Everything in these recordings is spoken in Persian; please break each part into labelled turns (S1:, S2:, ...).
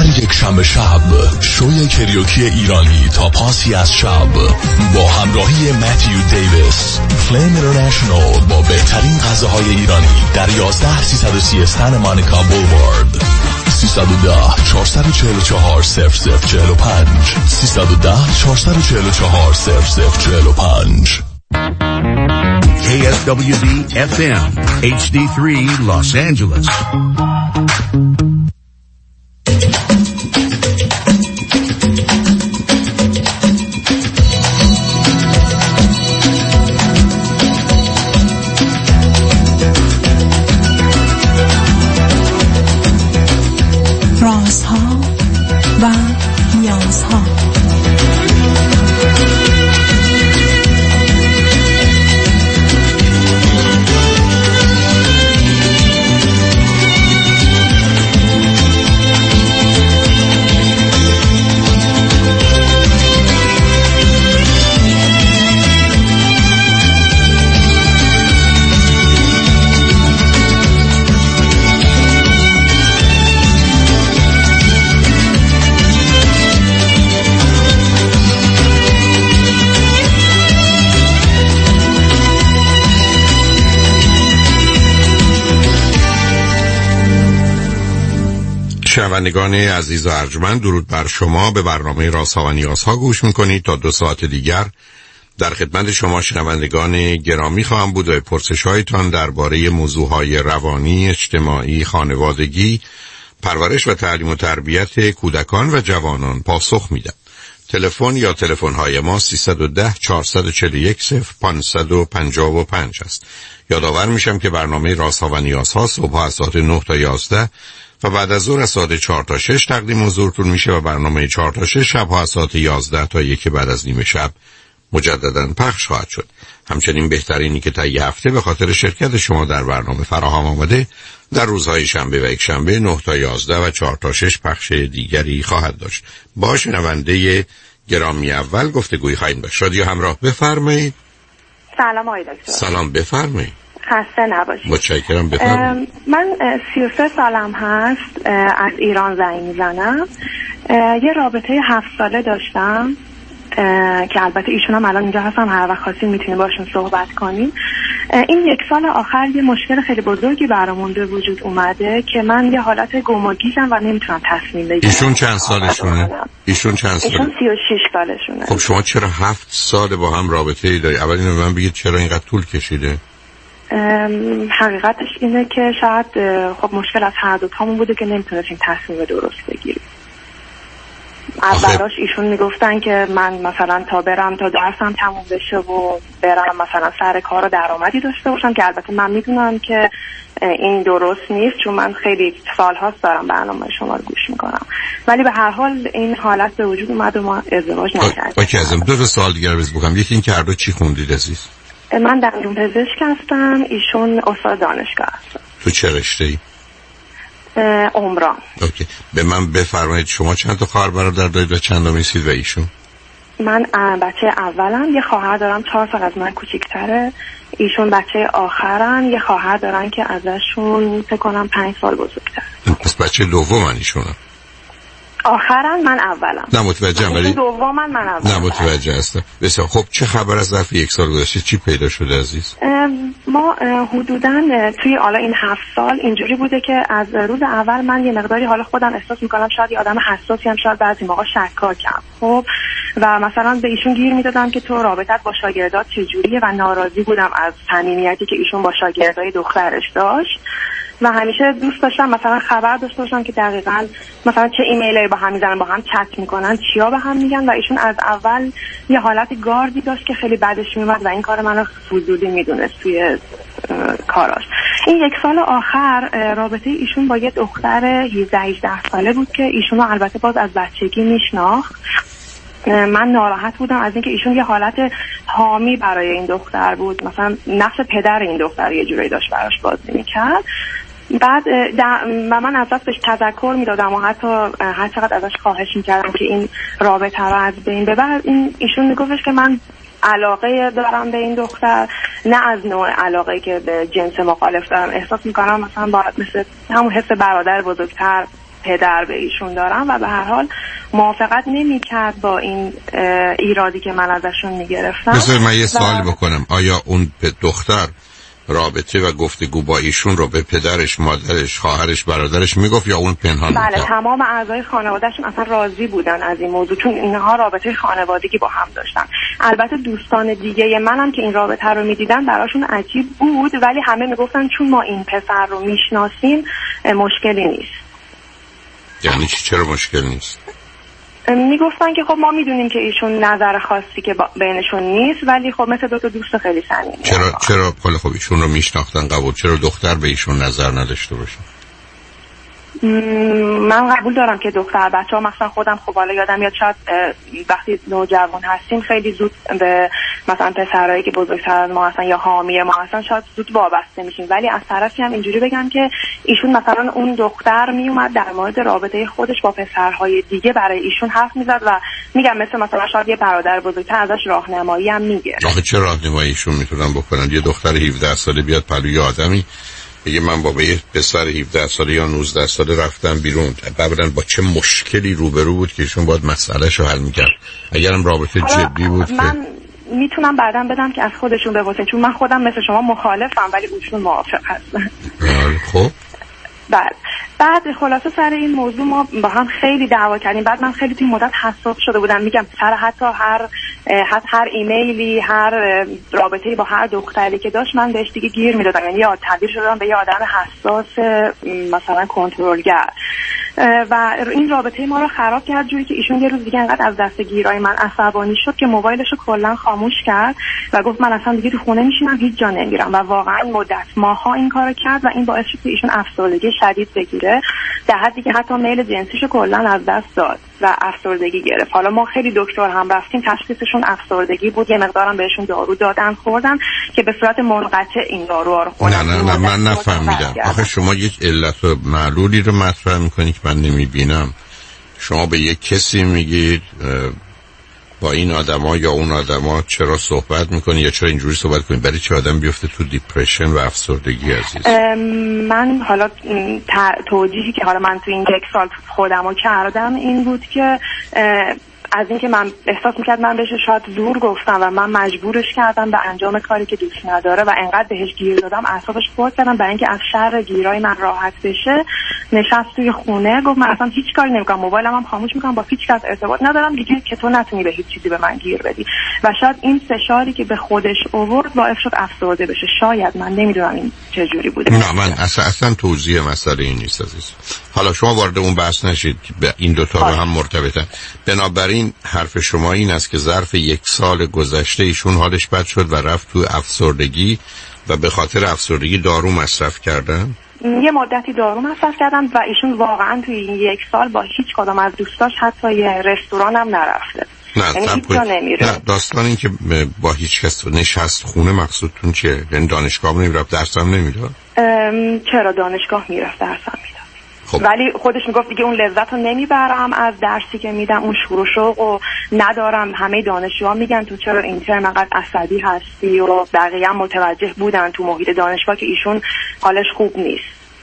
S1: هر یک شنبه شب شوی کریوکی ایرانی تا پاسی از شب با همراهی متیو دیویس، فلیم اینترنشنال با بهترین غذاهای ایرانی در 11330 استن مانیکا بولوارد. 310-444-0045 310-444-0045.
S2: KSWD FM HD3 Los Angeles.
S3: رازها و نیازها.
S4: شنوندگان عزیز و ارجمند، درود بر شما. به برنامه رازها و نیازها گوش میکنید. تا 2 ساعت دیگر در خدمت شما شنوندگان گرامی خواهم بود و پرسش‌هایتان درباره موضوعهای روانی، اجتماعی، خانوادگی، پرورش و تعلیم و تربیت کودکان و جوانان پاسخ میدم. تلفن یا تلفن‌های ما 310-441-0555 است. یادآور میشم که برنامه رازها و نیازها صبح از ساعت 9 تا 11 و بعد از ظهر از ساعت 4 تا 6 تقدیم حضورتون میشه و برنامه 4 تا 6 شب ها از ساعت 11 تا 1 بعد از نیم شب مجددا پخش خواهد شد. همچنین بهترینی که تا یه هفته به خاطر شرکت شما در برنامه فراهم آمده در روزهای شنبه و یک شنبه 9 تا 11 و 4 تا 6 پخش دیگری خواهد داشت. با شنونده گرامی اول گفتگوی خواهیم داشت. رادیو همراه، بفرمایید.
S5: سلام آقای دکتر.
S4: سلام، بفرمایید.
S5: خسته نباشید.
S4: متشکرم، بفرمایید.
S5: من 33 سالم هست، از ایران زنگ میزنم. یه رابطه 7 ساله داشتم که البته ایشون هم الان اینجا هستم، هر وقت خواستین میتونیم باشون صحبت کنیم. این 1 سال آخر یه مشکل خیلی بزرگی برامون به وجود اومده که من یه حالت گم و گیجم و نمیتونم تصمیم بگیرم.
S4: ایشون چند سالشونه؟
S5: ایشون 36 سالشونه.
S4: خب شما چرا 7 سال با هم رابطه ای داری؟ اول اینو به من بگید چرا اینقدر طول کشیده؟
S5: حقیقتش اینه که شاید خب مشکل از هر دو تامون بوده که نمیتونستیم تصمیم درست بگیریم. اولاش ایشون میگفتن که من مثلا تا درسم تموم بشه و برم مثلا سر کار و درآمدی داشته باشم، که البته من میدونم که این درست نیست چون من خیلی سال‌هاست دارم برنامه شما رو گوش میکنم، ولی به هر حال این حالت به وجود اومد و ما ازدواج نکردیم.
S4: اوکی، ازم 2 سال دیگه بز بگم. یکی این که هر دو چی خوندید عزیز؟
S5: من دندون پزشک هستم، ایشون استاد دانشگاه هستن.
S4: تو چه رشته‌ای؟
S5: عمران.
S4: اوکی، به من بفرمایید شما چند تا خواهر برادر دارید و چندمی هستید و ایشون؟
S5: من بچه اولم، یه خواهر دارم 4 سال از من کوچیک‌تره. ایشون بچه آخرن، یه خواهر دارن که ازشون فکر کنم 5 سال بزرگتر.
S4: پس بچه دومن ایشونم.
S5: آخرن، من اولم.
S4: نه متوجهم، ولی
S5: دومن، من اولم.
S4: نه متوجه هستم. بسیار خب، چه خبر از ظرف 1 سال گذشته؟ چی پیدا شده عزیز؟
S5: ما حدوداً توی حالا این 7 سال اینجوری بوده که از روز اول من یه مقداری حالا خودم احساس میکنم شاید یه آدم حساسی هم، شاید بعضی موقع شکاکم. خب و مثلا به ایشون گیر میدادم که تو رابطت با شاگردات چجوریه و ناراضی بودم از صمیمیتی که ایشون با شاگردای دخترش داشت و همیشه دوست داشتم مثلا خبر داشته باشم که دقیقاً مثلا چه ایمیلی با هم میزنن، با هم چت میکنن، چیا به هم میگن، و ایشون از اول یه حالت گاردی داشت که خیلی بدش میومد و این کار منو فضولی میدونست توی کاراش. این 1 سال آخر رابطه ایشون با یه دختر 17-18 ساله بود که ایشون رو البته باز از بچگی میشناخت. من ناراحت بودم از اینکه ایشون یه حالت حامی برای این دختر بود، مثلا نقش پدر این دختر یه جوری داشت براش بازی میکرد. بعد و من از دستش تذکر میدادم و حتی هر چقدر ازش خواهش میکردم که این رابطه رو از بین ببر، ایشون میگفتش که من علاقه دارم به این دختر، نه از نوع علاقه که به جنس مخالف دارم. احساس میکنم مثلا باید مثل همون حس برادر بزرگتر پدر به ایشون دارم و به هر حال موافقت نمی‌کرد با این ایرادی که من ازشون می‌گرفتم.
S4: مثلا من یه سوالی بکنم، آیا اون دختر رابطه و گفتگو با ایشون رو به پدرش، مادرش، خواهرش، برادرش میگفت یا اون پنهان می‌کرد؟
S5: بله، تمام اعضای خانواده‌شون اصلا راضی بودن از این موضوع، چون اینها رابطه خانوادگی با هم داشتن. البته دوستان دیگه منم که این رابطه رو می‌دیدن براشون عجیب بود، ولی همه میگفتن چون ما این پسر رو میشناسیم مشکلی نیست.
S4: یعنی چرا مشکل نیست؟
S5: میگفتن که خب ما میدونیم که ایشون نظر خاصی که بینشون نیست، ولی خب مثل دو تا دوست خیلی صمیمی.
S4: چرا خب ایشون رو میشناختن قبول، چرا دختر به ایشون نظر نداشته باشه؟
S5: من قبول دارم که دختر بچه‌ها، مثلا خودم خب حالا یادم میاد شاید وقتی نوجوان هستیم خیلی زود به مثلا پسرایی که بزرگتر از ما هستن یا حامی ما هستن شاید زود وابسته میشیم، ولی از طرفی هم اینجوری بگم که ایشون مثلا اون دختر میومد در مورد رابطه خودش با پسرهای دیگه برای ایشون حرف میزد و میگم مثلا شاید یه برادر بزرگتر ازش راهنمایی هم میگه.
S4: آخه چه راهنمایی ایشون میتونن بکنن؟ یه دختر 17 ساله بیاد پلوی آدمی بگه من با یه پسر 17 ساله یا 19 ساله رفتم بیرون، بعدن با چه مشکلی روبرو بود که ایشون باید مسئله‌شو حل می‌کرد؟ اگرم رابطه جدی بود
S5: من میتونم بعداً بدم که از خودشون بپرسین، چون من خودم مثل شما مخالفم ولی ایشون موافق هستن.
S4: خب
S5: بعد خلاصه سر این موضوع ما با هم خیلی دعوا کردیم. بعد من خیلی توی مدت حساس شده بودم، میگم سر حتی هر ایمیلی، هر رابطه‌ای با هر دختری که داشت من بهش دیگه گیر میدادم، یعنی تبدیل شدم به یه آدم حساس مثلا کنترلگر و این رابطه ما رو خراب کرد، جوری که ایشون یه روز دیگه انقدر از دست گیرای من عصبانی شد که موبایلش رو کلا خاموش کرد و گفت من اصلا دیگه تو خونه میشینم، هیچ جا نمیرم و واقعا مدت ماها این کارو کرد و این باعث شد که ایشون افسردگی شدید بگیره، در حدی که حتی میل جنسیشو کلا از دست داد و افسردگی گرفت. حالا ما خیلی دکتر هم رفتیم، تشخیصشون افسردگی بود، یه مقدارم بهشون دارو دادن خوردن که به صورت منقطع این داروها رو خوردن.
S4: نه من نفهمیدم. آخه شما یک علت و معلولی رو مطرح میکنید که من نمیبینم. شما به یک کسی میگید با این آدما یا اون آدما چرا صحبت میکنی یا چرا اینجوری صحبت کنی؟ برای چه آدم بیفته تو دیپرشن و افسردگی عزیز؟
S5: من حالا توجیهی که حالا من تو این 1 سال خودمو کردم این بود که از اینکه من احساس میکرد من بهش شاید زور گفتم و من مجبورش کردم به انجام کاری که دوست نداره و انقدر بهش گیر دادم اعصابش خورد کردم برای اینکه از شر گیرای من راحت بشه. نشست توی خونه گفت من اصلا هیچ کاری نمیکنم، موبایلم هم خاموش میکنم، با هیچ کس ارتباط ندارم دیگه که تو نتونی به هیچ چیزی به من گیر بدی و شاید این فشاری که به خودش آورد باعث شد افسرده بشه. شاید، من نمیدونم این چه جوری بوده.
S4: نه من اصلا توضیح مسئله این نیست عزیز. حالا شما وارد اون بحث نشید، این دو تا با هم مرتبطن. بنابراین حرف شما این است که ظرف 1 سال گذشته ایشون حالش بد شد و رفت تو افسردگی و به خاطر افسردگی دارو مصرف کردن؟
S5: یه مدتی دارو مصرف کردم و ایشون واقعا توی این 1 سال با هیچ کدام از دوستاش حتی یه رستوران هم نرفته.
S4: نه داستان این که با هیچ کس نشست خونه مقصودتون چیه؟ یعنی دانشگاه نمیرفت، درس هم نمیداد؟
S5: چرا دانشگاه میرفت، درس هم میداد.
S4: خب.
S5: ولی خودش میگفت دیگه اون لذت رو نمیبرم از درسی که میدم، اون شور و شوق و ندارم. همه دانشجوها میگن تو چرا این ترم انقدر عصبی هستی و بقیه هم متوجه بودن تو محیط دانشگاه که ایشون حالش خوب نیست.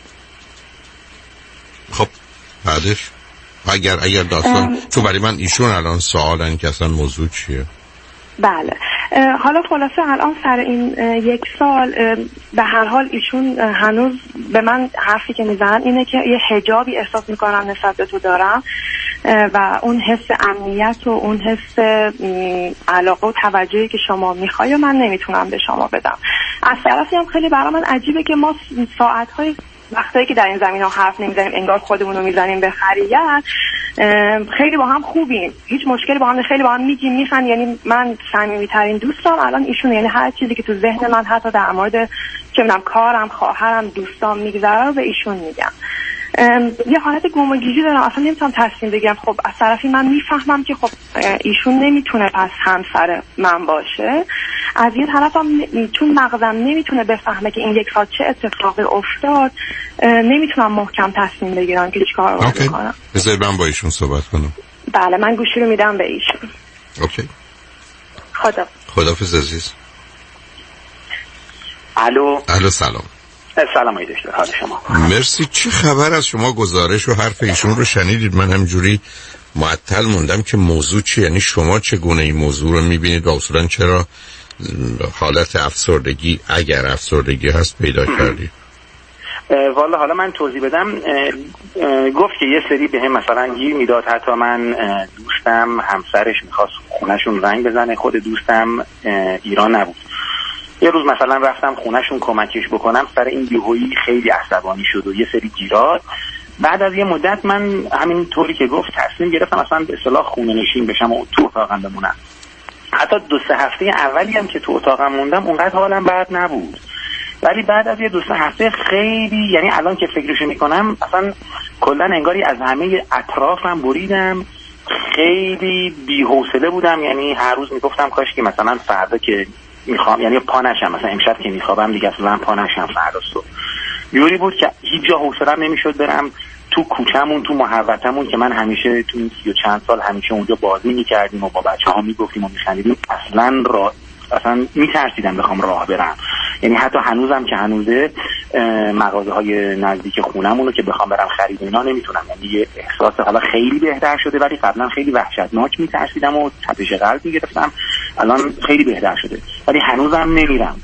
S4: خب بعدش اگر داستان تو برای من ایشون الان سوالن که اصلا موضوع چیه؟
S5: بله حالا خلاصه الان سر این 1 سال به هر حال ایشون هنوز به من حرفی که میزنن اینه که یه حجابی احساس میکنم نسبت به تو دارم و اون حس امنیت و اون حس علاقه و توجهی که شما میخوای و من نمیتونم به شما بدم. از طرفی هم خیلی برای من عجیبه که ما ساعتهای وقتایی که در این زمین ها حرف نمیزنیم انگار خودمون رو میزنیم به خریت، خیلی با هم خوبیم، هیچ مشکلی با هم، خیلی با هم میگیم میخند. یعنی من صمیمیترین دوستم الان ایشون، یعنی هر چیزی که تو ذهن من حتی در مورد چه میدونم کارم، خواهرم، دوستام میگذره رو به ایشون میگم. یه حالت گم و گیجی دارم، اصلا نمیتونم تصمیم بگیرم. خب از طرفی من میفهمم که خب ایشون نمیتونه پس همسر من باشه، از یه طرف هم چون مغزم نمیتونه بفهمه که این 1 سال چه اتفاقی افتاد، نمیتونم محکم تصمیم بگیرم که چیکار بکنم.
S4: بذار من با ایشون صحبت کنم.
S5: بله من گوشی رو میدم به ایشون.
S4: اوکی.
S5: خداحافظ
S4: عزیز.
S6: الو
S4: سلام.
S6: سلام علیکم دکتر، حال شما؟
S4: مرسی. چه خبر از شما؟ گزارش و حرف ایشون رو شنیدید؟ من همجوری معطل موندم که موضوع چی، یعنی شما چگونه این موضوع رو میبینید و اصولا چرا حالت افسردگی، اگر افسردگی هست، پیدا کردید؟
S6: والا حالا من توضیح بدم. گفت که یه سری به هم مثلا گیر میداد، حتی من دوستم همسرش میخواست خونهشون زنگ بزنه، خود دوستم ایران نبود. یه روز مثلا رفتم خونهشون کمکش بکنم، سر این یهویی خیلی عصبانی شد و یه سری گیرات. بعد از یه مدت من همین طوری که گفت تصمیم گرفتم اصلا به اصطلاح خونه نشین بشم و تو اتاقم بمونم. حتی 2-3 هفته اولی هم که تو اتاقم موندم اونقدر حالم بد نبود، ولی بعد از یه 2-3 هفته خیلی، یعنی الان که فکرشو میکنم اصلا کلا انگاری از همه اطرافم بریدم، خیلی بی‌حوصله بودم. یعنی هر روز میگفتم کاش که مثلا فردا که میخوام، یعنی پا نشم، مثلا امشب که میخوابم دیگه اصلا پا نشم فردا صبح. جوری بود که هیچ جا حوصله‌ام نمیشد برم تو کوچه‌مون، تو محوطه‌مون که من همیشه تو این 30 و چند سال همیشه اونجا بازی می‌کردیم و با بچه‌ها میگفتیم و می‌خندیدیم، اصلا میترسیدم بخوام راه برم. یعنی حتی هنوزم که هنوزه مغازه‌های نزدیک خونمون رو که بخوام برم خرید اینا نمیتونم. یعنی یه احساس حالا خیلی بهتر شده، ولی قبلا خیلی وحشتناک میترسیدم و تپش قلب میگرفتم. الان خیلی بهتر شده ولی هنوزم نمیرم.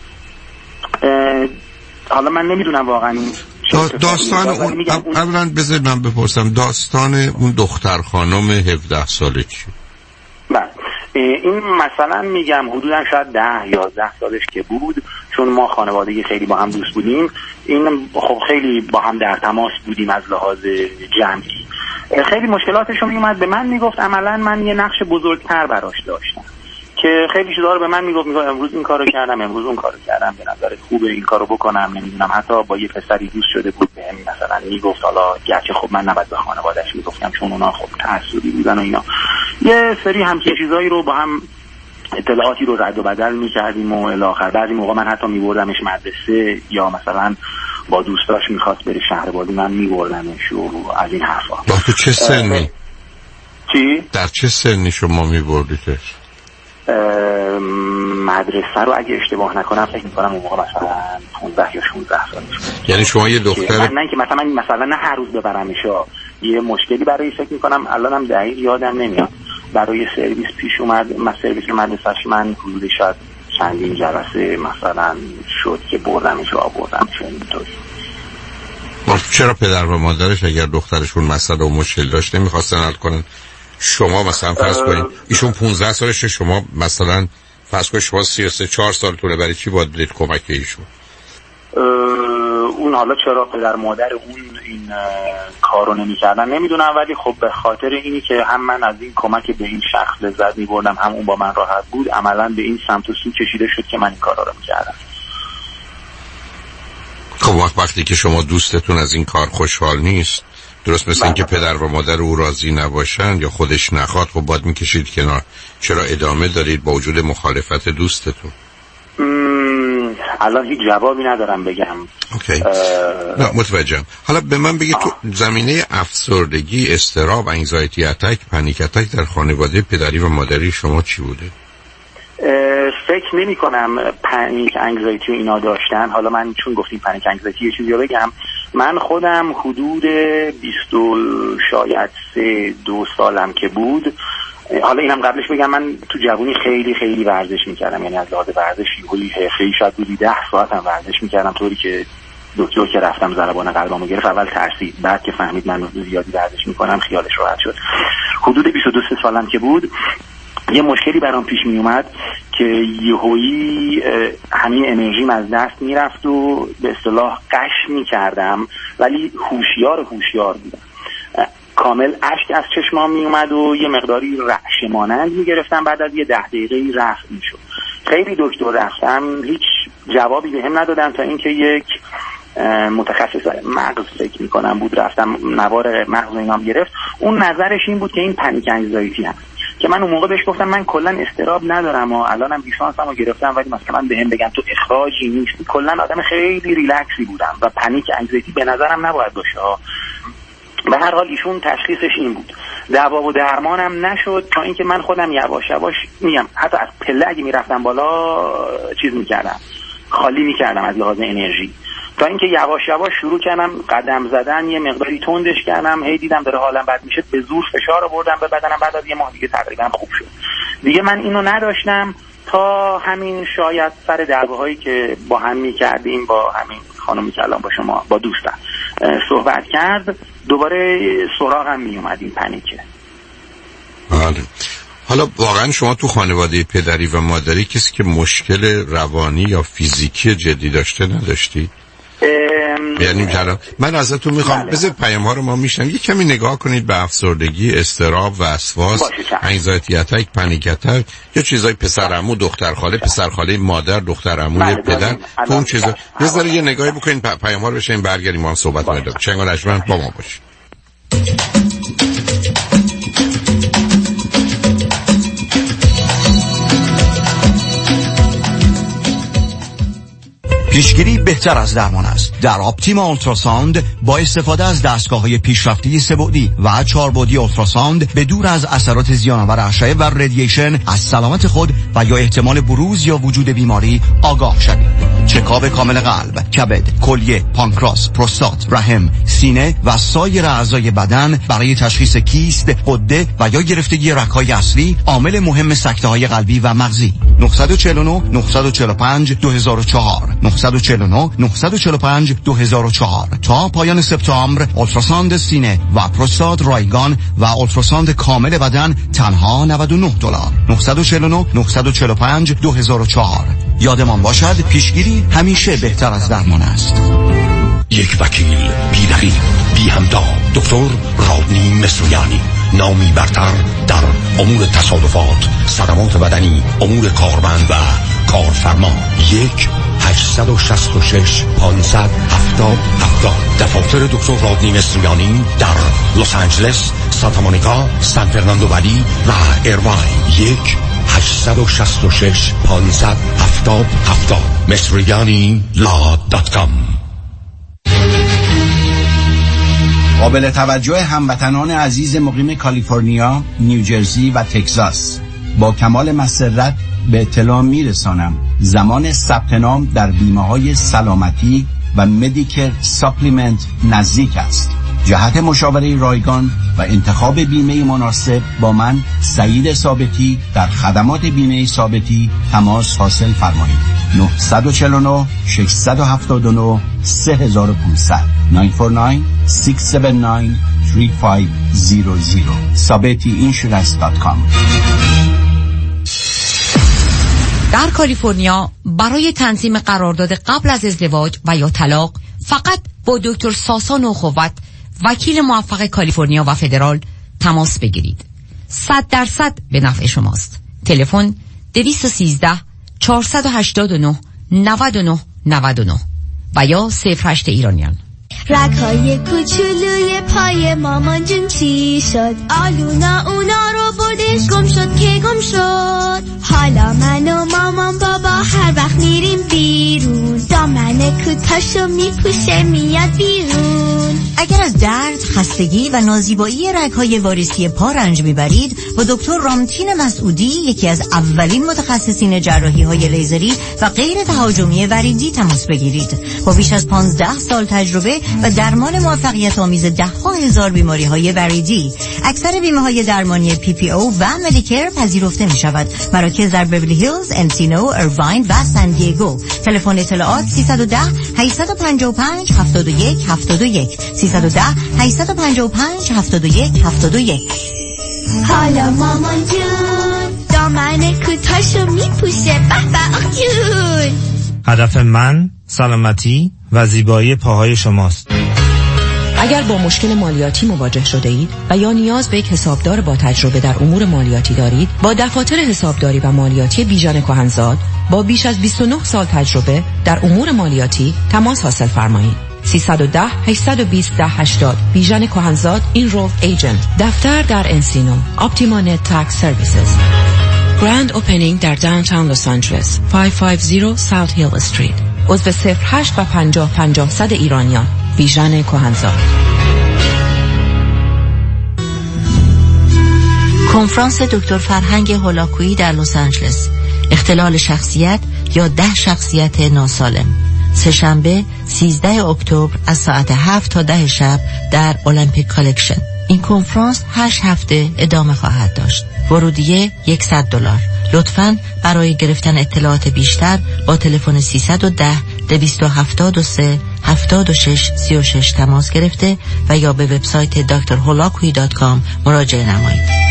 S6: حالا من نمیدونم واقعا
S4: داستان اون اولا بذارید من بپرسم، داستان اون دختر خانم 17 ساله چی؟
S6: بله، این مثلا میگم حدودا شاید 10-11 سالش که بود، چون ما خانوادگی خیلی با هم دوست بودیم. این خب خیلی با هم در تماس بودیم از لحاظ جمعی. خیلی مشکلاتش رو میومد به من میگفت، عملا من یه نقش بزرگتر براش داشتم که خیلی چیزا رو به من میگفت امروز این کارو کردم، امروز اون کارو کردم، به نظرت خوبه این کارو بکنم، نمیدونم. حتی با یه پسری دوست شده بود بهم مثلا میگفت، حالا گرچه خب من نباید به خانواده‌اش میگفتم چون اونا خب تعصبی بودن و اینا، یه سری همچین چیزایی رو با هم اطلاعاتی رو رد و بدل می‌کردیم و الی آخر. بعضی موقع من حتی می‌بردمش مدرسه، یا مثلا با دوستاش می‌خواست بره شهربازی من می‌بردمش و از این حرفا.
S4: تو چه سنی؟
S6: چی؟
S4: در چه سنی شما می‌بردیدش؟
S6: مدرسه رو اگه اشتباه نکنم فکر می‌کنم اون موقع مثلا 15 یا 16 سالش بود.
S4: یعنی شما یه دختر
S6: نه که مثلا نه هر روز ببرمش، یه مشکلی برای فکر می‌کنم الانم دقیق یادم نمیاد، برای سرویس پیش اومد. سرویس مدرسه‌اش من حدود شاید چندین جلسه مثلا شد که بردمش و آوردمش اینطوری.
S4: چرا پدر و مادرش اگر دخترشون مسئله و مشکل داشت نمی‌خواستن حل کنن؟ شما مثلا فرض کنید ایشون 15 سالشه، شما مثلا فرض کنید شما 33-4 سالتونه، برای چی باید بدید کمک ایشون؟
S6: اون حالا چرا پدر مادر اون این کارو نمی‌کردن نمیدونم، ولی خب به خاطر اینی که هم من از این کمک به این شخص لذت می‌بردم، هم اون با من راحت بود، عملاً به این سمت و سو کشیده شد که من این کارا رو می‌کردم.
S4: خب وقتی که شما دوستتون از این کار خوشحال نیست، درست مثل این که پدر و مادر او راضی نباشن یا خودش نخواد، خب باید میکشید کنار. چرا ادامه دارید با وجود مخالفت دوستتون؟
S6: الان هیچ جوابی ندارم بگم.
S4: اوکی. نه متوجهم. حالا به من بگید تو زمینه افسردگی، اضطراب، انگزایتی اتک، پنیک اتک در خانواده پدری و مادری شما چی بوده؟
S6: فکر نمی کنم پنیک انگزایتی و اینا داشتن. حالا من چون گفتیم پنیک انگزایتی یه چیزی رو بگم، من خودم حدود 20 شاید 3-2 سالم که بود، حالا اینم قبلش بگم من تو جوونی خیلی خیلی ورزش میکردم، یعنی از لحاظ ورزشی خیلی شاید بودی 10 ساعت هم ورزش میکردم، طوری که دکتر که رفتم ضربان قلبمو گرفت، اول ترسید، بعد که فهمید من زیادی ورزش میکنم خیالش راحت شد. حدود 22 سالم که بود یه مشکلی برام پیش می اومد که یهویی همین انرژیم از دست میرفت و به اصطلاح قش میکردم، ولی هوشیار بودم. کامل اشک از چشمام می اومد و یه مقداری رعشه مانند می گرفتم، بعد از یه 10 دقیقه رفت می شد. خیلی دکتر رفتم، هیچ جوابی بهم ندادن تا اینکه یک متخصص مغز فکر می کنم بود، رفتم نوار مغز اینام گرفت. اون نظرش این بود که این پنیک انگزایتی هست، که من اون موقع بهش گفتم من کلا استراب ندارم و الانم لیسانسمو گرفتم، ولی مثلا بهم بگن تو اخراجی نیستی. کلا آدم خیلی ریلکسی بودم و پنیک انگزایتی به نظرم نباید باشه. به هر حال ایشون تشخیصش این بود. دوا و درمانم نشد تا اینکه من خودم یواش یواش میگم حتی از پله اگه میرفتم بالا چیز میکردم، خالی میکردم از لحاظ انرژی. تا اینکه یواش یواش شروع کردم قدم زدن، یه مقداری تندش کردم، هی دیدم داره حالم بد میشه، به زور فشار آوردم به بدنم. بعد از یه ماه دیگه تقریبا خوب شد. دیگه من اینو نداشتم تا همین شاید سر دعواهایی که با هم می‌کردیم، با همین خانمی که الان با شما با دوستم صحبت کرد، دوباره سراغم میومد این پنیکه.
S4: بله. حالا واقعا شما تو خانواده پدری و مادری کسی که مشکل روانی یا فیزیکی جدی داشته نداشتی؟ یعنی من ازتون میخوام بذار پیام ها رو ما میشنم یه کمی نگاه کنید به افسردگی، اضطراب، وسواس، انگزایتی اتک، پنیک اتک، یا چیزای پسر عمو، دختر خاله، پسر خاله مادر، دختر عموی پدر، اون چیزا بذار یه نگاهی بکنید پیام ها رو بشین برگردیم ما صحبت می‌کنیم. چنگال اجمن با ما باشید.
S7: پیشگیری بهتر از درمان است. در آپتیما اولتراساوند با استفاده از دستگاه‌های پیشرفته سه‌بعدی و 4 اولتراساوند به دور از اثرات زیان‌آور اشعه و رادییشن از سلامت خود و یا احتمال بروز یا وجود بیماری آگاه شوید. چکاپ کامل قلب، کبد، کلیه، پانکراس، پروستات، رحم، سینه و سایر اعضای بدن برای تشخیص کیست، غده و یا گرفتگی رگ‌های اصلی، عامل مهم سکته‌های قلبی و مغزی. 949 945 2004 949 945 2004 تا پایان سپتامبر اولتراساوند سینه و پروستات رایگان و اولتراساوند کامل بدن تنها $99. 949 945 2004. یادمان باشد پیشگیری همیشه بهتر از درمان است.
S1: یک وکیل بی رقیب، بی همتا، دکتر رادنی مصریانی، نامی برتر در امور تصادفات، صدمات بدنی، امور کارمند و کارفرما. 1-866-570-7070. دفاتر دکتر رادنی مصریانی در لس آنجلس، سانتا مونیکا، سان فرناندو ولی و ایرواین. 1-866-570-7070. مصریانی.com.
S8: قابل توجه هموطنان عزیز مقیم کالیفرنیا، نیوجرسی و تگزاس، با کمال مسرت به اطلاع میرسانم زمان ثبت نام در بیمه‌های سلامتی و مدیکر ساپلیمنت نزدیک است. جهت مشاوره رایگان و انتخاب بیمه مناسب با من سعید ثابتی در خدمات بیمه ثابتی تماس حاصل فرمایید. 949 679 3500 949 679 3500 sabetiinsurance.com.
S9: در کالیفرنیا برای تنظیم قرارداد قبل از ازدواج و یا طلاق فقط با دکتر ساسان اخوت، وکیل موفق کالیفرنیا و فدرال تماس بگیرید. 100% به نفع شماست. تلفن 213 489 99 99 و یا 08 ایرانیان.
S10: رگ‌های کوچولوی پای مامان جون چی شد؟ آلونا اونا رو بردش، گم شد که گم شد. حالا من و مامان بابا هر وقت میریم بیرون، دامن کوتاشو میپوشه میاد بیرون.
S11: اگر از درد، خستگی و نازیبایی رگ‌های واریسی پا رنج میبرید، با دکتر رامتین مسعودی، یکی از اولین متخصصین جراحی‌های لیزری و غیر تهاجمی وریدی تماس بگیرید. با بیش از 15 سال تجربه و درمان موفقیت آمیز 10,000 بیماری‌های وریدی، اکثر بیمه‌های درمانی PPO و مدیکر پذیرفته می‌شود. مراکز در بیولی هیلز، انسینو، ایرواین و سان دیگو. تلفن اطلاعات 310 855 71 71 310 855 71 71.
S10: حالا مامان جون دامن کوتاشو میپوشه، به به جون.
S12: هدف من سلامتی و زیبایی پاهای شماست.
S13: اگر با مشکل مالیاتی مواجه شده اید و یا نیاز به یک حسابدار با تجربه در امور مالیاتی دارید، با دفاتر حسابداری و مالیاتی بیژن کهنزاد با بیش از 29 سال تجربه در امور مالیاتی تماس حاصل فرمایید. 310 820 1080 بیژن کهنزاد اینرولد ایجنت. دفتر در انسینو. اپتیما نت تکس سرویسز. گراند اوپنینگ در داونتاون لس آنجلس 550 ساوت هیل استریت. عضو 08 و 50 50 100 ایرانیان. بیژن کهنزاد.
S11: کنفرانس دکتر فرهنگ هولاکویی در لس آنجلس. اختلال شخصیت یا 10 شخصیت ناسالم. سه‌شنبه 13 اکتبر از ساعت 7 تا 10 شب در المپیک کالکشن. این کنفرانس 8 هفته ادامه خواهد داشت. ورودیه $100. لطفاً برای گرفتن اطلاعات بیشتر با تلفن 310-273-7636 تماس گرفته و یا به وبسایت drholakui.com مراجعه نمایید.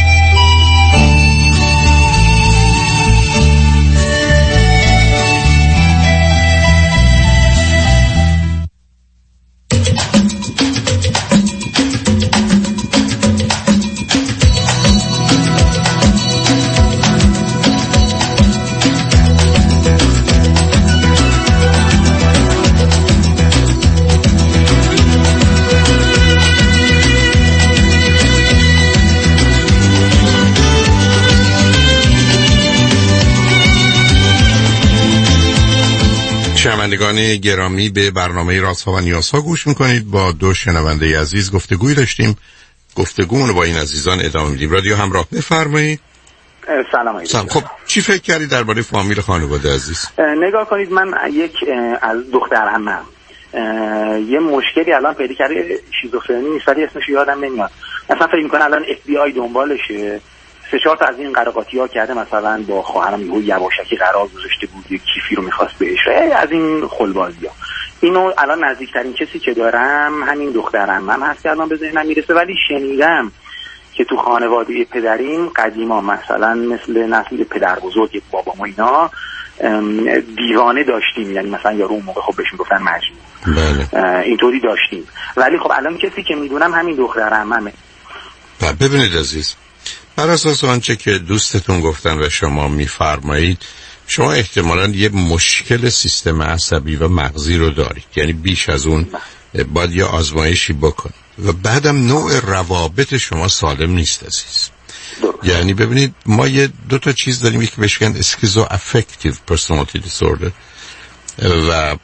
S4: شنوندگان گرامی، به برنامه رازها و نیازها گوش میکنید. با دو شنونده عزیز گفتگوی داشتیم. گفتگومون با این عزیزان ادامه میدیم. رادیو همراه، بفرمایید.
S6: سلام.
S4: خب چی فکر کردید درباره فامیل خانواده عزیز؟
S6: نگاه کنید، من یک از دختر عمم یه مشکلی الان پیدا کرده، شیزوفرنی نیست ولی اسمش یادم نمیاد. مثلا فکر میکنه الان FBI دنبالشه. 3-4 تا از این قراقاتی‌ها کرده، مثلا با خواهرم یواشکی قرار گذاشته بود یه کیفی رو می‌خواست بهش، از این خلبازی‌ها. اینو الان نزدیکترین کسی که دارم همین دخترم هست که الان به ذهنم میرسه. ولی شنیدم که تو خانواده پدریم قدیما مثلا مثل نسل پدر بزرگ بابا ما اینا دیوانه داشتیم، یعنی مثلا یارو اون موقع خب بهش میگفتن مجنون. بله. اینطوری داشتیم. ولی خب الان کسی که میدونم همین دخترمه.
S4: ببینید عزیز، بر اساس آنچه که دوستتون گفتن و شما میفرمایید، شما احتمالاً یه مشکل سیستم عصبی و مغزی رو دارید. یعنی بیش از اون باید یه آزمایشی بکنید و بعدم نوع روابط شما سالم نیست عزیز. یعنی ببینید، ما یه 2 چیز داریم، یکی بهش میگن اسکیزو افکتیو پرسونالیتی دیسوردر و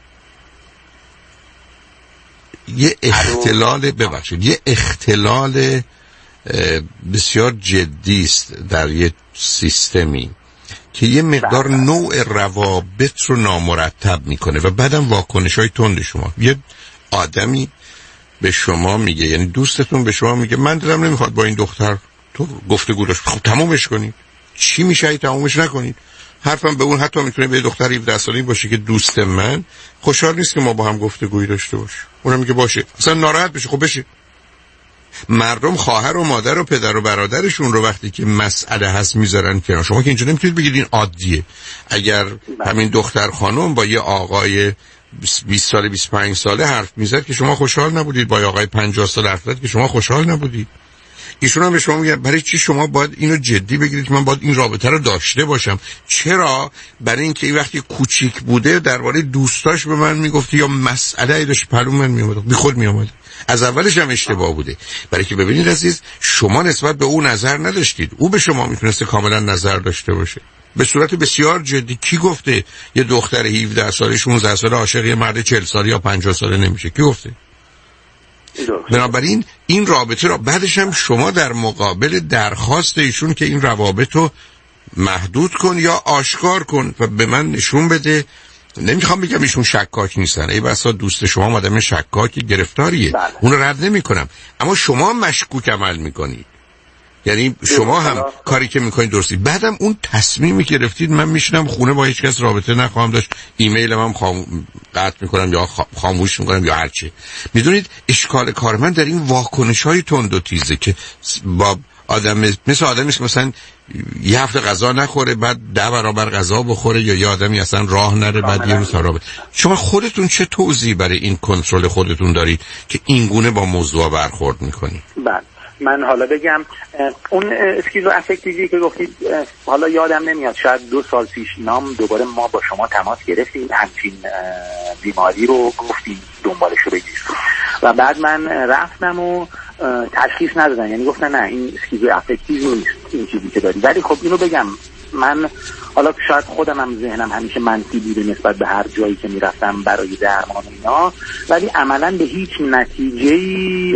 S4: یه اختلال بسیار جدی است در یه سیستمی که یه مقدار نوع روابط رو نامرتب میکنه و بعدم واکنش‌های تند شما. یه آدمی به شما میگه، یعنی دوستتون به شما میگه من دلم نمیخواد با این دختر تو گفتگو داشت، خب تمومش کنید. چی میشه ای تمومش نکنید؟ حرفم به اون حتی میتونه به دختر 17 ساله‌ای باشه که دوست من خوشحال نیست که ما با هم گفتگویی داشته باشیم، اونم میگه باشه، اصلا ناراحت بشه، خب بشه. مردم خواهر و مادر و پدر و برادرشون رو وقتی که مسئله هست میذارن کنار. شما که اینجا نمیتونید بگید این عادیه. اگر همین دختر خانم با یه آقای 20 ساله 25 ساله حرف میزد که شما خوشحال نبودید، با یه آقای 50 ساله حرف زد که شما خوشحال نبودید، ایشون هم به شما میگن برای چی شما باید اینو جدی بگیرید که من باید این رابطه رو داشته باشم؟ چرا؟ برای اینکه این وقتی کوچیک بوده درباره دوستاش به من میگفت یا مسئله داشت پلو من میومد، بی خود میومد. از اولش هم اشتباه بوده. برای که ببینید عزیز، شما نسبت به او نظر نداشتید، او به شما میتونسته کاملا نظر داشته باشه به صورت بسیار جدی. کی گفته یه دختر 17 ساله 16 ساله عاشق یه مرد 40 ساله یا 50 ساله نمیشه؟ کی گفته؟ بنابراین این رابطه را بعدش هم شما در مقابل درخواست ایشون که این روابط رو محدود کن یا آشکار کن و به من نشون بده. نمیخوام بگم ایشون شکاک نیستن، ای بسا دوست شما آدم شکاکی گرفتاریه، اون رو رد نمی کنم، اما شما مشکوک عمل میکنید. یعنی شما هم کاری که میکنید درستی، بعدم اون تصمیمی که گرفتید من میشینم خونه با هیچ کس رابطه نخواهم داشت، ایمیلم هم قطع میکنم یا خاموش میکنم یا هرچی. میدونید اشکال کار من در این واکنش های تند و تیزه که با آدم مثل آدمی که مثلا یه هفته غذا نخوره بعد 10 برابر غذا بخوره، یا یه آدمی اصلا راه نره بعد یه روز رابطه. شما خودتون چه توضیحی برای این کنترل خودتون دارید که این گونه با موضوع برخورد میکنید؟
S6: بله، من حالا بگم اون اسکیزو افکتیوی که گفتید، حالا یادم نمیاد، شاید 2 سال پیش نام دوباره ما با شما تماس گرفتیم، همچین بیماری رو گفتیم دنبالش رو بگیر و بعد من رفتم و تشخیص ندادن، یعنی گفتن نه این اسکیزو افکتیو نیست این چیزی که داری. ولی خب اینو بگم، من حالا شاید خودم هم ذهنم همیشه منفی بوده نسبت به هر جایی که میرفتم برای درمان اینا، ولی عملا به هیچ نتیجه‌ای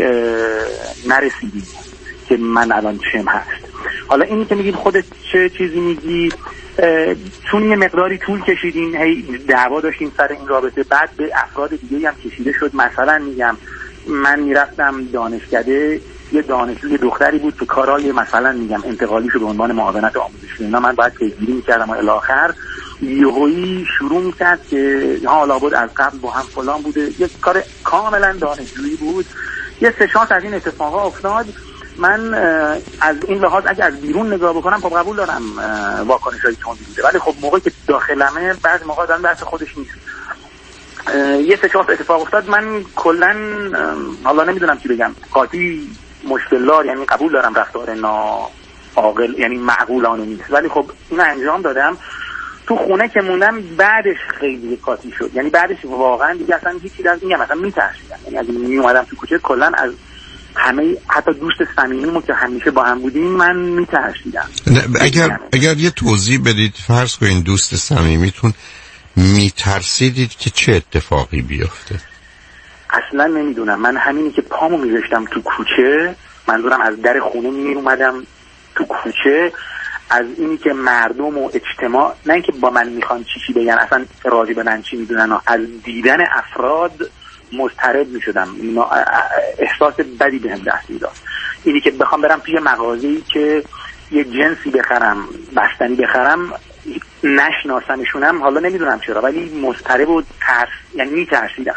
S6: نرسیدیم که من الان چم هست. حالا اینی که میگید خودت چه چیزی میگی، چون یه مقداری طول کشیدیم، هی دعوا داشتیم سر این رابطه، بعد به افراد دیگه هم کشیده شد. مثلا میگم من میرفتم دانشکده، یه دانشجوی دختری بود که کارهای مثلا میگم انتقالیشو به عنوان معاونت آموزشی اینا من باید پیگیری میکردم و الی آخر یهویی شروع میکرد که حالا بود از قبل با هم فلان بوده، یه کار کاملا دانشجویی بود. یه 3-4 از این اتفاقا افتاد. من از این لحاظ اگه از بیرون نگاه بکنم خب قبول دارم واکنش‌های تندی بوده، ولی خب موقعی که داخلمه بعضی موقع آدم دست خودش نیست. یه 3-4 اتفاق افتاد. من کلا حالا نمیدونم چی بگم، قاطی مشکلدار، یعنی قبول دارم رفتار ناعاقل یعنی معقولانه نیست، ولی خب اینو انجام دادم. تو خونه که موندم بعدش خیلی قاطی شد، یعنی بعدش واقعا دیگه اصلا هیچی از میگم مثلا میترسیدم، یعنی اگه می اومدم تو کوچه کلا از همه حتی دوست صمیمیمو که همیشه با هم بودیم من میترسیدم.
S4: اگر یه توضیح بدید، فرض کنین دوست صمیمیتون میترسیدید که چه اتفاقی بیفته؟
S6: اصلا نمیدونم. من همینی که پامو میذاشتم تو کوچه، منظورم از در خونه میومدم تو کوچه، از اینی که مردم و اجتماع نه اینکه با من میخوان چی بگن، اصلا راضی به من چی میدونن، از دیدن افراد مضطرب میشدم. احساس بدی بهم دست میداد. اینی که بخوام برم توی مغازه‌ای که یه جنسی بخرم، بستنی بخرم، نشناسمشونم، حالا نمیدونم چرا ولی مضطرب و یعنی میترسیدم.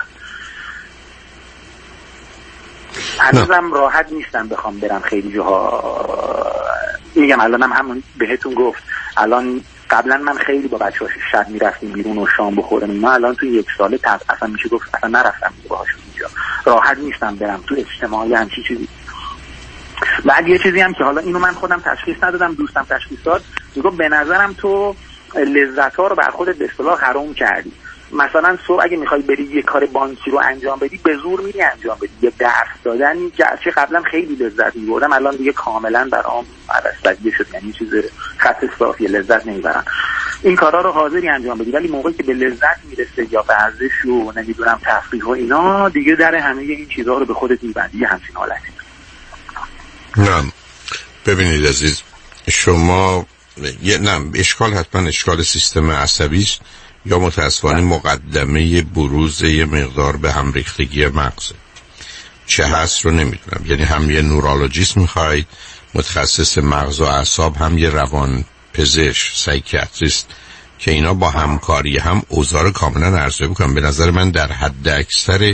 S6: هنوزم راحت نیستم بخوام برم خیلی جاها. میگم الانم همون بهتون گفت، الان قبلا من خیلی با بچه‌ها شب میرفتیم بیرون و شام بخوریم اینا، الان تو 1 ساله اصلا میشه گفت اصلا نرفتم باهاشون اینجا. راحت نیستم برم تو اجتماعی همچین چیزی. بعد یه چیزی هم که حالا اینو من خودم تشخیص ندادم، دوستم تشخیص داد، میگم به نظرم تو لذت‌ها رو بر خودت به اصطلاح حرام کردی. مثلا صبح اگه میخوای بری یه کار بانکی رو انجام بدی به زور میری انجام بدی، یه درس دادن گرچه قبلا خیلی لذت می‌بردم الان دیگه کاملا برام عوض‌بدیه شد، یعنی چیز خط صافی لذت نمیبرم. این کارا رو حاضری انجام بدی، ولی موقعی که به لذت میرسه یا ورزش و نمیدونم تفریح و اینا، دیگه در همه این چیزا رو به خودت میبندی. همین حالتی.
S4: نه ببینید عزیز، شما اشکال حتما اشکال سیستم عصبی است یا متاسفانه مقدمه بروز یه مقدار به هم ریختگی مغزه. چه هست رو نمیدونم، یعنی هم یه نورولوژیست میخواید متخصص مغز و اعصاب، هم یه روان پزشک سایکیاتریست که اینا با همکاری هم اوضاع کاملا ارزیابی کنن. به نظر من در حد اکثر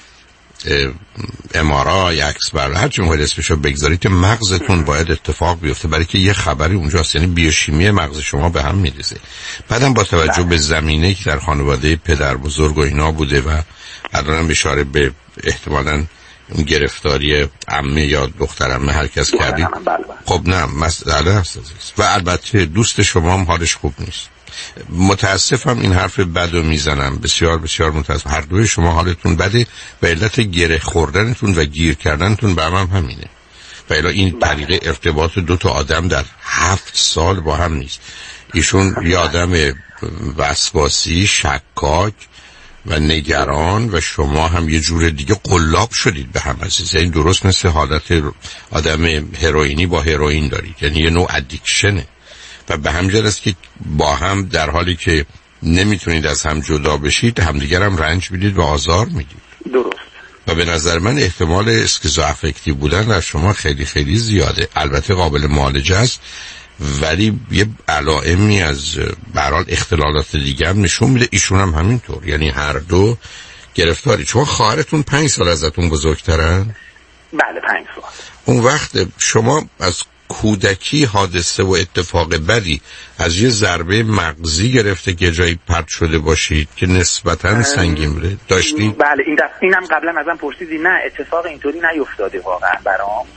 S4: امارای عکس برداری هر چی میخواید اسمشو بگذارید مغزتون باید اتفاق بیفته، برای که یه خبری اونجاست، یعنی بیوشیمی مغز شما به هم میریزه. بعدم با توجه به زمینه‌ای که در خانواده پدر بزرگ و اینا بوده و الانم اشاره به احتمالاً اون گرفتاری عمه یا دختر عمه هر کس کردید، خب نه مسئله هست و البته دوست شما هم حالش خوب نیست. متاسفم این حرف بدو میزنم، بسیار بسیار متاسفم. هر دوی شما حالتون بده و علت گره خوردنتون و گیر کردنتون به هم همینه و الا این طریق ارتباط 2 آدم در 7 سال با هم نیست. ایشون یه آدم وسواسی، شکاک و نگران و شما هم یه جور دیگه قلاب شدید به هم عزیز. این درست مثل حالت آدم هروئینی با هروئین دارید، یعنی یه نوع ادیکشنه و به همجرد است که با هم در حالی که نمیتونید از هم جدا بشید همدیگر هم رنج میدید و آزار میدید.
S6: درست.
S4: و به نظر من احتمال اسکیزوافکتیو بودن در شما خیلی خیلی زیاده. البته قابل معالجه است ولی یه علائمی از به هر حال اختلالات دیگه هم نشون میده. ایشون هم همینطور، یعنی هر دو گرفتاری. شما خواهرتون 5 سال ازتون بزرگترن؟
S6: بله 5 سال.
S4: اون وقت شما از کودکی حادثه و اتفاق بدی از یه ضربه مغزی گرفته که جایی پرت شده باشید که نسبتاً سنگین بوده داشتید؟
S6: بله اینم قبلا ازم پرسیدی. نه اتفاق اینطوری نیفتاده واقعا برام.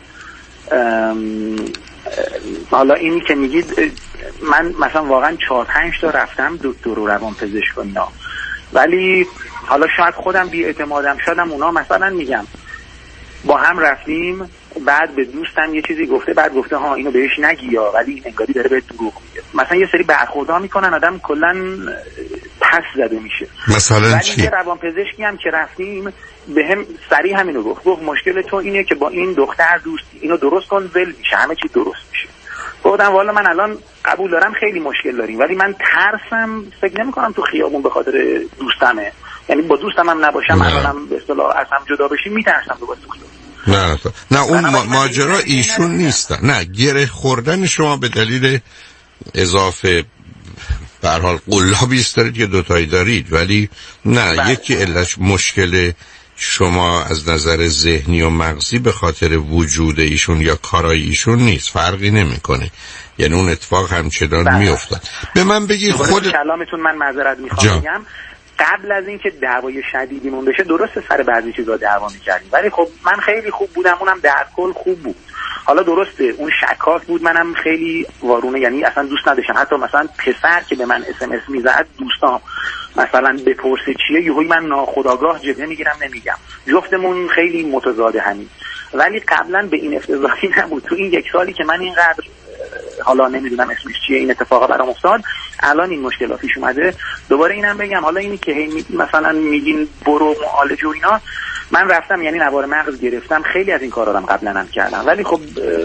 S6: حالا اینی که میگید من مثلا واقعا 4-5 تا رفتم دکتر و روان پزشک و اینا، ولی حالا شاید خودم بی اعتمادم شدم. اونا مثلا میگم با هم رفتیم، بعد به دوستم یه چیزی گفته، بعد گفته ها اینو بهش نگی یا، ولی انگاری داره به دروغ میگه. مثلا یه سری برخوردها میکنن آدم کلا پس زده میشه.
S4: مثلا چی؟
S6: ولی روان پزشکی هم که رفتیم بهم صریح همینو گفت مشکل تو اینه که با این دختر دوستی، اینو درست کن ول میشه، همه چی درست میشه. گفتم والا من الان قبول دارم خیلی مشکل داریم، ولی من ترسم فکر نمی‌کنم تو خیابون به خاطر دوستمه، یعنی با دوستم هم نباشم الانم به اصطلاح از هم جدا بشیم میترسم دوباره تو خیابون.
S4: نه اون ماجرا ایشون نیست. نه گره خوردن شما به دلیل اضافه به هر حال قلابی است دارید که دوتایی دارید، ولی نه یکی علت مشکل شما از نظر ذهنی و مغزی به خاطر وجود ایشون یا کارای ایشون نیست، فرقی نمیکنه، یعنی اون اتفاق همچنان میافتاد. به من بگید خود
S6: کلامتون من معذرت میخوام بگم قبل از اینکه دعوای شدیدیمون بشه درسته سر بعضی چیزا دعوا می‌کردیم، ولی خب من خیلی خوب بودم، اونم در کل خوب بود. حالا درسته اون شکاک بود، منم خیلی وارونه، یعنی اصلا دوست نداشتم حتی مثلا پسر که به من SMS میزد دوستام مثلا بپرسه چیه، یهویی من ناخودآگاه جبهه میگیرم نمیگم. جفتمون خیلی متضاد همین، ولی قبلا به این افتضاحی نبود. تو این یک سالی که من اینقدر حالا نمیدونم اسمش چیه این اتفاقا برام افتاد، الان این مشکل پیش اومده. دوباره اینم بگم حالا اینی که مثلا میگین برو معالج و اینا، من رفتم یعنی نوار مغز گرفتم، خیلی از این کارا رو قبلا هم کردم، ولی خب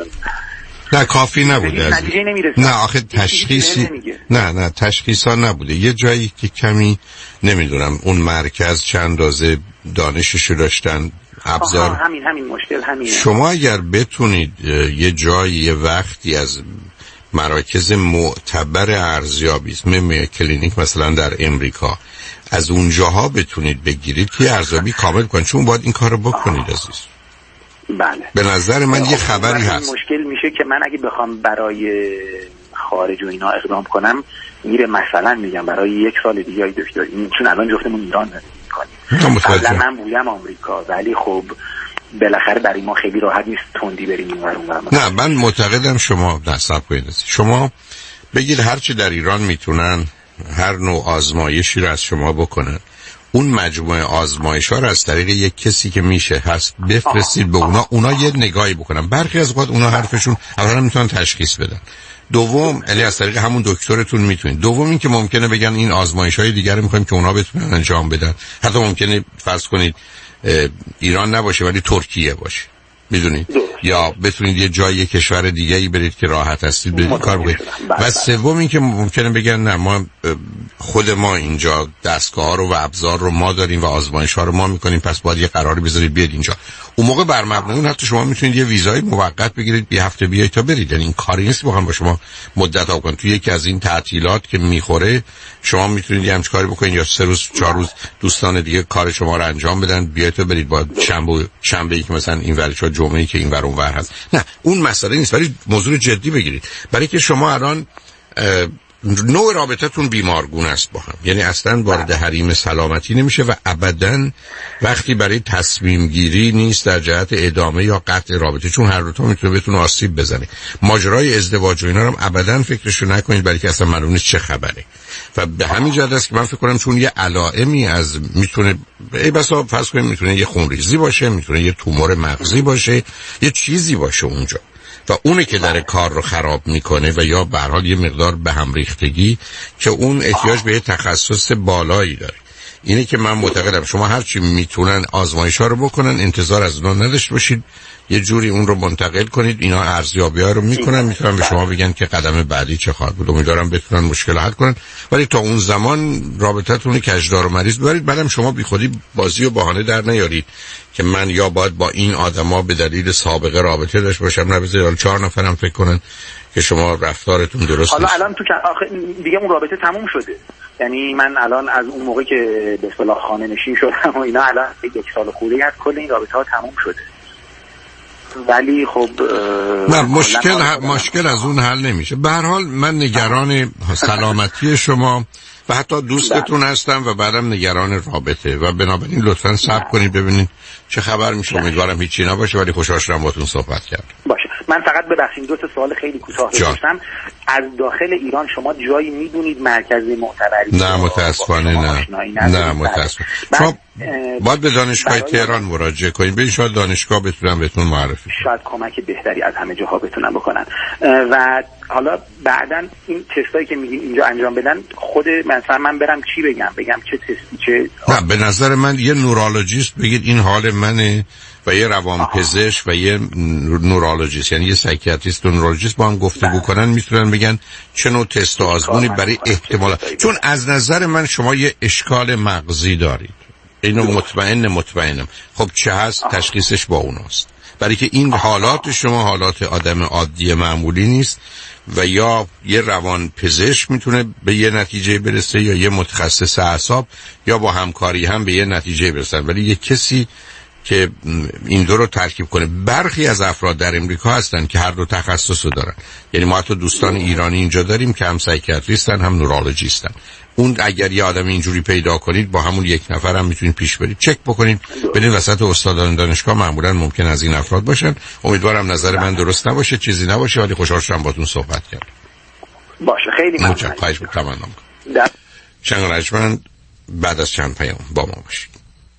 S4: نه کافی نبوده. نه آخه تشخیصی نه تشخیصا نبوده. یه جایی که کمی نمیدونم اون مرکز چند اندازه دانششو داشتن، ابزار
S6: همین مشکل همینه.
S4: شما اگر بتونید یه جایی یه وقتی از مراکز معتبر ارزیابی مثل کلینیک مثلا در امریکا از اونجاها بتونید بگیرید که ارزیابی کامل کنید، چون باید این کارو بکنید عزیز.
S6: بله.
S4: به نظر من یه خبری هست.
S6: مشکل میشه که من اگه بخوام برای خارج و اینا اقدام کنم میره مثلا میگم برای 1 سال دیگه دکتر، چون الان جفتمون ایران زندگی می‌کنیم. قبلا من بودم آمریکا، ولی خب بالاخره برای ما خیلی راحت نیست تندی بریم اونور.
S4: نه من معتقدم شما نصب کنید، شما بگید هرچی در ایران میتونن هر نوع آزمایشی رو از شما بکنن، اون مجموعه آزمایش‌ها رو از طریق یک کسی که میشه هست بفرستید به اونا یه نگاهی بکنن. برخی از اوقات اونا حرفشون اولا میتونن تشخیص بدن، دوم یعنی از طریق همون دکترتون میتونید، دوم این که ممکنه بگن این آزمایش‌های دیگر رو می‌خوایم که اونا بتونن انجام بدن، حتی ممکنه فرض کنید ایران نباشه ولی ترکیه باشه، میدونید، یا بتونید یه جای کشور دیگه‌ای برید که راحت هستید برید کار بکنید. و سوم این که ممکنه بگن نه ما خود ما اینجا دستگاه‌ها رو و ابزار رو ما داریم و آزمایش‌ها رو ما می‌کنیم، پس باید یه قراری بذارید بیاد اینجا. اون موقع بر مبنای اون حتی شما میتونید یه ویزای موقت بگیرید، یه هفته بیایید تا برید. یعنی این کاری نیست بخوام با شما مدت ها کنید. توی یکی از این تعطیلات که میخوره شما میتونید یه همچین کاری بکنید، یا 3 روز 4 روز دوستان دیگه کار شما رو انجام بدن، بیایید تا برید. با شنبه‌ای که مثلا این ورش جمعه‌ای که این ور اون ور هست، نه اون مسئله نیست، ولی موضوع جدی بگیرید، برای که شما الان نوع رابطتون بیمارگونه است با هم، یعنی اصلا وارد حریم سلامتی نمیشه و ابداً وقتی برای تصمیم گیری نیست در جهت ادامه یا قطع رابطه، چون هر دو تا میتونه بهتون آسیب بزنه. ماجرای ازدواج و اینا رو ابداً فکرشو نکنید، برای که اصلا معلوم نیست چه خبره. و به همین جهت است که من فکر کنم چون یه علائمی از میتونه بسا فرض کنیم میتونه یه خونریزی باشه، میتونه یه تومور مغزی باشه، یه چیزی باشه اونجا و اونه که در کار رو خراب میکنه، و یا به هر حال یه مقدار به هم ریختگی که اون احتیاج به یه تخصص بالایی داره. اینه که من معتقدم شما هرچی میتونن آزمایش‌ها رو بکنن، انتظار از اونا نداشته باشید، یه جوری اون رو منتقل کنید، اینا ارزیابی‌ها رو میکنن به شما بگن که قدم بعدی چه خواهد بود. امیدوارم بتونن مشکل حل کنن، ولی تا اون زمان رابطتون رو کجدار و مریض ببرید. بعدم شما بیخودی بازی و بهانه در نیارید که من یا باید با این آدما به دلیل سابقه رابطه داشته باشم، نه بذارید 4 نفرم فکر کنن که شما رفتارتون درست
S6: حالا
S4: نیست.
S6: الان تو دیگه اون رابطه تموم شده، یعنی من الان از اون موقع که به اصطلاح خانه نشین شدم و اینا الان 1 سال خورده از کل این رابطه ها تموم شده. ولی خب
S4: نه مشکل از اون حل نمیشه. به هر حال من نگران سلامتی شما و حتی دوستتون هستم و بعدم نگران رابطه، و بنابراین لطفاً صبر کنید ببینید چه خبر میشه. امیدوارم هیچی نباشه، ولی خوشحال شدم باهاتون صحبت کردم.
S6: باشه. من فقط ببخشید 2 سوال خیلی کوتاه داشتم. از داخل ایران شما جایی میدونید مرکزی معتبری؟
S4: نه متاسفانه نه متاسفانه. شما باید به دانشگاه تهران مراجعه کنید، به شاید دانشگاه بتونن بهتون معرفی کنن،
S6: شاید کمک بهتری از همه جاها بتونن بکنن. و حالا بعدن این تستایی که میگین اینجا انجام بدن، خود مثلا من برم چی بگم چه تستی چه؟
S4: نه به نظر من یه نورولوژیست بگید این حال منه و یه روانپزشک و یه نورولوژیست، یعنی یه سایکیاتریست و نورولوژیست با هم گفتگو کنن، میتونن بگن چه نوع تست و آزمونی برای احتمالات. چون از نظر من شما یه اشکال مغزی دارید، اینو مطمئنم. خب چه هست؟ تشخیصش با اوناست. برای که این حالات شما حالات آدم عادی معمولی نیست و یا یه روان پزشک میتونه به یه نتیجه برسه یا یه متخصص اعصاب یا با همکاری هم به یه نتیجه برسن، ولی یه کسی که این دو رو ترکیب کنه. برخی از افراد در امریکا هستن که هر دو تخصص رو دارن، یعنی ما حتی دوستان ایرانی اینجا داریم که هم سایکیاتریستن هم نورولوژیستن. اون اگر یه آدم اینجوری پیدا کنید با همون یک نفر هم میتونید پیش برید، چک بکنید بدین وسط استادان دانشگاه معمولا ممکن از این افراد باشن. امیدوارم نظر من درست نباشه، چیزی نباشه، ولی خوشحال شدم باهاتون صحبت کردم.
S6: باشه، خیلی ممنون.
S4: خواهش می‌کنم. شنگ رجمند بعد از چند پیام با ما باشید.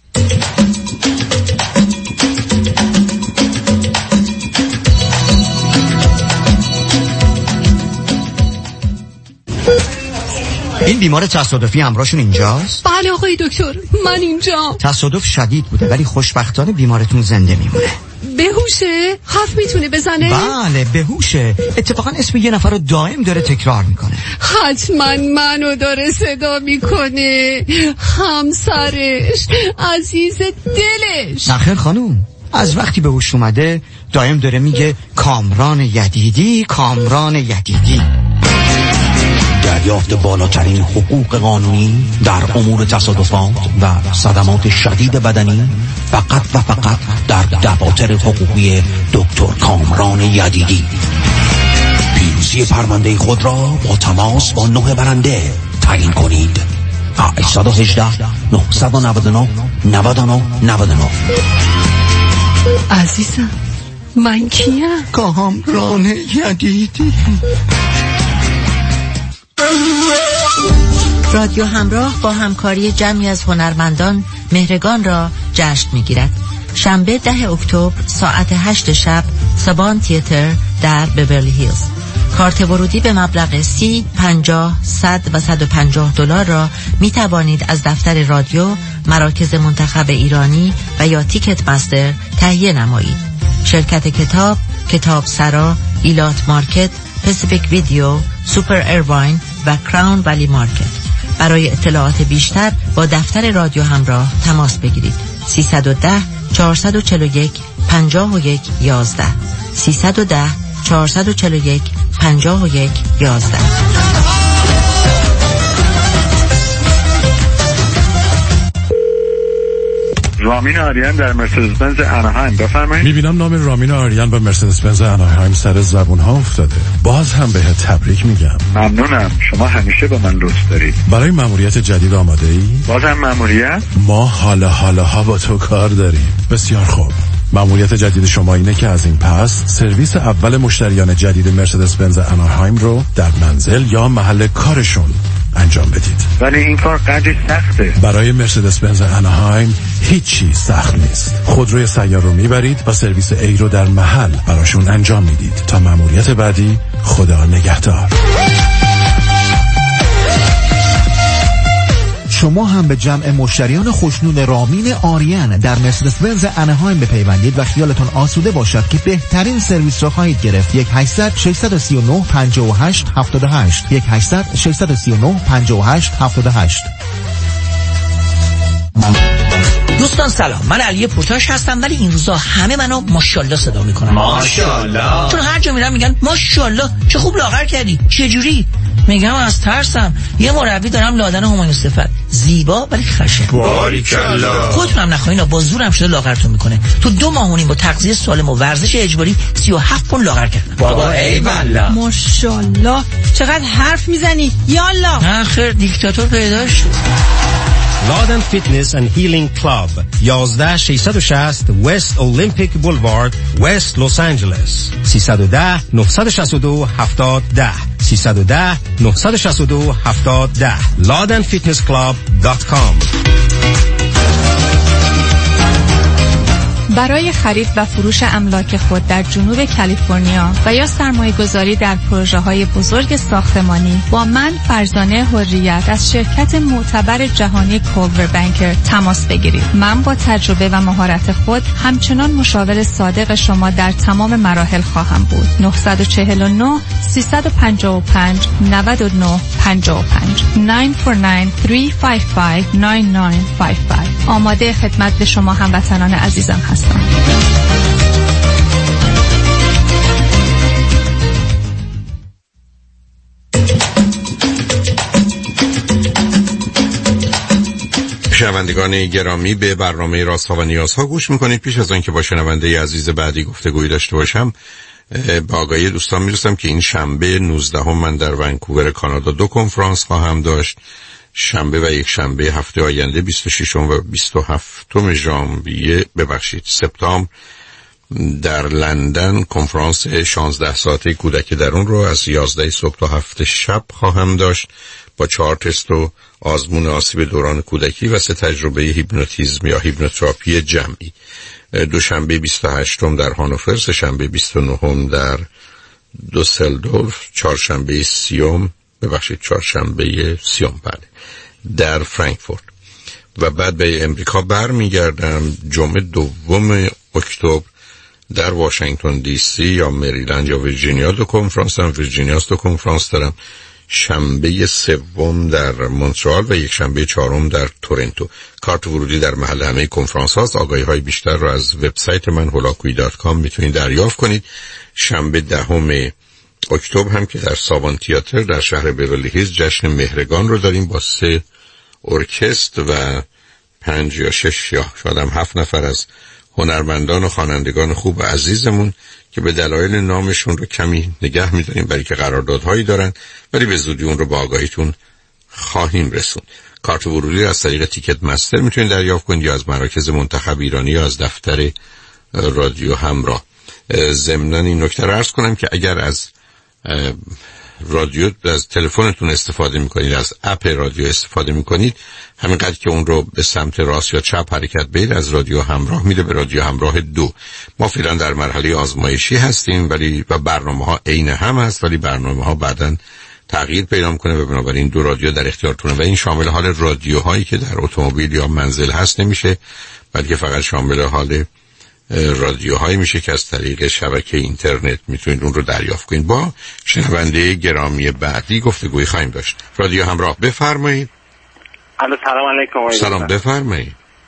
S7: این بیمار تصادفی همراهشون اینجاست؟
S14: بله آقای دکتر، من اینجا.
S7: تصادف شدید بوده ولی خوشبختانه بیمارتون زنده میمونه.
S14: بهوشه؟ حرف میتونه بزنه؟
S7: بله بهوشه. اتفاقا اسم یه نفر رو دائم داره تکرار میکنه.
S14: حتما منو داره صدا میکنه، همسرش، عزیز دلش.
S7: نخیر خانوم، از وقتی به هوش اومده دائم داره میگه کامران یدیدی، کامران یدیدی.
S15: دریافت بالاترین حقوق قانونی در امور تصادفات و صدمات شدید بدنی فقط و فقط در دفاتر حقوقی دکتر کامران یدیدی. پیروزی پرونده خود را با تماس با 9 برنده تعیین کنید. 818 999 99 99.
S14: عزیزم من کیم؟
S7: کامران یدیدی.
S11: رادیو همراه با همکاری جمعی از هنرمندان مهرگان را جشن می‌گیرد. شنبه 10 اکتبر ساعت 8 شب سابان تئاتر در بیورلی هیلز. کارت ورودی به مبلغ 30, 50, 100 و $150 را می توانید از دفتر رادیو، مراکز منتخب ایرانی و یا تیکت مستر تهیه نمایید. شرکت کتاب، کتاب سرا، ایلات مارکت، پسیفیک ویدیو، سوپر ایرواین و کراون ولی مارکت. برای اطلاعات بیشتر با دفتر رادیو همراه تماس بگیرید. 310 441 51 11 310 441 51 11.
S16: رامین آریان در مرسدس بنز اناهایم، بفرمایید.
S17: میبینم نام رامین آریان با مرسدس بنز اناهایم سر زبون ها افتاده. باز هم بهت تبریک میگم.
S16: ممنونم، شما همیشه به من لطف دارید.
S17: برای مأموریت جدید آماده ای؟
S16: بازم مأموریت؟
S17: ما حالا با تو کار داریم. بسیار خوب. مأموریت جدید شما اینه که از این پس سرویس اول مشتریان جدید مرسدس بنز اناهایم رو در منزل یا محل کارشون انجام بدید.
S16: ولی این کار قدری سخته.
S17: برای مرسدس بنز اناهایم هیچی سخت نیست. خودروی سیار رو میبرید و سرویس ای رو در محل براشون انجام میدید. تا مأموریت بعدی، خدا نگهدار.
S18: شما هم به جمع مشتریان خوشنود رامین آریان در مرسدس بنز اناهایم بپیوندید و خیالتون آسوده باشد که بهترین سرویس را خواهید گرفت. 1-800-639-58-78 1-800-639-58-78.
S19: دوستان سلام، من علی پورتاش هستم، ولی این روزا همه منو ماشاءالله صدا میکنن. ماشاءالله؟ چون هر جا میرم میگن ماشاءالله چه خوب لاغر کردی، چه جوری؟ میگم از ترسم. یه مربی دارم لادن همایون صفت، زیبا ولی خشن. باریکلا. خودتونم نخواین با زورم شده لاغرتون میکنه. تو 2 ماه و نیم با تغذیه سالم و ورزش اجباری 37 پوند لاغر کردم. بابا ای والله.
S14: ماشاءالله چقدر حرف میزنی. یالا.
S19: آخر دیکتاتور پیدا شد.
S20: لادن فیتنس اند هیلینگ کلاب 11660 وست اولمپیک بولوارد وست لس آنجلس 310 962 7010 310 962 7010 ladenfitnessclub.com.
S21: برای خرید و فروش املاک خود در جنوب کالیفرنیا و یا سرمایه‌گذاری در پروژه‌های بزرگ ساختمانی با من فرزانه حریت از شرکت معتبر جهانی کولور بانکر تماس بگیرید. من با تجربه و مهارت خود همچنان مشاور صادق شما در تمام مراحل خواهم بود. 949 355 99 55 949-355-9955. آماده خدمت به شما هموطنان عزیزم هستم.
S4: شنوندگان گرامی، به برنامه رازها و نیازها گوش میکنید. پیش از آنکه با شنونده عزیز بعدی گفتگویی داشته باشم، با آگاهی دوستان میرسم که این شنبه 19 من در ونکوور کانادا 2 کنفرانس خواهم داشت. شنبه و یک شنبه هفته آینده 26 و 27 ژانویه سپتامبر در لندن کنفرانس 16 ساعته کودک درون رو از 11 صبح تا 7 شب خواهم داشت با 4 تست و آزمون آسیب دوران کودکی و 3 تجربه هیپنوتیزم یا هیپنوتراپی جمعی. دوشنبه 28 در هانوفر، سه‌شنبه 29 در دوسلدورف، چهارشنبه 30 در فرانکفورت و بعد به امریکا برمیگردم. جمعه 2 اکتبر در واشنگتن دی سی یا مریلند یا ویرجینیا 2 کنفرانس دارم. ویرجینیا 2 کنفرانس دارم. شنبه 3 در مونترال و یک شنبه 4 در تورنتو. کارت ورودی در محل همه کنفرانس هاست. آگاهی های بیشتر رو از وبسایت من holakuyi.com میتونید دریافت کنید. شنبه 10 اکتبر هم که در ساوان تئاتر در شهر بیورلی هیلز جشن مهرگان رو داریم با 3 ارکستر و 5 یا 6 یا شاید هم 7 نفر از هنرمندان و خوانندگان خوب و عزیزمون که به دلایل نامشون رو کمی نگه می‌داریم برای که قراردادهایی دارن، ولی به زودی اون رو با آگاهیتون خواهیم رسوند. کارت ورودی از طریق تیکت مستر میتونید دریافت کنید یا از مراکز منتخب ایرانی یا از دفتر رادیو همراه. ضمناً این نکته رو عرض کنم که اگر از رادیو از تلفنتون استفاده میکنید، از اپ رادیو استفاده میکنید، همینقدر که اون رو به سمت راست یا چپ حرکت بدید از رادیو همراه میره به رادیو همراه 2. ما فعلا در مرحله آزمایشی هستیم ولی و برنامه‌ها عین هم هست، ولی برنامه‌ها بعداً تغییر پیدا میکنه و بنابراین 2 رادیو در اختیارتونه و این شامل حال رادیوهایی که در اتومبیل یا منزل هست نمیشه، بلکه فقط شامل حال رادیوهایی میشه که از طریق شبکه اینترنت میتونید اون رو دریافت کنید. با شنونده گرامی بعدی گفتگوی خواهیم داشت. رادیو همراه، بفرمایید.
S22: الو، سلام علیکم.
S4: سلام، بفرمایید.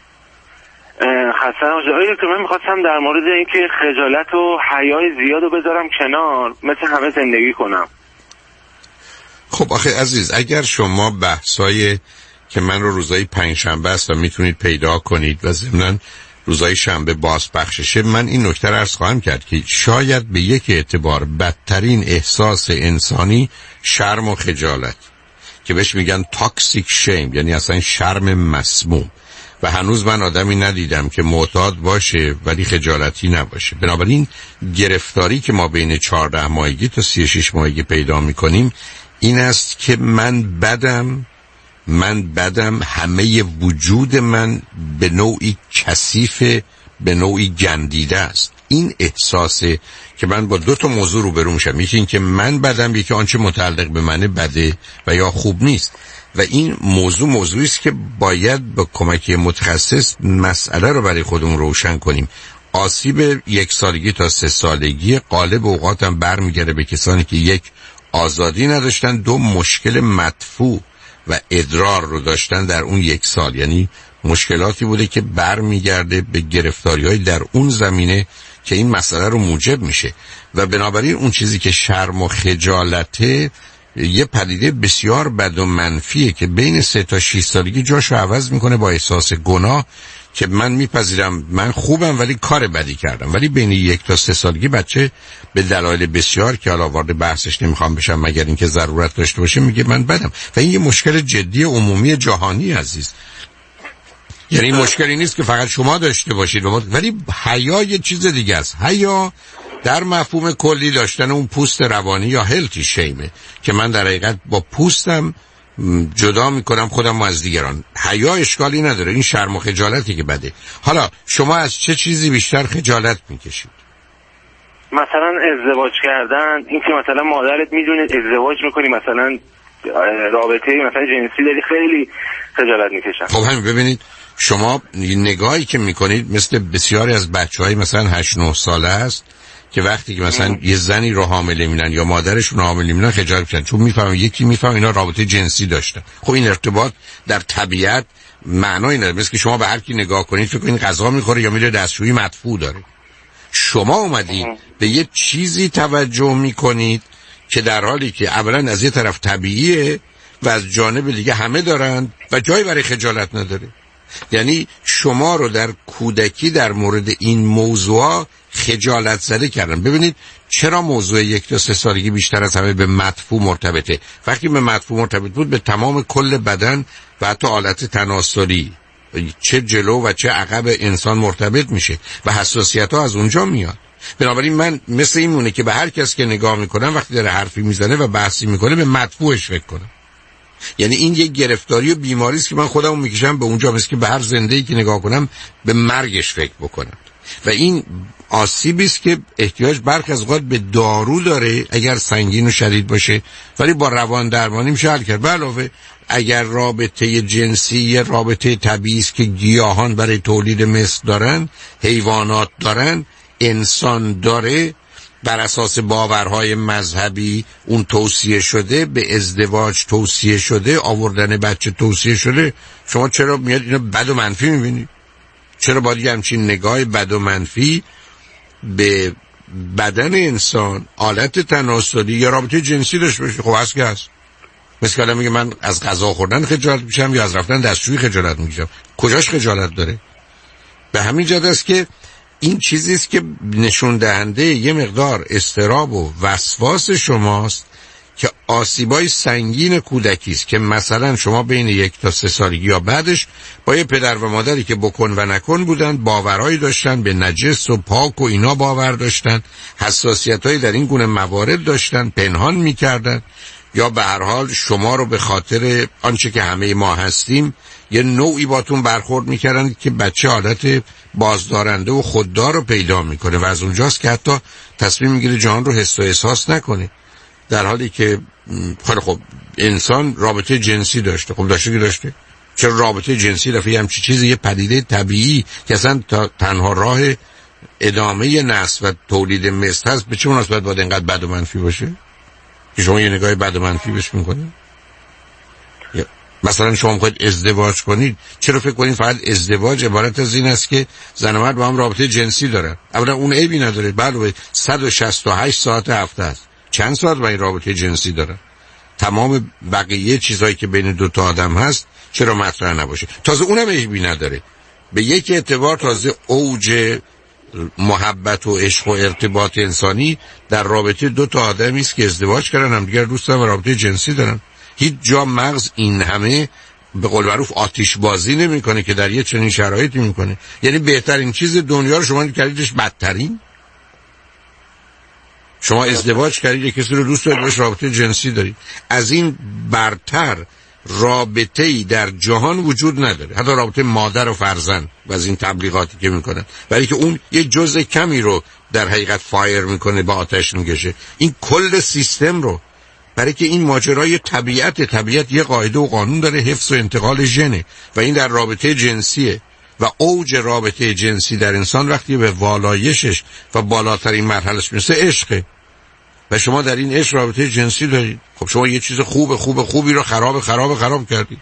S22: حسن آقای دکتر، من میخواستم در مورد اینکه خجالت و حیای زیاد رو بذارم کنار، مثل همه زندگی کنم.
S4: خب آخه عزیز، اگر شما بحثای که من رو روزای 5 شنبه است و میتونید پیدا کنید و ضمناً روزای شنبه بازپخششه، من این نکته رو عرض خواهم کرد که شاید به یک اعتبار بدترین احساس انسانی شرم و خجالت که بهش میگن تاکسیک شیم، یعنی اصلا شرم مسموم، و هنوز من آدمی ندیدم که معتاد باشه ولی خجالتی نباشه. بنابراین گرفتاری که ما بین 14 ماهگی تا 36 ماهگی پیدا میکنیم این است که من بدم همه وجود من به نوعی کثیف، به نوعی گندیده است. این احساسه که من با 2 موضوع روبرو میشم، یکی این که من بدم، یکی آنچه متعلق به منه بده و یا خوب نیست. و این موضوعی است که باید با کمک متخصص مسئله رو برای خودمون روشن کنیم. آسیب 1 سالگی تا 3 سالگی غالب اوقات هم برمیگرده به کسانی که 1 آزادی نداشتن، 2 مشکل مدفوع و ادرار رو داشتن در اون 1 سال، یعنی مشکلاتی بوده که برمیگرده به گرفتاری‌های در اون زمینه که این مسئله رو موجب میشه. و بنابراین اون چیزی که شرم و خجالته یه پدیده بسیار بد و منفیه که بین 3 تا 6 سالگی جاشو عوض میکنه با احساس گناه که من میپذیرم من خوبم ولی کار بدی کردم. ولی بین 1 تا 3 سالگی بچه به دلایل بسیار که حالا وارد بحثش نمیخوام بشم مگر اینکه ضرورت داشته باشه میگه من بدم. و این یه مشکل جدی عمومی جهانی عزیز، یعنی مشکلی نیست که فقط شما داشته باشید. ولی حیا یه چیز دیگه است. حیا در مفهوم کلی داشتن اون پوست روانی یا هلتی شیمه که من در حقیقت با پوستم جدا میکنم خودم از دیگران. حیا اشکالی نداره، این شرم و خجالتی که بده. حالا شما از چه چیزی بیشتر خجالت میکشید؟
S22: مثلا ازدواج کردن، این که مثلا مادرت میدونه ازدواج میکنی، مثلا رابطه مثلا جنسی داری، خیلی خجالت میکشم.
S4: خب همین ببینید، شما نگاهی که میکنید مثل بسیاری از بچهای مثلا 8-9 ساله است که وقتی که مثلا یه زنی رو حامله میبینن یا مادرشون رو حامله میبینن خجالت میکشن، چون میفهمن یکی میفهمه اینا رابطه جنسی داشتن. خب این ارتباط در طبیعت معنایی نداره. مثل که شما به هر کی نگاه کنید فکر کنید غذا میخوره یا میره دستشویی مدفوع داره. شما اومدید به یه چیزی توجه میکنید که در حالی که اولا از یه طرف طبیعیه و از جانب دیگه همه دارن و جایی برای خجالت نداره. یعنی شما رو در کودکی در مورد این موضوع خجالت زده کردن. ببینید چرا موضوع 1 تا 3 سالگی بیشتر از همه به مدفوع مرتبطه. وقتی به مدفوع مرتبط بود به تمام کل بدن و حتی آلت تناسلی چه جلو و چه عقب انسان مرتبط میشه و حساسیت ها از اونجا میاد. بنابراین من مثل این مونه که به هر کس که نگاه میکنم وقتی داره حرفی میزنه و بحثی میکنه به مدفوعش فکر کنم. یعنی این یک گرفتاری و بیماری است که من خودمو میکشم به اونجا، مثل که به هر زنده‌ای که نگاه کنم به مرگش فکر بکنم. و این آسیبی است که احتیاج برخی از اوقات به دارو داره اگر سنگین و شدید باشه، ولی با روان درمانی میشه حل کرد. به علاوه اگر رابطه جنسی یه رابطه طبیعی است که گیاهان برای تولید مثل دارن، حیوانات دارن، انسان داره، بر اساس باورهای مذهبی اون توصیه شده، به ازدواج توصیه شده، آوردن بچه توصیه شده، شما چرا میاد اینو بد و منفی میبینید؟ چرا باید یه همچین نگاه بد و منفی به بدن انسان، آلت تناسلی یا رابطه جنسی داشته باشه؟ خب هست که هست. مثل که میگه من از غذا خوردن خجالت میشم یا از رفتن دستشویی خجالت میکشم. کجاش خجالت داره؟ به همین جهت است که این چیزی است که نشون دهنده یه مقدار اضطراب و وسواس شماست که آسیبای سنگین کودکی است که مثلا شما بین 1 تا 3 سالگی یا بعدش با یه پدر و مادری که بکن و نکن بودن، باورایی داشتن، به نجس و پاک و اینا باور داشتن، حساسیتایی در این گونه موارد داشتن، پنهان میکردن، یا به هر حال شما رو به خاطر آنچه که همه ما هستیم یه نوعی باتون برخورد میکردن که بچه حالت بازدارنده و خوددار رو پیدا میکنه و از اونجاست که حتی تصمیم میگیره جهان رو حس و احساس نکنه، در حالی که خب انسان رابطه جنسی داشته. خب داشته که داشته، چرا رابطه جنسی دفعه همچی چیزی یه پدیده طبیعی که اصلا تنها راه ادامه نسل و تولید مثل هست به چه مناسبت باید اینقدر بد و منفی باشه که شما یه نگاه بد و منفی بهش میکنید؟ مثلا شما میخواید ازدواج کنید، چرا فکر کنید فقط ازدواج عبارت از این است که زن و مرد با هم رابطه جنسی دارن؟ اولا اون عیبی نداره. بله 168 ساعت هفته است، چند ساعت با این رابطه جنسی دارن؟ تمام بقیه چیزایی که بین 2 تا آدم هست چرا مطرح نباشه؟ تازه اونم عیبی نداره. به یک اعتبار تازه اوج محبت و عشق و ارتباط انسانی در رابطه 2 تا آدمی است که ازدواج کردن، هم دیگر دوست دارن و رابطه جنسی دارن. هیچ جا مغز این همه به قول معروف آتش بازی نمیکنه که در یه چنین شرایطی میکنه. یعنی بهترین چیز دنیا رو شما کردیدش بدترین. شما ازدواج کردید، کسی رو دوست دارید، باش رابطه جنسی دارید. از این برتر رابطه‌ای در جهان وجود نداره، حتی رابطه مادر و فرزند و از این تبلیغاتی که میکنن، ولی که اون یه جزء کمی رو در حقیقت فایر میکنه، با آتش میکشه. این کل سیستم رو، برای که این ماجرای طبیعت یه قاعده و قانون داره، حفظ و انتقال ژنه و این در رابطه جنسیه و اوج رابطه جنسی در انسان وقتی به والایشش و بالاترین مرحلهش میرسه عشقه و شما در این عشق رابطه جنسی دارید. خب شما یه چیز خوبی رو خراب کردید.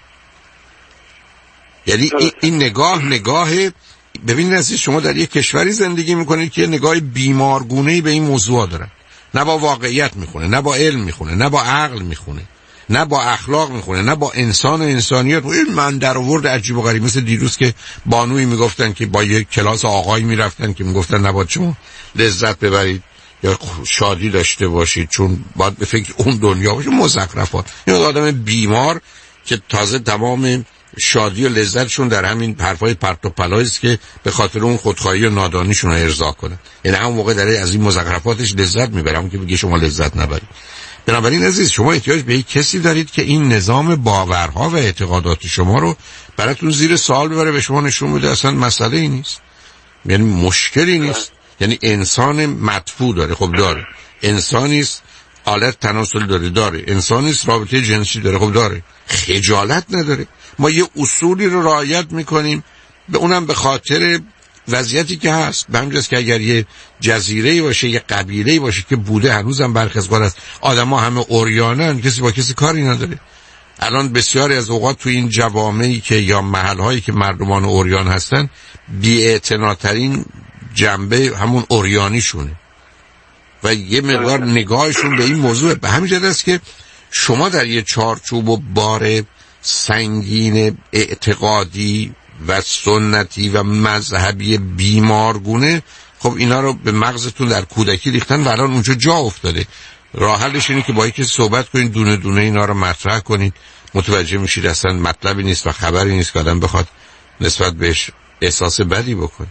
S4: یعنی این نگاه ببینید عزیز، شما در یک کشوری زندگی میکنید که نگاه بیمارگونه‌ای به این موضوع دارن، نه با واقعیت میخونه، نه با علم میخونه، نه با عقل میخونه، نه با اخلاق میخونه، نه با انسان و انسانیت. این من در آورد عجیب و غریب، مثل دیروز که بانوی میگفتن که با یک کلاس آقایی میرفتن که میگفتن نباید شما لذت ببرید یا شادی داشته باشید چون باید به فکر اون دنیا باشید. مزخرفات. این آدم بیمار که تازه تمام شادی و لذتشون در همین حرفای پرت و پلایی است که به خاطر اون خودخواهی و نادانیشون رو ارضا کنن. یعنی همون موقع داره از این مزخرفاتش لذت میبره، همون که بگه شما لذت نبرید. بنابراین عزیز شما احتیاج به یک کسی دارید که این نظام باورها و اعتقادات شما رو براتون زیر سوال ببره، به شما نشون بده اصلا مسئله ای نیست، یعنی مشکلی نیست. یعنی انسان مدفوع داره، خب داره. انسانیست آلت تناسل داره. انسانیست رابطه جنسی داره، خب داره. خجالت نداره. ما یه اصولی رو رعایت میکنیم، به اونم به خاطر وضعیتی که هست. به همین جاست که اگر یه جزیره‌ای باشه، یه قبیله‌ای باشه که بوده هنوزم برخی از است، آدم‌ها همه عریانن، کسی با کسی کاری نداره. الان بسیاری از اوقات تو این جوامعی که یا محل‌هایی که مردمان عریان هستن، بی‌اعتناترین جنبه همون عریانیشونه و یه مقدار نگاهشون به این موضوع. به همین جهت است که شما در یه چارچوب و بار سنگین اعتقادی و سنتی و مذهبی بیمارگونه، خب اینا رو به مغزتون در کودکی ریختن و الان اونجا جا افتاده. راه حلش اینه که با یکی صحبت کنید، دونه دونه اینا رو مطرح کنید، متوجه میشید اصلا مطلبی نیست و خبری نیست که آدم بخواد نسبت بهش احساس بدی بکنه.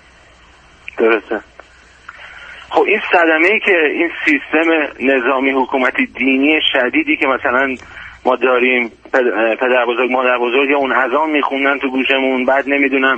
S22: درسته. خب این صدمه‌ای که این سیستم نظامی حکومتی دینی شدیدی که مثلا ما داریم، پدر بزرگ مادر بزرگ اون اذان میخوندن تو گوشمون، بعد نمیدونم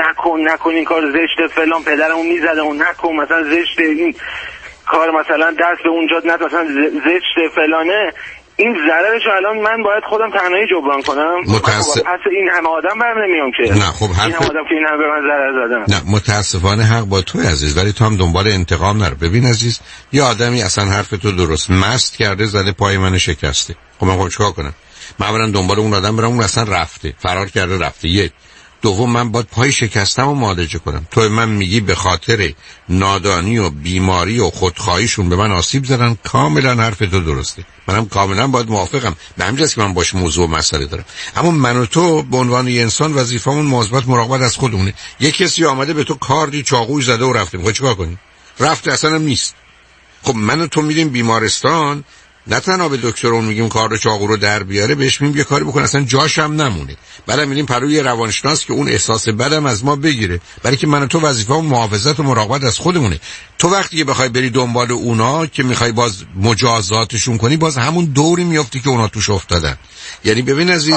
S22: نکن این کار زشته فلان، پدرمون میزده اون نکن مثلا زشته این کار، مثلا دست به اونجا نه مثلا زشته فلانه، این ضررشو الان من باید خودم تنهایی جبران کنم. پس این همه آدم برنمیام که
S4: نه. خب
S22: این همه آدم که این همه به من ضرر زدن. نه
S4: متاسفانه حق با تو عزیز، ولی تو هم دنبال انتقام نرو. ببین عزیز، یه آدمی اصلا حرف تو درست مست کرده، زده پای من شکسته، خب من چیکار کنم؟ من برم دنبال اون آدم برم، اون اصلا رفته، فرار کرده رفته. یک دوم من باید پای شکستم و معالجه کنم. تو من میگی به خاطر نادانی و بیماری و خودخواهیشون به من آسیب زدن، کاملا حرف تو درسته، منم کاملا باید موافقم. به همین جاست که من باش موضوع و مسئله دارم. اما من و تو به عنوان یه انسان وظیفمون مواظبت مراقبت از خودمونه. یه کسی آمده به تو کاردی چاقوش زده و رفته، میخوای چیکار کنی؟ رفته اصلا هم نیست. خب من و تو میریم بیمارستان، نه تنها به دکتر اون میگیم کار چاقو رو در بیاره، بهش میگیم یه کاری بکن اصلا جاش هم نمونه. بعدم میریم پروی روانشناس که اون احساس بدم از ما بگیره، برای که من و تو وظیفه‌مون محافظت و مراقبت از خودمونه. تو وقتی که بخوای بری دنبال اونا که میخوای باز مجازاتشون کنی، باز همون دوری میافتی که اونا توش افتادن. یعنی ببین عزیز،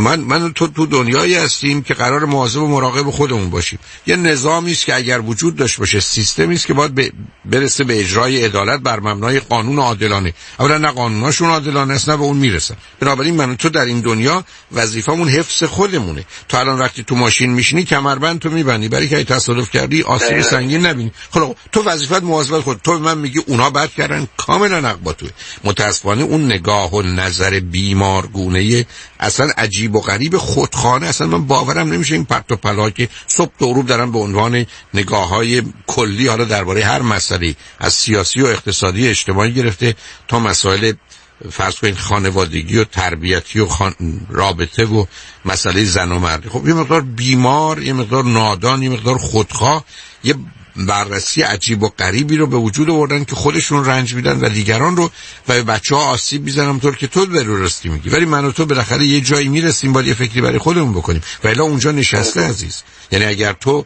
S4: من تو دنیایی هستیم که قرار مواظب و مراقب خودمون باشیم. یه نظامی است که اگر وجود داشت باشه، سیستمی است که باید برسه به اجرای عدالت بر مبنای قانون عادلانه. اولا نه قانوناشون عادلانه است، نه به اون میرسن. بنابراین من و تو در این دنیا وظیفمون حفظ خودمونه. تو الان وقتی تو ماشین میشینی کمربند تو میبندی، برای که تصادف کردی آسیب سنگین نبینی. خب تو وظیفت مواظبت خود. تو من میگی اونا بد کردن، کاملا حق با توئه. متاسفانه اون نگاه و نظر بیمارگونه اصلا عجیب و غریب خودخانه، اصلا من باورم نمیشه این پرت و پلا که صبح تا غروب دارن به عنوان نگاه‌های کلی حالا درباره هر مسئله، از سیاسی و اقتصادی اجتماعی گرفته تا مسائل فرض کنید خانوادگی و تربیتی و رابطه و مسئله زن و مرد، خب یه مقدار بیمار، یه مقدار نادان، یه مقدار خودخواه، یه بررسی عجیب و غریبی رو به وجود آوردن که خودشون رنج میدن و دیگران رو و به بچه‌ها آسیب میزنن، همونطور که تو درستی میگی. ولی من و تو بالاخره یه جایی میرسیم، باید یه فکری برای خودمون بکنیم. و الا اونجا نشسته عزیز. یعنی اگر تو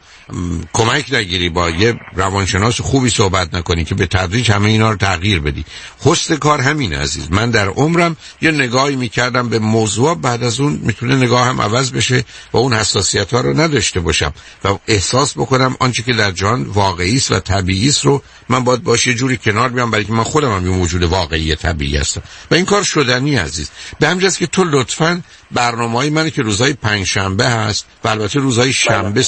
S4: کمک نگیری، با یه روانشناس خوبی صحبت نکنی که به تدریج همه اینا رو تغییر بدی، حسن کار همینه عزیز. من در عمرم یه نگاهی میکردم به موضوع، بعد از اون میتونه نگاهم عوض بشه و اون حساسیت‌ها رو نداشته باشم و احساس بکنم آنچه که در جهان واقعی است و طبیعی است رو من باید باشه یه جوری کنار بیام، برای که من خودم هم یه موجود واقعی طبیعی هستم و این کار شدنی عزیز. به همین جاست که تو لطفاً برنامه‌های من که روزهای پنجشنبه هست و البته روزهای شنبه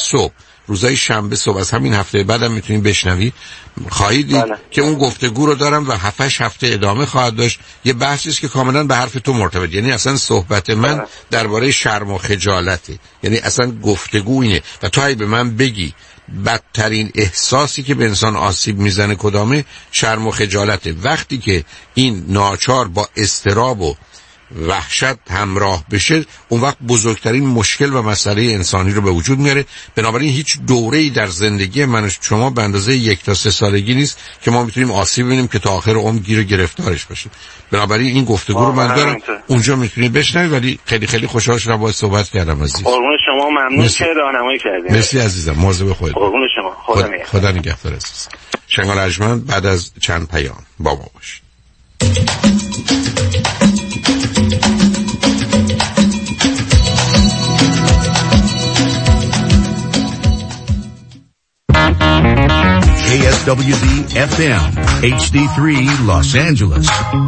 S4: صبح از همین هفته بعدم میتونی بشنوی، خواهید دید که اون گفتگو رو دارم و 7-8 هفته ادامه خواهد داشت. یه بحثی است که کاملا به حرف تو مرتبط، یعنی اصلا صحبت من درباره شرم و خجالته، یعنی اصلا گفتگو اینه. و تو اگه به من بگی بدترین احساسی که به انسان آسیب میزنه کدامه، شرم و خجالته. وقتی که این ناچار با اضطراب و وحشت همراه بشه، اون وقت بزرگترین مشکل و مسئله انسانی رو به وجود میاره. بنابراین هیچ دوره‌ای در زندگی من و شما به اندازه 1 تا 3 سالگی نیست که ما میتونیم آسیب ببینیم که تا آخر عمر گیر و گرفتارش باشیم. بنابراین این گفتگو رو من دارم، اونجا میتونید بشنوید. ولی خیلی خیلی خوشحال شدم باهات صحبت کردم عزیز.
S22: قربون شما، ممنون که راهنمایی کردید.
S4: مرسی عزیزم، مواظب خودت.
S22: قربون شما،
S4: خدا نگهدار عزیز. شنگال ارجمند بعد از چند پیام با ما باشید.
S1: XWZ FM HD3 Los Angeles.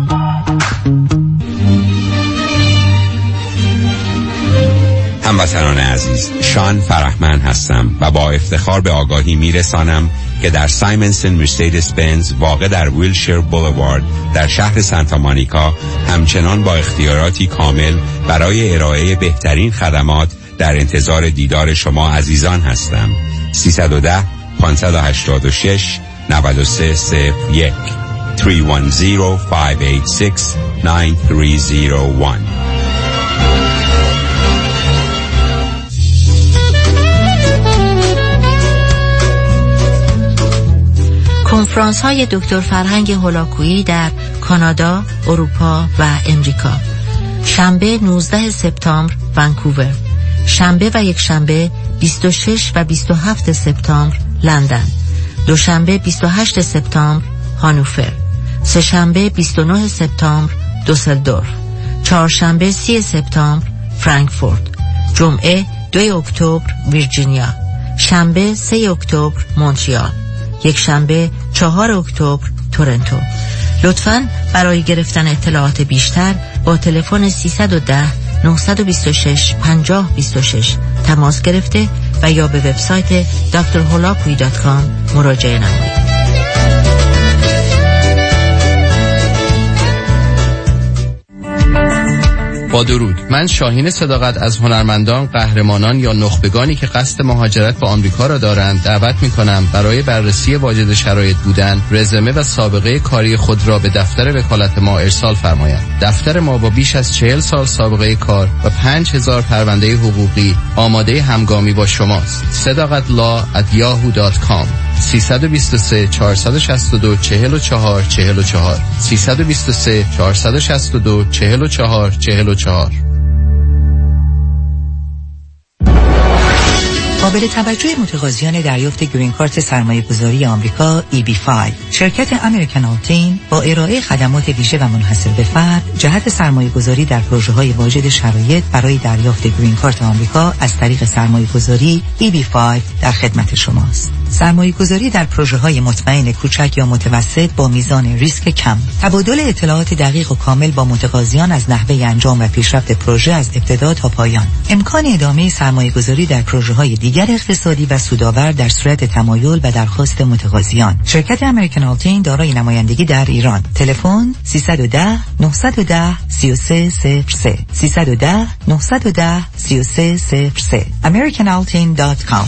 S2: هموطنان عزیز، شان فرحمند هستم و با افتخار به آگاهی میرسانم که در سایمنسن مرسدس بنز واقع در ویلشیر بولوارد در شهر سانتا مونیکا همچنان با اختیاراتی کامل برای ارائه بهترین خدمات در انتظار دیدار شما عزیزان هستم. 310 586 9301 310 586 9301.
S11: کنفرانس های دکتر فرهنگ هولاکویی در کانادا، اروپا و امریکا. شنبه 19 سپتامبر ونکوور، شنبه و یک شنبه 26 و 27 سپتامبر لندن، دوشنبه 28 سپتامبر هانوفر، سه‌شنبه 29 سپتامبر دوسلدورف، چهارشنبه 30 سپتامبر فرانکفورت، جمعه 2 اکتبر ویرجینیا، شنبه 3 اکتبر مونترال، یک شنبه 4 اکتبر تورنتو. لطفاً برای گرفتن اطلاعات بیشتر با تلفن 310 926 5026 تماس گرفته و یا به وبسایت drholakui.com مراجعه نمایید.
S3: با درود، من شاهین صداقت از هنرمندان، قهرمانان یا نخبگانی که قصد مهاجرت به آمریکا را دارند دعوت می‌کنم برای بررسی واجد شرایط بودن، رزومه و سابقه کاری خود را به دفتر وکالت ما ارسال فرمایند. دفتر ما با بیش از 40 سال سابقه کار و 5000 پرونده حقوقی آماده همگامی با شماست. sadaqatlaw@yahoo.com 323 462 44 44 323 462 44 44.
S23: قابل توجه متقاضیان دریافت گرین کارت سرمایه‌گذاری آمریکا EB-5. شرکت امریکن آلتین با ارائه خدمات ویژه و منحصر به فرد جهت سرمایه‌گذاری در پروژه‌های واجد شرایط برای دریافت گرین کارت آمریکا از طریق سرمایه‌گذاری EB-5 در خدمت شماست. سرمایه‌گذاری در پروژه‌های مطمئن کوچک یا متوسط با میزان ریسک کم. تبادل اطلاعات دقیق و کامل با متقاضیان از نحوه انجام و پیشرفت پروژه از ابتدا تا پایان. امکان ادامه سرمایه‌گذاری در پروژه‌های دیگر اقتصادی و سودآور در صورت تمایل و درخواست متقاضیان. شرکت امریکن آلتین دارای نمایندگی در ایران. تلفن 310 910 3303 310 910 3303 americanaltin.com.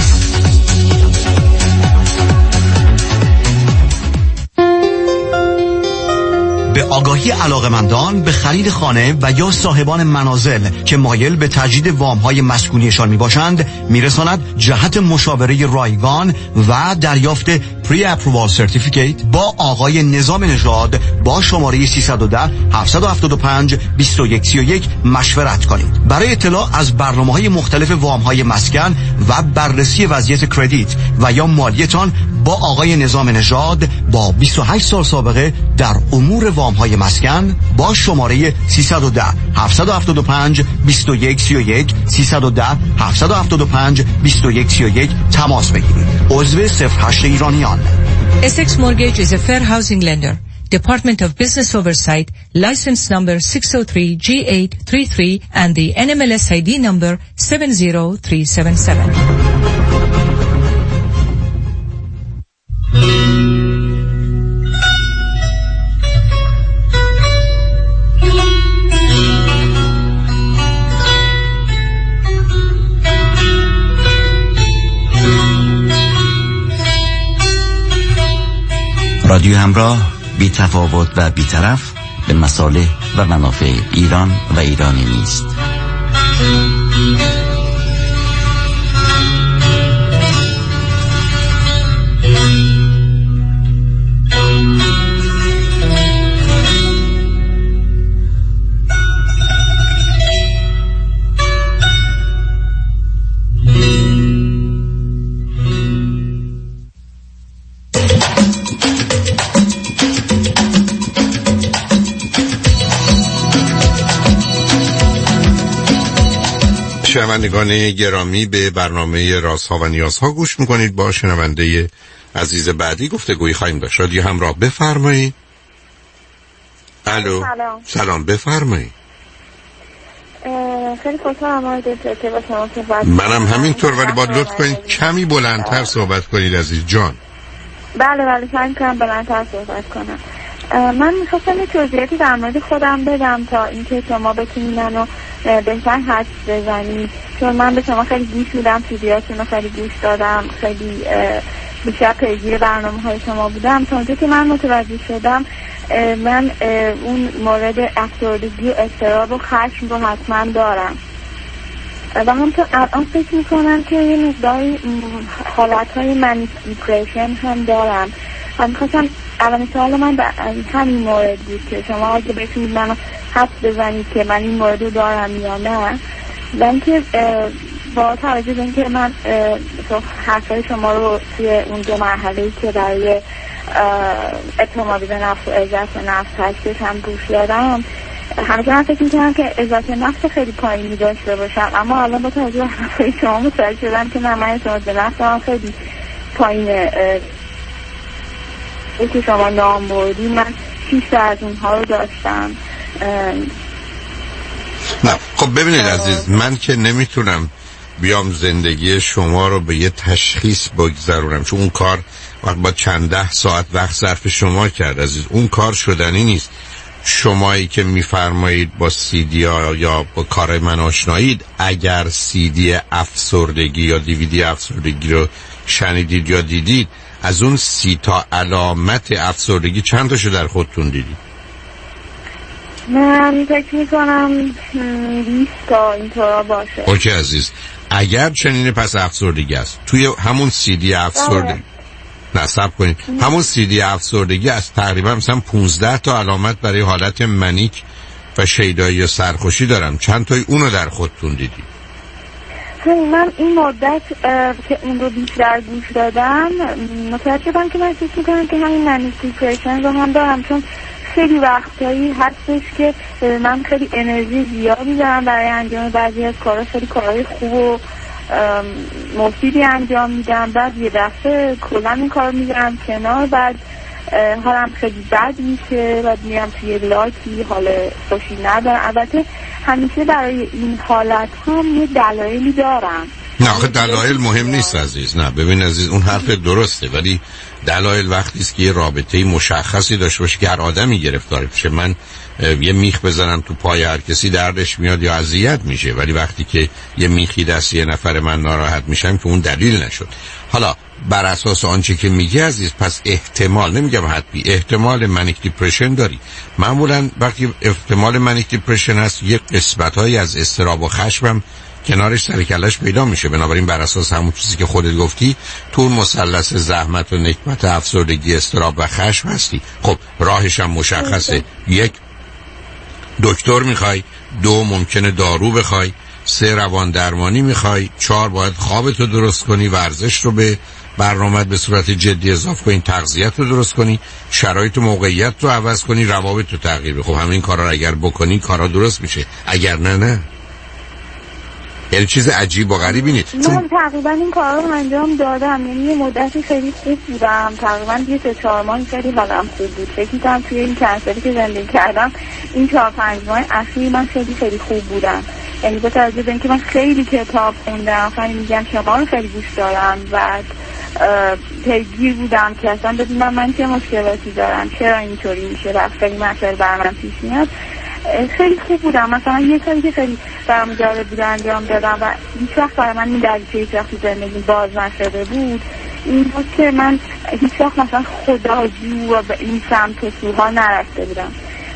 S7: به آگاهی علاقمندان به خرید خانه و یا صاحبان منازل که مایل به تجدید وام‌های مسکونیشان میباشند میرساند جهت مشاوره رایگان و دریافت پری اپرووال سرتیفیکیت با آقای نظام نژاد با شماره 310 775 2131 مشورت کنید. برای اطلاع از برنامه‌های مختلف وام‌های مسکن و بررسی وضعیت کردیت و یا مالیتان با آقای نظام نژاد با 28 سال سابقه در امور وام‌های مسکن با شماره 310 775 2131 310 775 2131 تماس بگیرید. عضو 08 ایرانیان.
S24: Essex Mortgage is a fair housing lender. Department of Business Oversight, license number 603G833 and the NMLS ID number 70377.
S15: رادیو همراه، بی تفاوت و بی طرف به مصالح و منافع ایران و ایرانی نیست.
S4: شنوندگان گرامی، به برنامه رازها و نیازها گوش میکنید. با شنونده عزیز بعدی گفتگویی خواهیم داشت. رادیو همراه، بفرمایید. الو. سلام بفرمایید.
S5: خیلی خوشحالم آقای که با شما صحبت کنم.
S4: منم همینطور، ولی باید لطف کنید کمی بلندتر صحبت کنید عزیز جان.
S5: بله سعی می‌کنم بلندتر صحبت کنم. من می‌خواستم یه توضیحاتی در مورد خودم بدم تا اینکه شما بتونید منو بهتر حدس بزنید، چون من به شما خیلی گوش میدم، ویدیوهاتون رو خیلی گوش دادم، خیلی بیشتر پیگیر برنامه‌های شما بودم. تا اونجا که من متوجه شدم من اون مورد افسردگی و اضطراب و خشم رو حتما دارم و همونطور الان فکر میکنم که یه مقداری حالتهای منیک دیپرشن هم دارم و میخواستم اولین سوال من به همین مورد بود که شما اگه بتونید منو حدس بزنید که من این مورد رو دارم یا نه، و اینکه با توجه به اینکه من حرفای شما رو توی اون دو مرحله‌ای که برای اعتماد به نفس و عزت به نفس هستش هم گوش دادم، همیشه من فکر می‌کردم که عزت نفس خیلی پایینی داشته باشم، اما الان با توجه به حرفای شما متوجه شدم که من اعتماد به نفسم خیلی پایینه. که شما نام بردی من 6 از اونها رو داشتم.
S4: نه خب ببینید عزیز، من که نمیتونم بیام زندگی شما رو به یه تشخیص بگذارونم، چون اون کار وقت با چند ده ساعت وقت صرف شما کرد عزیز، اون کار شدنی نیست. شمایی که میفرمایید با CD یا با کار من آشنایید، اگر CD افسردگی یا DVD افسردگی رو شنیدید یا دیدید، از اون 30 تا علامت افسردگی چند تاشو در خودتون دیدید؟
S5: من فکر میکنم 20 تا اینطورا باشه.
S4: اوکی عزیز، اگر چنینه پس افسردگی است. توی همون CD افسردگی نصب کنید، همون CD افسردگی از تقریبا مثلا 15 تا علامت برای حالت منیک و شیدایی و سرخوشی دارم. چند تای اونو در خودتون دیدید؟
S5: من این مدت که اون رو بیشتر گوش دادم متوجه شدم که من فکر میکنم که همین منیک دیپرشن رو هم دارم، چون خیلی وقتایی هستش که من خیلی انرژی زیادی دارم برای انجام بعضی از کارها، خیلی کارهای خوب و مفیدی انجام میدم، بعد یه دفعه کلا این کار میذارم کنار، بعد حالم خیلی بد میشه و میرم توی لاکی، حال خوشی ندارم. البته همیشه برای این حالت هم یه دلایلی دارم.
S4: نه آخه دلایل مهم نیست عزیز. نه ببین عزیز، اون حرف درسته، ولی دلایل وقتی است که یه رابطه مشخصی داشته باشه که هر آدمی گرفتار بشه. من یه میخ بزنم تو پای هر کسی دردش میاد یا اذیت میشه، ولی وقتی که یه میخی دست یه نفر من ناراحت میشم که اون دلیل نشد. حالا بر اساس آنچه که میگی عزیز، پس احتمال، نمیگم حتمی، احتمال منیک دیپرشن داری. معمولا وقتی احتمال منیک دیپرشن هست، یه قسمت‌هایی از اضطراب و خشمم کنارش سر کلش پیدا میشه. بنابراین بر اساس همون چیزی که خودت گفتی، تو اون مثلث زحمت و نکبت، افسردگی، اضطراب و خشم هستی. خب راهش هم مشخصه. 1 دکتر میخوای، 2 ممکنه دارو بخوای، 3 روان درمانی میخوای، 4 باید خوابتو درست کنی، ورزش رو به برنامه‌ات به صورت جدی اضافه کنی، تغذیت رو درست کنی، شرایط و موقعیت رو عوض کنی، روابط رو تغییر بدی. خب همین کارا رو اگر بکنی کارا درست میشه، اگر نه یعنی چیز عجیب و غریبی نیست.
S5: من تقریبا این کارا رو انجام دادم، یعنی یه مدتی خیلی خوب بودم، تقریبا 3-4 ماه خیلی حالم خوب بود. فکر می‌کنم توی این چند سالی که زندگی کردم، این 4-5 ماه اخیر من خیلی خوب بودم. یعنی با توجه به اینکه من خیلی کتاب خوندم، خیلی میگم شما رو خیلی گوش دارم، بعد پیگیر بودم که اصلا ببینم من چه مشکلاتی دارم، چرا اینطوری میشه و خیلی مسائل بر من پیش میاد. خیلی خوب بودم. مثلا یه کاری که خیلی برام جالب بود انجام دادم و هیچ وقت برای من این دریچه هیچ وقت زندگی باز نشده بود، این بود که من هیچ وقت مثلا خداجو و به این سمت و سوها نرفته بودم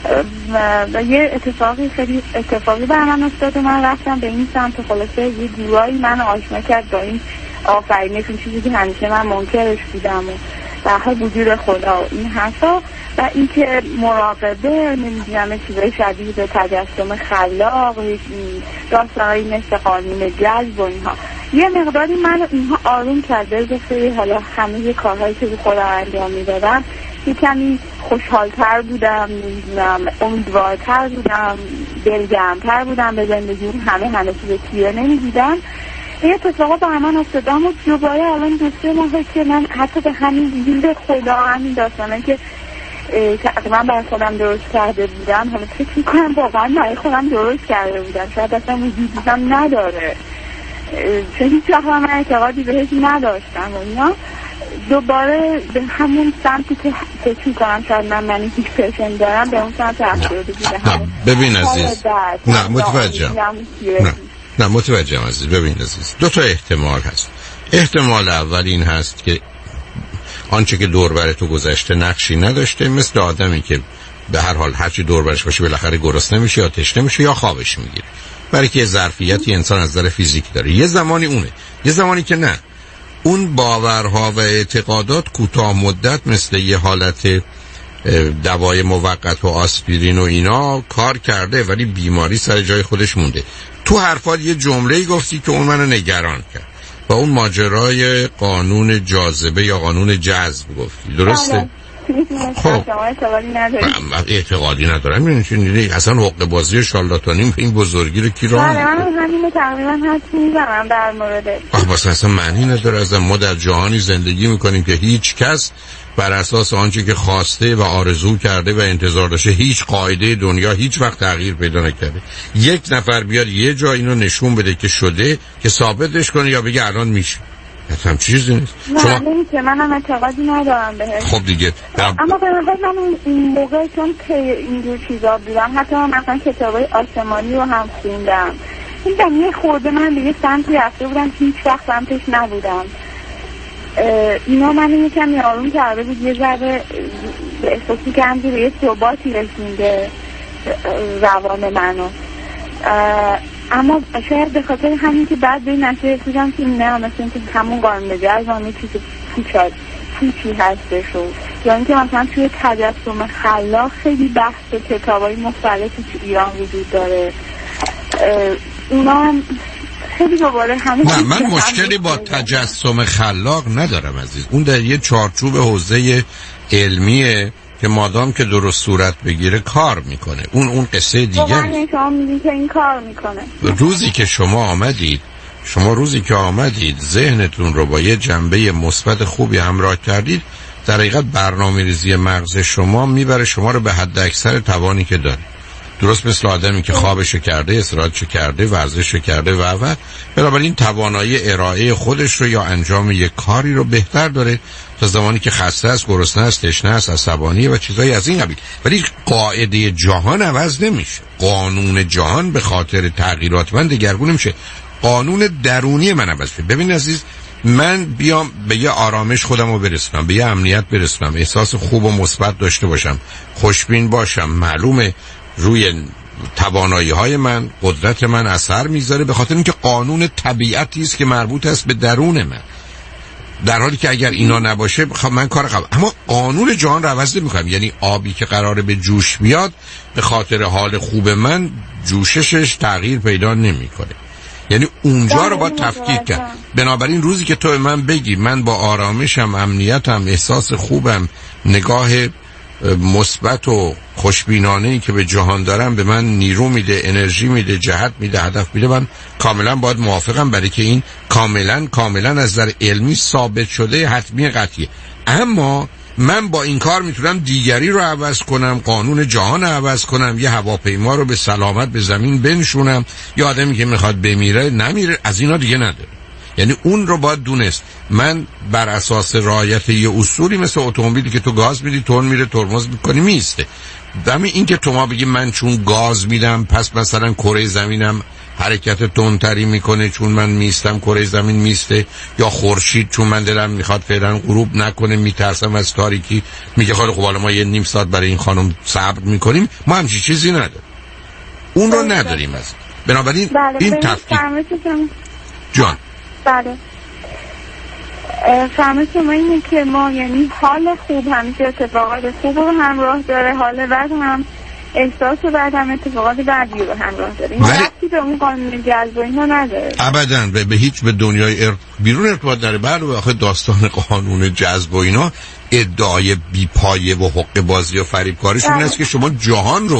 S5: و یه خیلی اتفاقی برای من افتاد و من رفتم به این سمت. خلاصه یه جورایی من آشنا کرد با این آفرینش، این چیزی که همیشه من منکرش بودم و در حال وجود خدا و این حرفا، و اینکه مراقبه، نمیدونم چیزای شبیه به تجسم خلاق، داستانهایی مثل قانون جذب و اینها، یه مقداری من اینها آروم کرد. بذاره حالا همه کارهایی که خودم انجام میدادم یه کمی خوشحالتر بودم، نمیدونم امیدوارتر بودم، دلگرمتر بودم به زندگی. همه چیز تیره نمیدیدم. این اتفاقا با من افتاده اما دوباره الان 2-3 ماهه که من حتی به همین دیل خدا همین داستانه که تقریبا برای خودم درست کرده بودم، حالا فکر میکنم واقعا برای خودم درست کرده بودم، شاید اصلا وجودم نداره چون هیچ وقت من اعتقادی بهش نداشتم و اینا، دوباره به همون سمتی که فکر میکنم شاید من هیپرشن دارم به اون سمت افتاده بودم.
S4: ببین عزیز، نه متوجهم عزیز. ببین عزیز، 2 تا احتمال هست. احتمال اول این هست که آنچه که دور بر تو گذشته نقشی نداشته، مثل آدمی که به هر حال هرچی دور برش باشه بالاخره گرسنه میشه یا تشنه میشه یا خوابش میگیره، برای که ظرفیتی انسان از نظر فیزیکی داره. یه زمانی اونه، یه زمانی که نه. اون باورها و اعتقادات کوتاه مدت مثل یه حالت دوای موقت و آسپرین و اینا کار کرده ولی بیماری سر جای خودش مونده. تو حرفات یه جمله‌ای گفتی که اون منو نگران کرد و اون ماجرای قانون جاذبه یا قانون جذب گفتی، درسته؟ خب اعتقادی ندارم این چیزی اصلا حقوق بازی و شالاتانی این بزرگی رو کی راه میده؟
S5: من همین تقریبا حد میزنم در موردش.
S4: اصلا معنی نداره. از ما در جهانی زندگی میکنیم که هیچ کس بر اساس آنچه که خواسته و آرزو کرده و انتظار داشته، هیچ قاعده دنیا هیچ وقت تغییر پیدا نکرده. یک نفر بیاد یه جا اینو نشون بده که شده که ثابتش کنه یا بگه الان میشه، هم چیزی نیست.
S5: نه که منم اعتقادی ندارم بهش.
S4: خب دیگه
S5: اما به نظر من این موقع چون که اینجور چیزا دیدم، حتی من مثلا کتابای آسمانی رو هم خوندم، این دمیه خورده من دیگه سمتی رفته بودم هیچ وقت سمتش نبودم. اینا من یکم آروم کرده بود، یه ذره احساسی که همجور به یه ثباتی رسونده روان منو. اما شاید به خاطر همین که بعد به این نتیجه رسیدم که نه، مثلا اینکه همون قانون جذب یه چیز پوچی هستش یا اینکه مثلا توی تجسم خلاق خیلی بحث کتابای مختلفی تو ایران وجود داره، اونا خیلی دوباره همین.
S4: نه من مشکلی با تجسم خلاق ندارم عزیز، اون در یه چارچوب حوزه علمیه که مادام که درست صورت بگیره کار میکنه. اون قصه دیگه
S5: شما میگید که این کار میکنه.
S4: روزی که آمدید ذهنتون رو با یه جنبه مثبت خوبی همراه کردید، در حقیقت برنامه‌ریزی مغز شما میبره شما رو به حد اکثر توانی که داره. درست مثل آدمی که خوابشو کرده، استراحتشو کرده، ورزششو کرده و بنابراین توانایی ارائه خودش رو یا انجام یک کاری رو بهتر داره تا زمانی که خسته است، گرسنه است، تشنه است، عصبانیه و چیزایی از این قبیل. ولی قاعده جهان عوض نمیشه. قانون جهان به خاطر تغییرات من دگرگون نمیشه. قانون درونی من عوض میشه. ببین عزیز، من بیام به یه آرامش خودم رو برسونم، به یه امنیت برسونم، احساس خوب و مثبت داشته باشم، خوشبین باشم، معلومه روی توانایی های من، قدرت من اثر میذاره، به خاطر اینکه قانون طبیعتی است که مربوط است به درون من. در حالی که اگر اینا نباشه من کار قبل. اما قانون جهان رو عوض نمی‌کنم. یعنی آبی که قراره به جوش بیاد به خاطر حال خوب من جوششش تغییر پیدا نمی‌کنه. یعنی اونجا رو باید تفکیک کرد. بنابراین روزی که تو من بگی من با آرامشم، امنیتم، احساس خوبم، نگاه مثبت و خوشبینانه‌ای که به جهان دارم به من نیرو میده، انرژی میده، جهت میده، هدف میده، من کاملا باید موافقم، برای که این کاملا از نظر علمی ثابت شده، حتمی، قطعیه. اما من با این کار میتونم دیگری رو عوض کنم، قانون جهان رو عوض کنم، یه هواپیما رو به سلامت به زمین بنشونم، یا آدمی که میخواد بمیره نمیره، از اینا دیگه نداره. یعنی اون رو باید دونست. من بر اساس رعایت یه اصولی مثل اتومبیلی که تو گاز میدی، تون میره، ترمز میکنی، میسته. دمی این که تو ما بگی من چون گاز میدم پس مثلا کره زمینم حرکت تندتری میکنه، چون من میستم کره زمین میسته، یا خورشید چون من دلم میخواد فعلا غروب نکنه، میترسم از تاریکی، میگه خب حالا ما یه نیم ساعت برای این خانم صبر میکنیم. ما همچین چیزی نداریم، اون رو نداریم. از بنابراین این تفکیک جان
S5: بله فهمه شما اینه که ما یعنی حال خوب همیشه اتفاقات خوب رو همراه داره، حال بعد هم احساس بعد هم اتفاقات بعدی رو همراه داره. این وقتی به اون قانون جذب و اینا نداره
S4: ابداً. به هیچ به دنیای بیرون ارتباط داره. بعد آخه داستان قانون جذب و اینا ادعای بی‌پایه و حق بازی و فریبکاریشون این است که شما جهان رو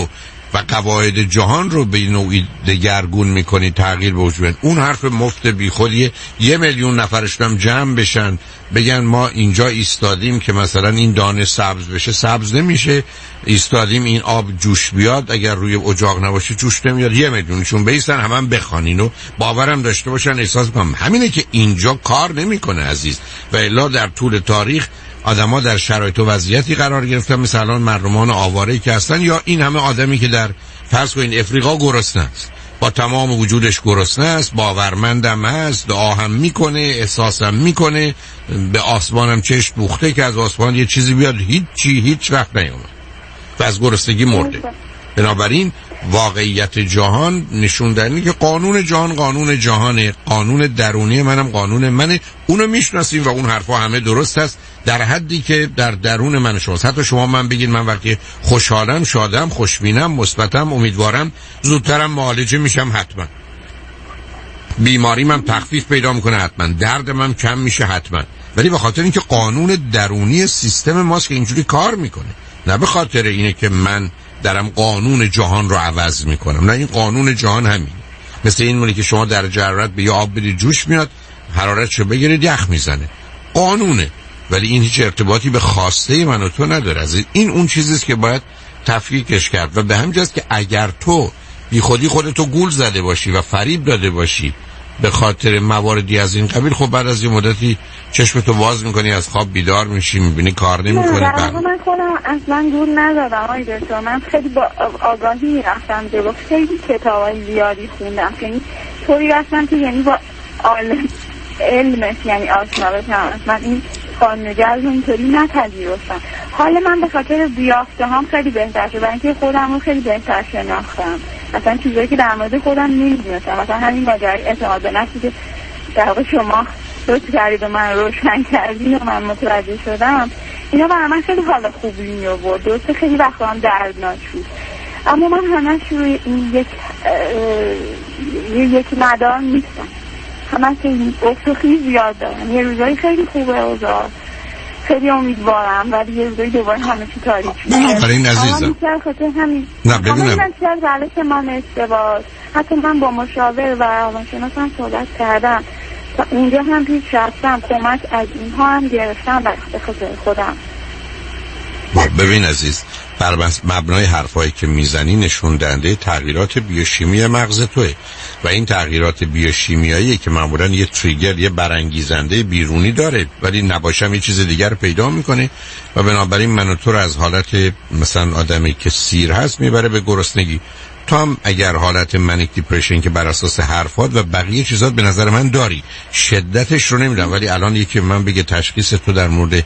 S4: و قواعد جهان رو به نوعی دگرگون میکنی، تغییر به وجود. اون حرف مفت بیخودیه. 1 میلیون نفرش هم جمع بشن بگن ما اینجا ایستادیم که مثلا این دانه سبز بشه، سبز نمیشه. ایستادیم این آب جوش بیاد، اگر روی اجاق نباشه جوش نمیاد. 1 میلیونشون بیستن هم بخوانین و باورم داشته باشن، احساس کنم. همینه که اینجا کار نمیکنه عزیز. و الا در طول تاریخ آدم‌ها در شرایط و وضعیتی قرار گرفتن، مثلا مردمان آواره‌ای که هستن، یا این همه آدمی که در فرض کنین افریقا گرسنه است، با تمام وجودش گرسنه است، باورمندم هست، دعا هم میکنه، احساسم میکنه، به آسمانم چشم دوخته که از آسمان یه چیزی بیاد، هیچ وقت نیومد و از گرسنگی مرده. بنابراین واقعیت جهان نشون دهنده که قانون جهان قانون جهانه، قانون درونی منم قانون منه. اونو میشناسیم و اون حرفا همه درست است در حدی که در درون من شماست. حتی شما من بگید من وقتی خوشحالم، شادم، خوشبینم، مثبتم، امیدوارم، زودترم معالجه میشم حتما. بیماریم هم تخفیف پیدا میکنه حتما، دردم هم کم میشه حتما. ولی به خاطر اینکه قانون درونی سیستم ماست که اینجوری کار میکنه، نه به خاطر اینه که من درم قانون جهان رو عوض میکنم. نه، این قانون جهان همین. مثل این مونه که شما در حرارت به یه آب بدید جوش میاد، حرارتشو بگیرید یخ میزنه، قانونه. ولی این هیچ ارتباطی به خواسته من و تو نداره. از این اون چیزیست که باید تفکیکش کرد. و به همین جاست که اگر تو بی خودی خودتو گول زده باشی و فریب داده باشی به خاطر مواردی از این قبیل، خب بعد از یه مدتی چشمتو باز میکنی، از خواب بیدار میشی، میبینی کار نمیکنه.
S5: من خودم اصلا گول نزدم آقای دکتر. من خیلی با آگاهی رفتم جلو، خیلی کتابای زیادی خوندم، یعنی طوری رفتم که یعنی با علمش یعنی آشنا بشم. من این قانون جذب اینطوری نپذیرفتم. حال من به خاطر بیافته هم خیلی بهتر شد، برای اینکه خودم رو خیلی بهتر شناختم. مثلا چیزایی که در مورد خودم نمیدونستم، مثلا همین ماجرای اعتماد به نفسی که در واقع شما لطف کردید و من روشن کردید و من متوجه شدم، اینا برای من خیلی حال خوبی می آورد. درسته خیلی وقتا هم دردناک بود، اما من همش روی این یک مدار نیستم. همش این افسوخی زیاد دارم. یه روزایی خیلی خوبه اوضاع، خیلی امیدوارم، ولی یه روزایی دوباره همه چی تاریک میشه.
S4: برای این عزیزم
S5: نه ببینم چرا زلش من اشتباه. حتی من با مشاور و روانشناسم صحبت کردم، اونجا هم پیش رفتم، کمک از اینها هم گرفتم به خاطر خودم.
S4: ببین عزیز، بر مبنای حرفایی که میزنی نشون دهنده تغییرات بیوشیمی مغز توئه و این تغییرات بیوشیمیایی که معمولا یه تریگر، یه برانگیزنده بیرونی داره، ولی نباشم یه چیز دیگر پیدا میکنه و بنابراین من و تو رو از حالت مثلا آدمی که سیر هست میبره به گرسنگی. تو هم اگر حالت منیک دیپرشن که بر اساس حرفات و بقیه چیزات به نظر من داری، شدتش رو نمیدونم، ولی الان یکی من بگه تشخیص تو در مورد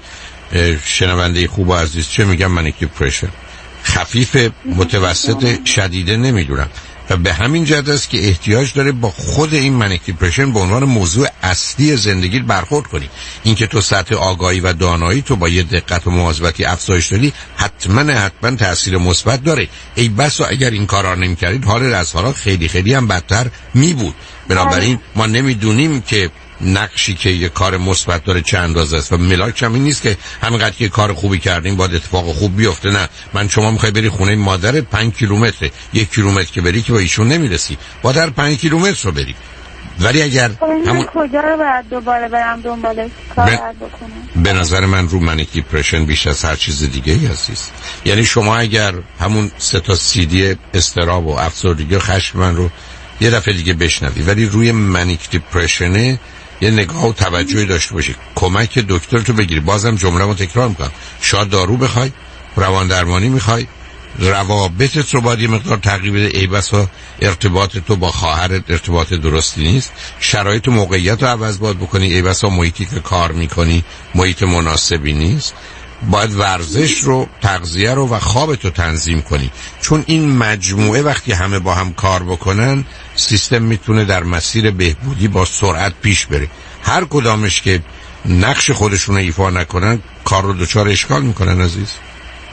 S4: شنونده خوب و عزیز چه میگم، منیک دیپرشن خفیف، متوسط، شدیده نمیدونم. و به همین جهت است که احتیاج داره با خود این منیک دیپرشن به عنوان موضوع اصلی زندگی برخورد کنی. اینکه تو سطح آگاهی و دانایی تو با یه دقت و مواظبتی افزایش دادی، حتما تاثیر مثبت داره. ای بسا اگر این کارا نمی‌کردید حال از حالا خیلی هم بدتر می‌بود. بنابراین ما نمیدونیم که نقشی که یه کار مثبت داره چه اندازه است و ملاک هم این نیست که همینقدر که کار خوبی کردیم باید اتفاق خوب بیفته. نه، من شما میخوای بری خونه مادرت 5 کیلومتره، 1 کیلومتر که بری که با ایشون نمیرسی، باید هر 5 کیلومتر رو بری. ولی اگر
S5: همون کجا رو باید دوباره برم دنبالش کار بکنم؟
S4: به نظر من رو منیک دیپرشن بیش از هر چیز دیگه ای عزیز. یعنی شما اگر همون 3 تا CD اضطراب و افسردگی و خشم من رو یه دفعه دیگه بشنوی، ولی روی منیک دیپرشن یه نگاه و توجهی داشته باشی، کمک دکتر تو بگیری. بازم جمله رو تکرار میکنم، شاید دارو بخوای، روان درمانی میخوای، روابطت رو باید یه مقدار تغییر بده. ای بسا ارتباط تو با خواهرت ارتباط درستی نیست، شرایط و موقعیت رو عوض باید بکنی. ای بسا محیطی که کار میکنی محیط مناسبی نیست. باید ورزش رو، تغذیه رو و خوابت رو تنظیم کنی، چون این مجموعه وقتی همه با هم کار بکنن سیستم میتونه در مسیر بهبودی با سرعت پیش بره. هر کدامش که نقش خودشون رو ایفا نکنن کار رو دچار اشکال میکنن عزیز.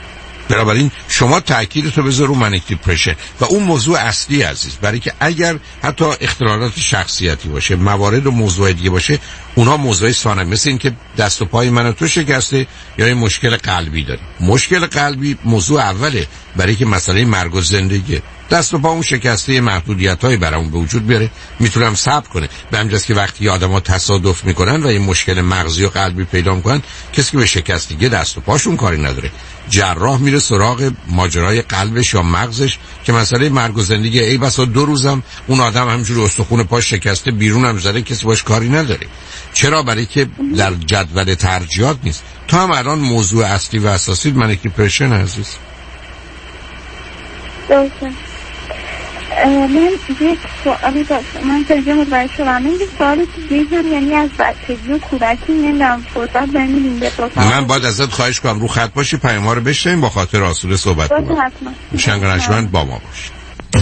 S4: بنابراین شما تأکیدتو بذار رو منیک دیپرشن و اون موضوع اصلی عزیز، برای که اگر حتی اختلالات شخصیتی باشه، موارد و موضوع دیگه باشه، اونها موضوع ثانوی، مثل این که دست و پای من و تو شکسته یا یه مشکل قلبی داری. مشکل قلبی موضوع اوله، برای که مسئله مرگ و زندگی. دست و پا اون شکسته محدودیت‌های برام به وجود بیاره، میتونم صبر کنه. به همجاست که وقتی آدم‌ها تصادف میکنن و یه مشکل مغزی و قلبی پیدا میکنن، کسی که به شکستگی دست و پاشون کاری نداره، جراح میره سراغ ماجرای قلبش یا مغزش که مسئله مرگ و زندگی. ای بسا 2 روزم اون آدم همینجوری استخوان پاش شکسته بیرون هم زده، کسی باش کاری نداره. چرا؟ برای که در جدول ترجیحات نیست. تو هم الان موضوع اصلی و اساسی منیک دیپرشن عزیز.
S5: درسته. من یک سوالی داشتم، من ترجمه متوجه شدم. من یک سوالی دیگه، یعنی از بچگی و کودکی نمیدونم فرصت بمینیم بپرسم.
S4: من باید ازت خواهش کنم رو خط باشی، پیام‌ها رو بشنویم، با خاطر آسوده صحبت کنیم.
S5: حتما.
S4: شنگرنشمند با ما باش.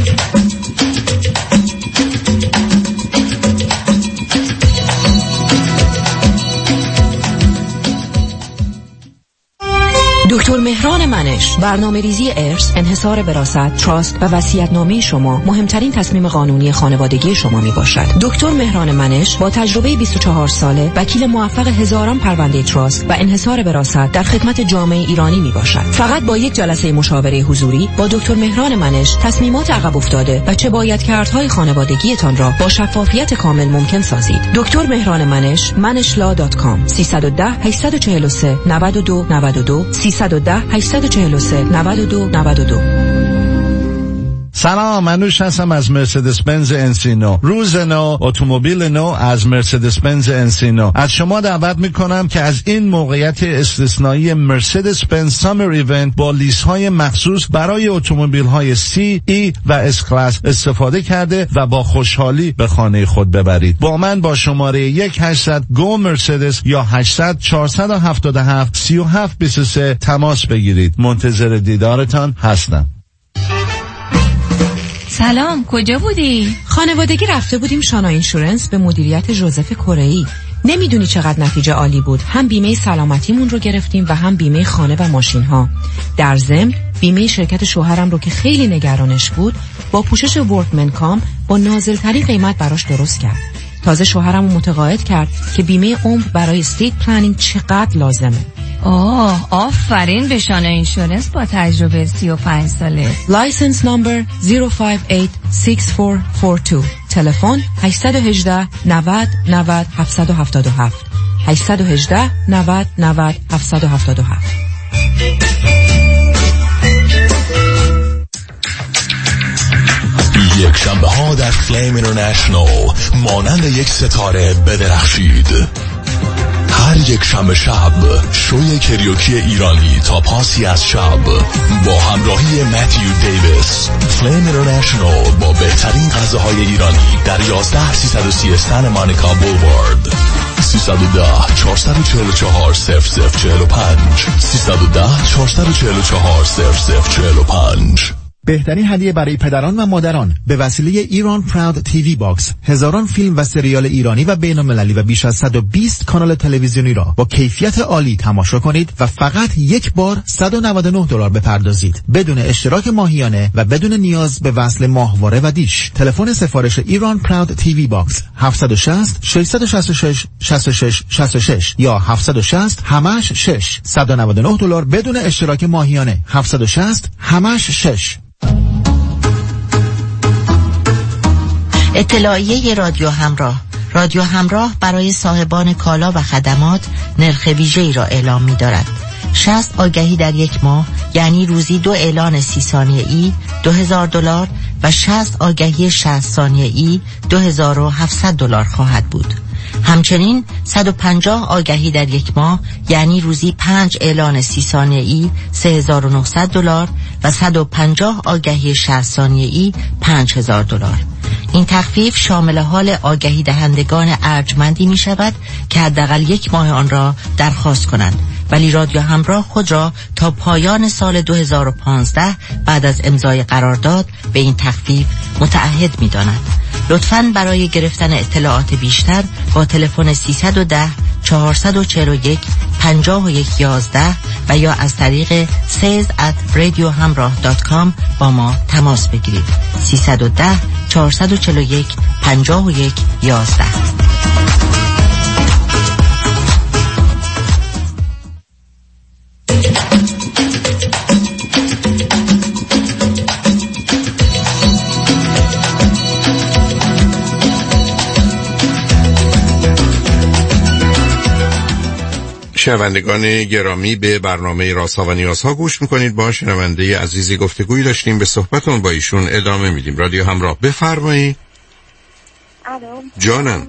S13: دکتر مهران منش، برنامه‌ریزی ارث، انحصار وراثت، تراست و وصیت‌نامه شما مهمترین تصمیم قانونی خانوادگی شما میباشد. دکتر مهران منش با تجربه 24 ساله، وکیل موفق هزاران پرونده تراست و انحصار وراثت در خدمت جامعه ایرانی میباشد. فقط با یک جلسه مشاوره حضوری با دکتر مهران منش تصمیمات عقب افتاده و چه بایدکردهای خانوادگیتان را با شفافیت کامل ممکن سازید. دکتر مهران منش، manishla.com 310 843 92 92 310 843 92 92.
S8: سلام، منوش هستم از مرسدس بنز انسینو. روز نو، اتومبیل نو از مرسدس بنز انسینو. از شما دعوت میکنم که از این موقعیت استثنایی مرسدس بنز سامر ایونت با لیست های مخصوص برای اتومبیل های سی، ای و اس کلاس استفاده کرده و با خوشحالی به خانه خود ببرید. با من با شماره 1-800 گو مرسدس یا 800 477 3723 تماس بگیرید. منتظر دیدارتان هستم.
S21: سلام، کجا بودی؟
S13: خانوادگی رفته بودیم شانا اینشورنس به مدیریت ژوزف کره‌ای. نمیدونی چقدر نتیجه عالی بود. هم بیمه سلامتیمون رو گرفتیم و هم بیمه خانه و ماشین ها. در ضمن بیمه شرکت شوهرم رو که خیلی نگرانش بود با پوشش ورکمن کام با نازل‌ترین قیمت براش درست کرد. تازه شوهرم رو متقاعد کرد که بیمه عمر برای استیت پلنینگ چقدر لازمه.
S21: آفرین به شانا اینشورنس با تجربه 35 ساله.
S13: لایسنس نمبر 0586442. تلفن 818 90 90 777 818 90 90 777.
S1: یک شنبه ها در فلیم اینترنشنال مانند یک ستاره بدرخشید. هر یک شنبه شب شوی کریوکی ایرانی تا پاسی از شب با همراهی متیو دیویس. فلیم اینترنشنال با بهترین غذاهای ایرانی در 11330 سن مانیکا بولوارد. 310 444 0045 310 444 0045.
S18: بهترین هدیه برای پدران و مادران به وسیله ایران پراود تیوی باکس، هزاران فیلم و سریال ایرانی و بین‌المللی و بیش از 120 کانال تلویزیونی را با کیفیت عالی تماشا کنید و فقط یک بار $199 بپردازید بدون اشتراک ماهیانه و بدون نیاز به وصل ماهواره و دیش. تلفن سفارش ایران پراود تیوی باکس 760 666 66 66 یا 760 همش 6 $199 بدون اشتراک ماهیانه 760 همش 6.
S9: اطلاعیه رادیو همراه. رادیو همراه برای صاحبان کالا و خدمات نرخ ویژه‌ای را اعلام می‌دارد. 60 آگهی در یک ماه یعنی روزی 2 اعلان 30 ثانیه‌ای $2000 و 60 آگهی 60 ثانیه‌ای $2700 خواهد بود. همچنین 150 آگهی در یک ماه یعنی روزی 5 اعلان 30 ثانیه‌ای $3900 و 150 آگهی 60 ثانیه‌ای $5000. این تخفیف شامل حال آگهی دهندگان ارجمندی می شود که حداقل یک ماه آن را درخواست کنند، ولی رادیو همراه خود را تا پایان سال 2015 بعد از امضای قرارداد به این تخفیف متعهد می داند. لطفاً برای گرفتن اطلاعات بیشتر با تلفن 310 441 5111 و یا از طریق sales@radiohamrah.com با ما تماس بگیرید. 310 441 5111.
S4: شنوندگان گرامی، به برنامه رازها و نیازها گوش میکنید. با شنونده عزیزی گفتگویی داشتیم، به صحبتون با ایشون ادامه میدیم. رادیو همراه، بفرمایید.
S5: الو
S4: جانم.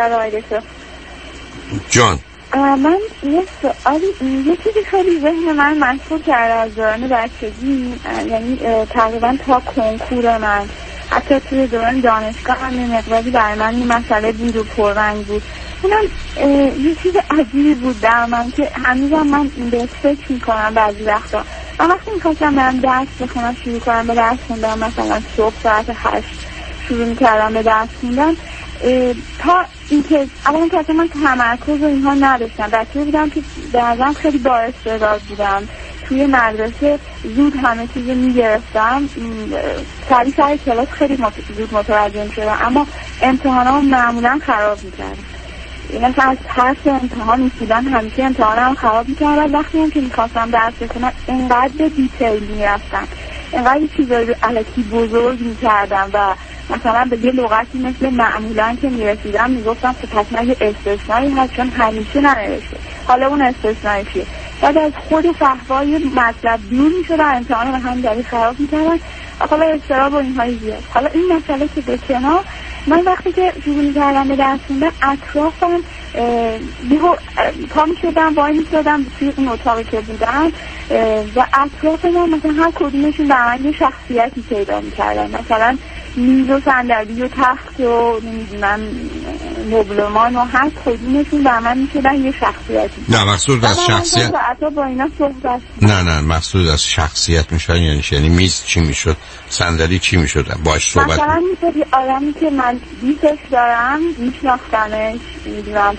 S4: جان،
S5: من یه چیزی خیلی ذهن من مشغول کرده از دوران بچگی، یعنی تقریبا تا کنکور من، حتی توی دوران دانشگاه هم مقداری برای من این مسئله بود و پررنگ بود. اونم یه چیز عجیبی بود در من که هنوزم من به فکر میکنم بعضی وقتا. من وقتی میخواستم برم درس بخونم، شروع کنم به درس خوندم، مثلا صبح ساعت 8 شروع میکردم به درس خوندن، تا اینکه اولا که من تمرکز و اینها نداشتم. بچه بودم که در نظرم خیلی بااستعداد بودم، توی مدرسه زود همه چیز میگرفتم، سر کلاس خیلی زود متوجه میشدم، اما امتحانام معمولا خراب میکردم. مثلا از ترس امتحان میشیدن همیشه امتحانم خراب میکردم. وقتی هم که میخواستم درس بخونم اینقدر به دیتیل میرفتم، اینقدر چیزایی رو الکی بزرگ میکردم و مثلا به یه لغتی مثل معمولا که میرسیدم میگفتم که پس من یه استثنایی هست چون همیشه ننوشته، حالا اون استثنایی چیه. بعد از خود فهوای مطلب دور میشد و امتحان رو هم داری خراب میکردن. حالا اضطراب و اینهایی زیاد. حالا این مسئله که به کنار، من وقتی که شروع می‌کردم به درس خوندن اطرافم یهو پا می‌شدم، وای می‌شدم توی اون اتاقی که بودم و اطراف من مثلا هر کدومشون در من یه شخصیتی پیدا می‌کردن، مثلا میز و صندلی و تخت و نمیدونم مبلمان و هر کدومشون در من می‌شدن یه شخصیتی.
S4: نه مقصود از شخصیت،
S5: با اینا صحبت
S4: نه مقصود از شخصیت میشن، یعنی میز چی میشد، صندلی چی میشد، باش صحبت
S5: مثلا میشد آدمی که من دوستش دارم، میشناختمش، میدونم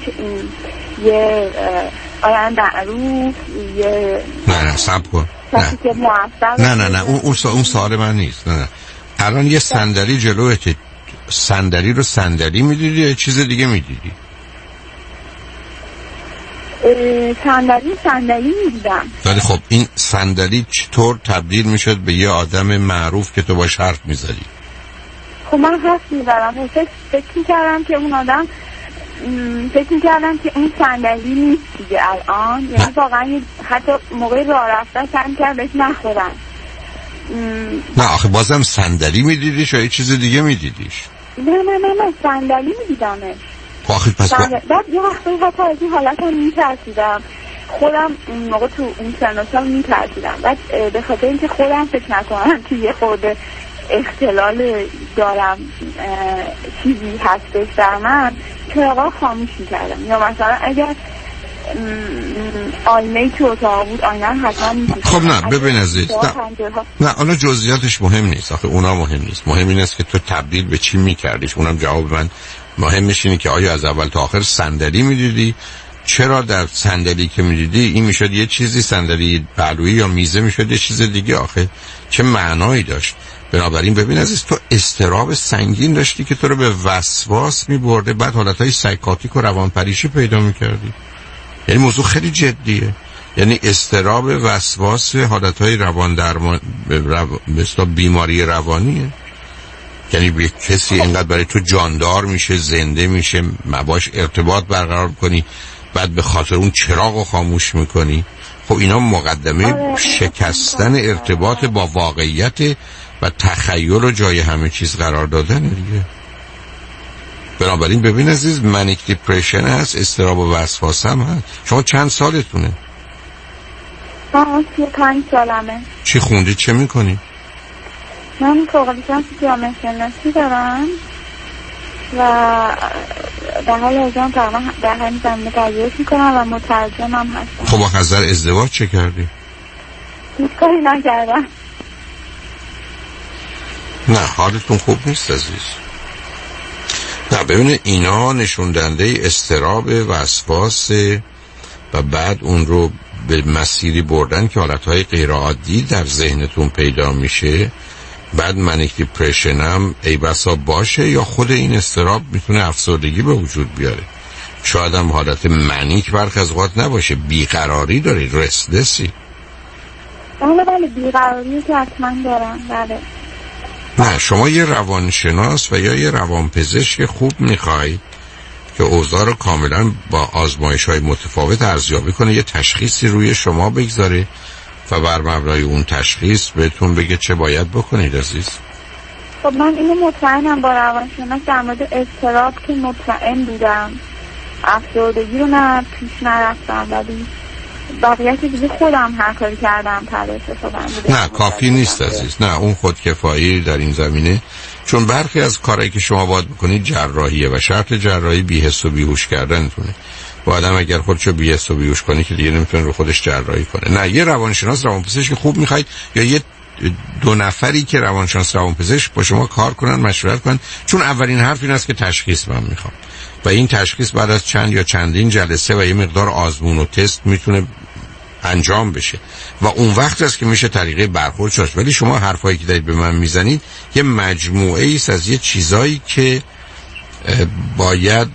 S5: یه آدم معروف، یه
S4: نه صبر کن، نه اون سوال من نیست. نه الان یه صندلی جلوته، صندلی رو صندلی میدیدی یا چیز دیگه میدیدی؟
S5: صندلی میدیدم.
S4: ولی خب این صندلی چطور تبدیل میشد به یه آدم معروف که تو باش حرف میزدی؟
S5: خب من حرف میزدم، فکر میکردم که اون آدم، فکر میکردم که اون صندلی نیست دیگه الان، یعنی واقعا حتی موقع راه رفتن سعی کردم بهش نخورم.
S4: نه آخه بازم صندلی میدیدیش یا یه چیز دیگه میدیدیش؟
S5: نه صندلی میدیدمش.
S4: آخه پس
S5: بعد یه وقتی حتی از این حالت هم میترسیدم، خودم اون موقع تو اون سن و سال میترسیدم. بعد به خاطر اینکه خودم فکر نکنم که یه خورده اختلال دارم، چیزی هستش در من، چراغا خاموش میکردم. یا مثلا اگر آینه تو اتاق بود، آینه حتما می‌دید.
S4: خب نه ببین عزیز، نه حالا جزئیاتش مهم نیست، آخه اونا مهم نیست. مهم این است که تو تبدیل به چی می‌کردیش. اونم جواب من مهمش اینه که آیا از اول تا آخر صندلی می‌دیدی؟ چرا در صندلی که می‌دیدی این میشد یه چیزی، صندلی پهلویی یا میزه میشد یه چیز دیگه؟ آخه چه معنایی داشت؟ بنابراین ببین عزیز، تو اضطراب سنگین داشتی که تو رو به وسواس می‌برده، بعد حالتهای سایکاتیک و روانپریشی پیدا می‌کردی. یعنی موضوع خیلی جدیه. یعنی اضطراب، وسواس، حالتهای روان درمان، مثلا بیماری روانیه. یعنی کسی اینقدر برای تو جاندار میشه، زنده میشه، باش ارتباط برقرار کنی، بعد به خاطر اون چراغو خاموش میکنی. خب اینا مقدمه شکستن ارتباط با واقعیت و تخیل و جای همه چیز قرار دادن دیگه. بنابراین ببین عزیز، منیک دیپریشن هست، اضطراب و وسواس هم هست. شما چند سالتونه؟
S5: 35 سالمه.
S4: چی خوندی، چه میکنی؟
S5: من فوق لیسانس جامعه شناسی دارم و در حال حاضر تقریبا در همین زمینه تدریس میکنم و مترجمم هستم.
S4: خب با نظر ازدواج چه کردی؟
S5: هیچ کاری نکردم.
S4: نه حالتون خوب نیست عزیز. نه ببینید، اینا نشون دهنده اضطراب، وسواس و بعد اون رو به مسیری بردن که حالتهای غیر عادی در ذهنتون پیدا میشه، بعد منیک دیپرشن هم ای بسا باشه، یا خود این اضطراب میتونه افسردگی به وجود بیاره. شاید هم حالت منیک برخی از اوقات نباشه، بیقراری دارید، رستلسی.
S5: بله بیقراری که حتما دارم. بله.
S4: نه شما یه روانشناس و یا یه روانپزشک خوب میخواید که اوضاع رو کاملا با آزمایش‌های متفاوت ارزیابی کنه، یه تشخیصی روی شما بگذاره و بر مبنای اون تشخیص بهتون بگه چه باید بکنید عزیز.
S5: خب من اینو مطمئنم با روانشناس در مورد اضطراب که مطمئن بودم، افسردگی رو نه پیش نرفتم، ولی بقیه‌اش دیگه خودم هر کاری کردم تلاش کردم.
S4: نه کافی نیست عزیز، نه اون خودکفایی در این زمینه، چون برخی از کارهایی که شما باید بکنید جراحیه و شرط جراحی بی‌حس و بیهوش کردنتونه. و آدم اگر خودشو بی‌حس و بیهوش کنه که دیگه نمیتونه رو خودش جراحی کنه. نه یه روانشناس روانپزشک خوب میخواید، یا یه 2 نفری که روانشناس روانپزشک با شما کار کنن، مشورت کنن، چون اولین حرف این است که تشخیص من میخوام و این تشخیص بعد از چند یا چندین جلسه و یه مقدار آزمون و تست میتونه انجام بشه و اون وقت است که میشه طریقه برخورد شد. ولی شما حرفایی که دارید به من میزنید یه مجموعه ایست از یه چیزایی که باید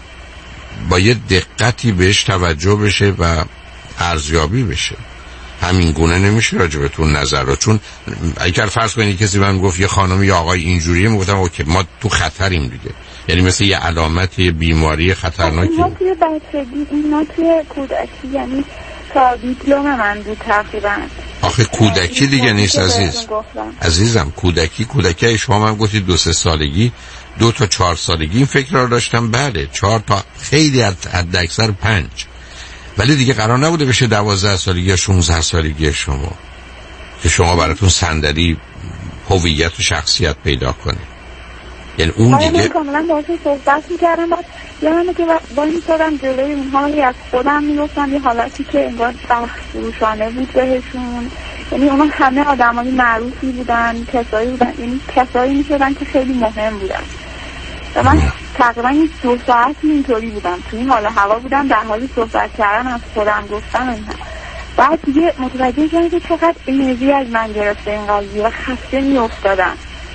S4: با یه دقتی بهش توجه بشه و ارزیابی بشه. همین گونه نمیشه راجبتون نظر رو، چون اگر فرض کنید کسی من گفت یه خانم یا آقای اینجوریه، میگفتم اوکی ما تو خطریم دیگه، یعنی مثل یه علامت یه بیماری خطرناکی.
S5: اینا توی بچگی، اینا توی کودکی، یعنی تا دیپلم من بود تقریبا.
S4: آخه کودکی دیگه نیست عزیزم، کودکی شما من گفتید 2-3 سالگی، 2 تا 4 سالگی این فکر رو داشتم. بله 4 تا خیلی حد اکثر 5، ولی دیگه قرار نبوده بشه 12 سالگی یا 16 سالگی شما که شما براتون صندلی هویت و شخصیت پیدا کنه. یعنی اون دیگه
S5: من کاملا باهاشون صحبت می‌کردم، یعنی که با این صدام جلوی اونها از خودم می‌گفتم، یه حالتی که انگار بخش فروشانه بود بهشون. یعنی اونا همه آدمای معروفی بودن، کسایی بودن، یعنی کسایی می‌شدن که خیلی مهم بودن. و من تقریبا 2 ساعت اینطوری بودم، تو این حال هوا بودم، در حال صحبت کردن از خودم گفتم اینها. بعد دیگه متوجه شدم که چقدر انرژی از من گرفته این قضیه و خسته می‌افتادم.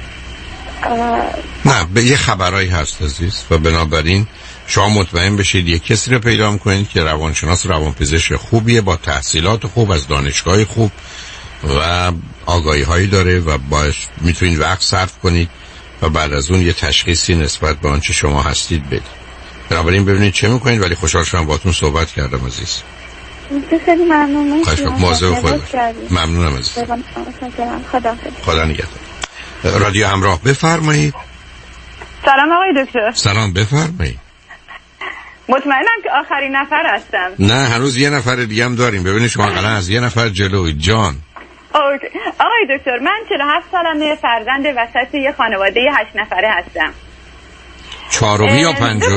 S4: نه به یه خبرایی هست عزیز و بنابراین شما مطمئن بشید یک کسی رو پیدا می‌کنید که روانشناس روانپزشک خوبیه، با تحصیلات خوب از دانشگاه خوب و آگاهی‌هایی داره و باعث میتونید وقت صرف کنید و بعد از اون یه تشخیصی نسبت به آنچه شما هستید بدید. بنابراین ببینید چه می‌کنید. ولی خوشحال شدم باهاتون صحبت کردم عزیز.
S5: خیلی ممنونم.
S4: مواظب خودت. ممنونم عزیز. خدا نگهدار. رادیو همراه بفرمایید.
S6: سلام آقای دکتر.
S4: سلام بفرمایید.
S6: مطمئنم که آخرین نفر هستم.
S4: نه هنوز یه نفر دیگه هم داریم. ببینید شما قلن از یه نفر جلوی جان.
S6: اوکی. آقای دکتر من 47 سالمه، فرزند وسط یه خانواده 8 نفره هستم.
S4: چهارمی یا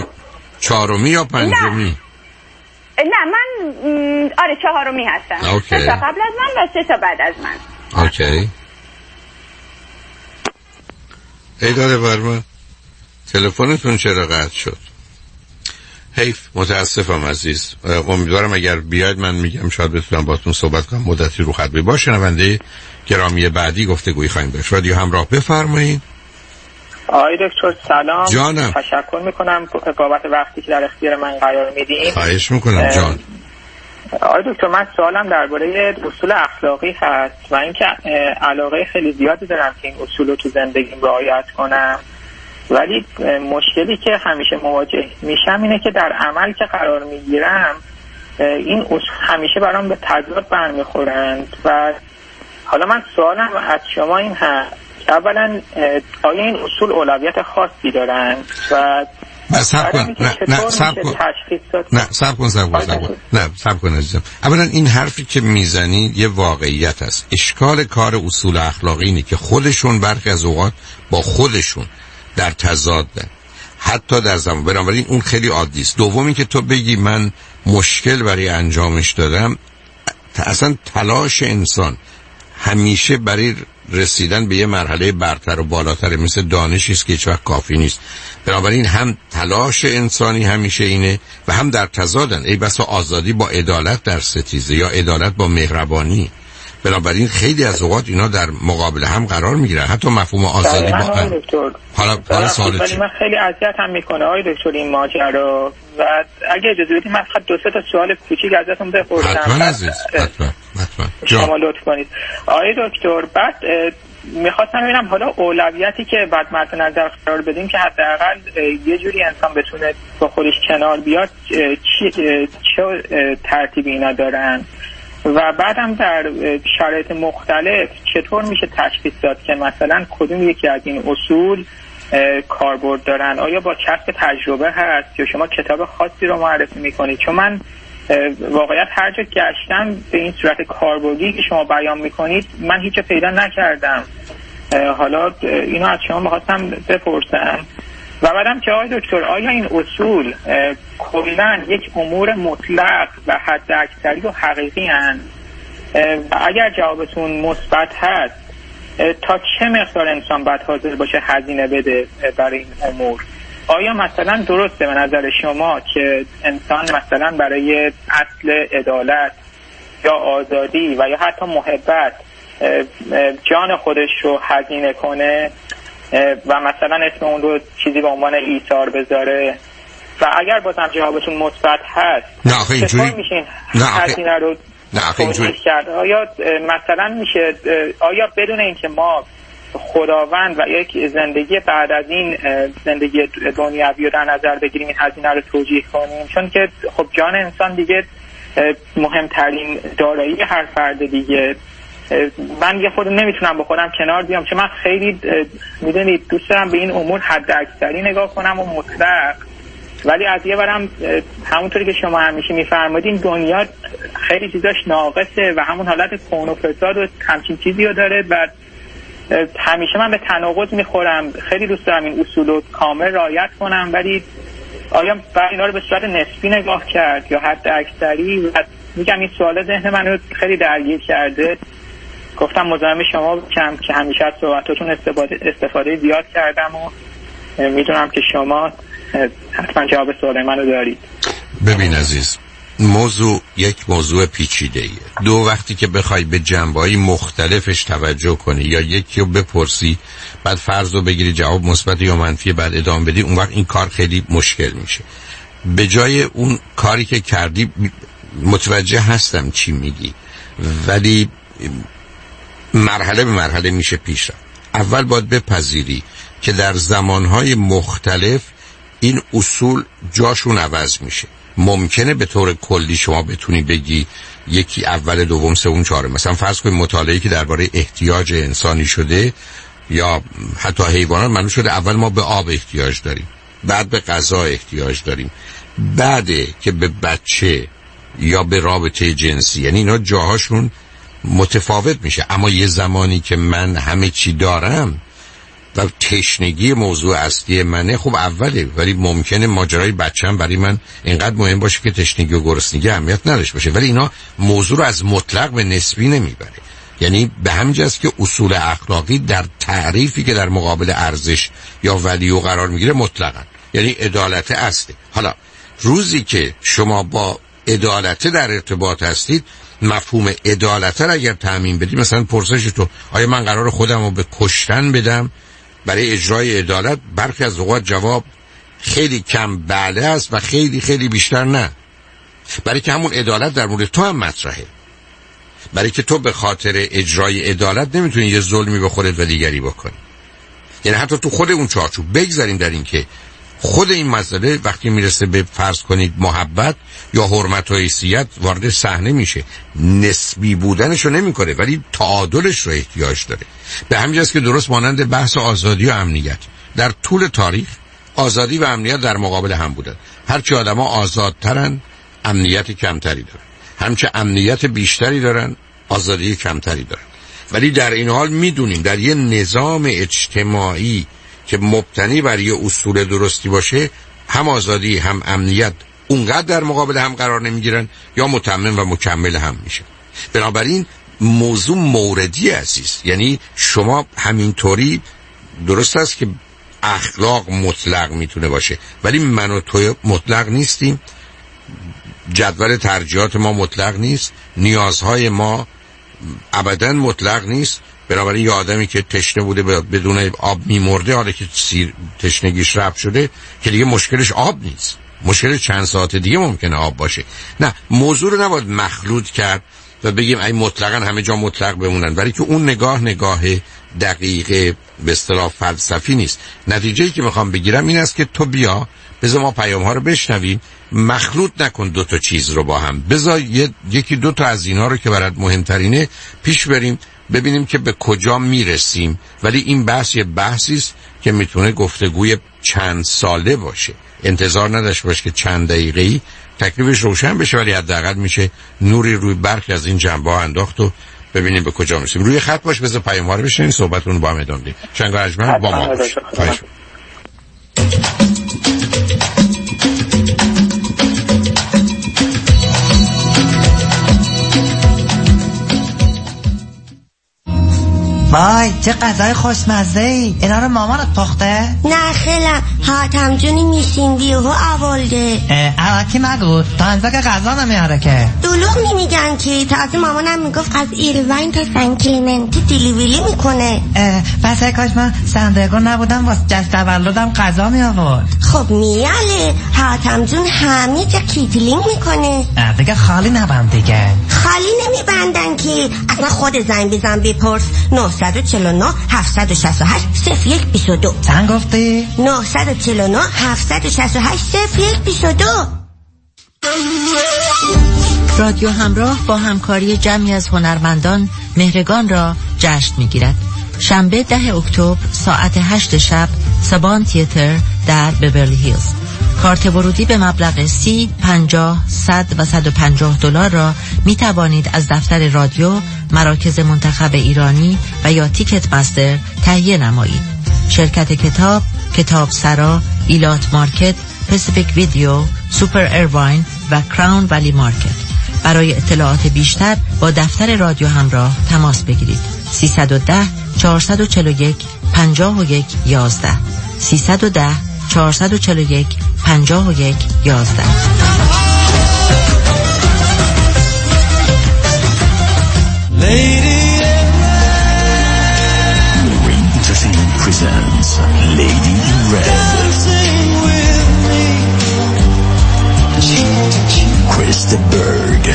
S4: پنجمی؟
S6: نه من آره 4می هستم.
S4: اوکی.
S6: 3 تا قبل از من و 3 تا بعد از من.
S4: اوکی. ایداد برمن تلفنتون چرا قطع شد؟ حیف، متاسفم عزیز. امیدوارم اگر بیاید من میگم شاید بتونم باهاتون صحبت کنم، مدتی رو خط باشه. شنونده گرامی بعدی گفتگویی خواهیم داشت. رادیو همراه بفرمایید.
S10: آقای دکتر سلام.
S4: جانم.
S10: تشکر میکنم بابت وقتی که در اختیار من قرار میدین.
S4: خواهش میکنم جان.
S10: آقای دکتر من سوالم درباره اصول اخلاقی هست و اینکه علاقه خیلی زیادی دارم که این اصول رو تو زندگیم رعایت کنم، ولی مشکلی که همیشه مواجه میشم اینه که در عمل که قرار میگیرم این اصول همیشه برام به تضاد برمیخورند. و حالا من سوالم از شما این هست که اولا آیا این اصول اولویت خاصی دارن و
S4: صبر کن عزیزم. اولا این حرفی که میزنی یه واقعیت است. اشکال کار اصول اخلاقی اینه که خودشون برخی از اوقات با خودشون در تضادن، حتی در زمان. بنابراین اون خیلی عادی است. دومی که تو بگی من مشکل برای انجامش دادم، اصلا تلاش انسان همیشه برای رسیدن به یه مرحله برتر و بالاتر مثل دانشی است که هیچ وقت کافی نیست. بنابراین هم تلاش انسانی همیشه اینه و هم در تضادن. ای بسا آزادی با عدالت در ستیزه یا عدالت با مهربانی. بنابراین خیلی از اوقات اینا در مقابل هم قرار میگیرن. حتی مفهوم آزادی با حالا سوال چیه؟
S10: من خیلی اذیت هم میکنه آقای دکتر این ماجرا و اگه اجازه بدید من فقط 2-3 تا سوال کوچیک ازتون بپرسم.
S4: حتما عزیز، حتما.
S10: شما لطف کنید آقای دکتر. بعد میخواستم ببینم حالا اولویتی که بعد مد نظر قرار بدیم که حداقل یه جوری انسان بتونه با خودش کنار بیاد چه ترتیبی اینا دارن و بعدم در شرایط مختلف چطور میشه تشخیص داد که مثلا کدوم یکی از این اصول کاربرد دارن؟ آیا با کسب تجربه هست یا شما کتاب خاصی رو معرفی میکنید؟ چون من واقعیت هر جا گشتم به این صورت کاربردی که شما بیان میکنید من هیچ پیدا نکردم. حالا اینو از شما میخواستم بپرسم. و بعدم که آقای دکتر آیا این اصول کلاً یک امور مطلق و حد اکثری و حقیقی هستند؟ و اگر جوابتون مثبت هست تا چه مقدار انسان باید حاضر باشه هزینه بده برای این امور؟ آیا مثلا درسته به نظر شما که انسان مثلا برای اصل عدالت یا آزادی و یا حتی محبت جان خودش رو هزینه کنه و مثلا اسم اون رو چیزی به عنوان ایثار بذاره؟ و اگر بازم جوابتون مثبت هست چطور میشین هزینه رو توجیه کرد؟ آیا مثلا میشه آیا بدون اینکه ما خداوند و یک زندگی بعد از این زندگی دنیوی رو در نظر بگیریم این هزینه رو توجیه کنیم؟ چون که خب جان انسان دیگه مهمترین دارایی هر فرد دیگه. من یه خودم نمیتونم با خودم کنار بیام چون من خیلی میدونید دوست دارم به این امور حد اکثری نگاه کنم و مطلق، ولی از یه برم همونطوری که شما همیشه میفرمایید دنیا خیلی چیزاش ناقصه و همون حالت کون و فساد و همچین چیزی رو داره و همیشه من به تناقض میخورم. خیلی دوست دارم این اصول رو کامل رعایت کنم، ولی آیا باید اینا رو به صورت نسبی نگاه کرد یا حد اکثری؟ و میگم این سوال ذهن من رو خیلی درگیر کرده. گفتم مزاحم شما بشم که همیشه از صحبتاتون استفاده زیاد کردم و میدونم که شما حتما جواب سوال منو دارید.
S4: ببین عزیز، یک موضوع پیچیده ایه. دو وقتی که بخوای به جنبه‌های مختلفش توجه کنی یا یکی رو بپرسی بعد فرض رو بگیری جواب مثبت یا منفی بعد ادامه بدی، اون وقت این کار خیلی مشکل میشه. به جای اون کاری که کردی متوجه هستم چی میگی، ولی مرحله به مرحله میشه پیش رفت. اول باید بپذیری که در زمانهای مختلف این اصول جاشون عوض میشه. ممکنه به طور کلی شما بتونی بگی یکی اول، دوم، سوم، چهارم. مثلا فرض کنید مطالعه‌ای که درباره احتیاج انسانی شده یا حتی حیوانات معلوم شده اول ما به آب احتیاج داریم، بعد به غذا احتیاج داریم، بعد که به بچه یا به رابطه جنسی. یعنی اینا جاهاشون متفاوت میشه. اما یه زمانی که من همه چی دارم و تشنگی موضوع اصلی منه، خب اوله، ولی ممکنه ماجرای بچه‌م برای من اینقدر مهم باشه که تشنگی و گرسنگی اهمیت نداشته باشه. ولی اینا موضوع رو از مطلق به نسبی نمیبره. یعنی به همین جاست که اصول اخلاقی در تعریفی که در مقابل ارزش یا ولیو قرار میگیره مطلقاً، یعنی عدالت اصله. حالا روزی که شما با عدالت در ارتباط هستید، مفهوم عدالت را اگر تعمیم بدید، مثلا پرسش تو آیا من قرار خودم رو به کشتن بدم برای اجرای عدالت، برخی از اوقات جواب خیلی کم بله است و خیلی خیلی بیشتر نه. برای که همون عدالت در مورد تو هم مطرحه، برای که تو به خاطر اجرای عدالت نمیتونی یه ظلمی به خودت و دیگری بکنی. یعنی حتی تو خود اون چارچوب بگذاریم در این که خود این مسئله وقتی میرسه به فرض کنید محبت یا حرمت و حیثیت وارد صحنه میشه، نسبی بودنشو نمیکنه ولی تعادلش رو احتیاج داره. به همین جاست که درست مانند بحث آزادی و امنیت در طول تاریخ آزادی و امنیت در مقابل هم بودن. هرچی آدما آزادترن امنیت کمتری دارن، همچه امنیت بیشتری دارن آزادی کمتری دارن. ولی در این حال میدونیم در یه نظام اجتماعی که مبتنی بر یه اصول درستی باشه، هم آزادی هم امنیت اونقدر در مقابل هم قرار نمیگیرن یا متمم و مکمل هم میشن. بنابراین موضوع موردی عزیز. یعنی شما همینطوری درست است که اخلاق مطلق میتونه باشه، ولی من و تو مطلق نیستیم، جدول ترجیحات ما مطلق نیست، نیازهای ما ابداً مطلق نیست. بنابراین یه آدمی که تشنه بوده بدون آب میمرده، حالا که تشنگیش رفع شده که دیگه مشکلش آب نیست، مشکل چند ساعت دیگه ممکنه آب باشه. نه، موضوع رو نباید مخلوط کرد و بگیم ای مطلقاً همه جا مطلق بمونن، ولی که اون نگاه دقیق به اصطلاح فلسفی نیست. نتیجه‌ای که میخوام بگیرم این است که تو بیا بذار ما پیام‌ها رو بشنویم، مخلوط نکن دو تا چیز رو با هم، بذار یکی دو تا از اینا رو که برات مهمترینه پیش بریم، ببینیم که به کجا میرسیم. ولی این بحث یه بحثی است که میتونه گفتگوی چند ساله باشه، انتظار نداشته باش که چند دقیقه‌ای تکلیفش روشن بشه، ولی حداقل میشه نوری روی برخی از این جنبه‌ها انداخت و ببینیم به کجا میرسیم. روی خط باش، بذار پیام‌ها رو بشنویم، صحبتون رو با هم ادامه بدیم. شنگ ارجمند با ما باش.
S12: وای چه غذای خوشمزه‌ای، اینا رو مامانت پخته؟
S14: نه خیلم، حاتم جونی میشین بیهو آورده.
S12: اواکی مگو، تا انزا که غذا نمیاره که.
S14: دلوغ نمیگن که، تازه مامانم میگفت از ایروین تا سن کلیمنتی دیلیویلی میکنه.
S12: پس کاش من سندرگون نبودم واسه جشن تولدم غذا می آورد.
S14: خب میاله، حاتم جون همه جا کیتلینگ میکنه.
S12: دیگه خالی نبند دیگه.
S14: خالی نمیبندن که، اصلا خود زنگ بزن بپرس. 949 768 0122.
S12: چند گفتی؟
S14: 949 768 0122.
S9: رادیو همراه با همکاری جمعی از هنرمندان مهرگان را جشن می‌گیرد. شنبه 10 اکتبر ساعت 8 شب سابان تئاتر در بیورلی هیلز. کارت ورودی به مبلغ 30، 50، 100 و $150 را می توانید از دفتر رادیو، مراکز منتخب ایرانی و یا تیکت مستر تهیه نمایید. شرکت کتاب، کتاب سرا، ایلات مارکت، پسیفیک ویدیو، سوپر ایروین و کراون ولی مارکت. برای اطلاعات بیشتر با دفتر رادیو همراه تماس بگیرید. 310 441 51 11 310 441 51 11.
S1: Marine Entertainment presents Lady in Red. Chris de Burgh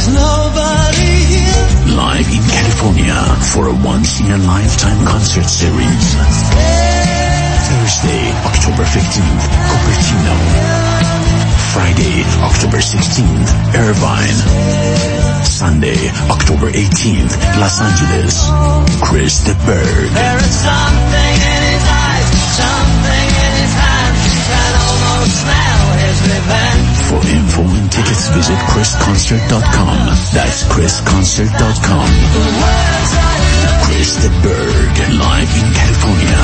S1: live in California for a once-in-a-lifetime concert series. Thursday, October 15th, Cupertino. Friday, October 16th, Irvine. Sunday, October 18th, Los Angeles. Chris de Burgh. There is something in his eyes, something in his hands. Can almost smell his revenge. For info and tickets, visit chrisconcert.com. That's chrisconcert.com. Chris de Burgh, live in California.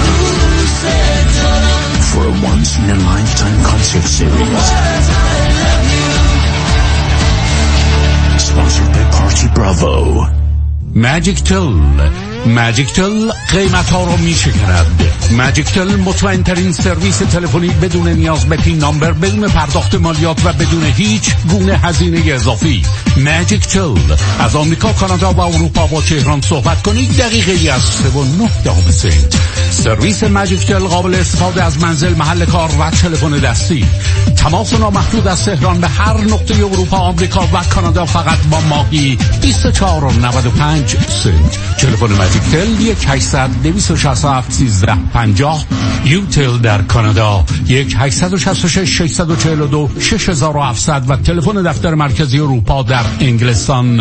S1: For a once-in-a-lifetime concert series. Sponsored by Party Bravo.
S16: ماجیک تل قیمت ها رو می شکند. ماجیک تل مطمئن ترین سرویس تلفنی بدون نیاز به پین نامبر، بدون پرداخت مالیات و بدون هیچ گونه هزینه اضافی. ماجیک تل از آمریکا، کانادا و اروپا با تهران صحبت کنید دقیقه از 3.9 سنت. سرویس ماجیک تل قابل استفاده از منزل، محل کار و تلفن دستی. تماس نامحدود از تهران به هر نقطه اروپا، آمریکا و کانادا فقط با ماهی 24.95 سنت. تلفن ماجیک تل 1-800-267-1350. یوتل در کانادا 1-866-642-6700 و تلفن دفتر مرکزی اروپا در انگلستان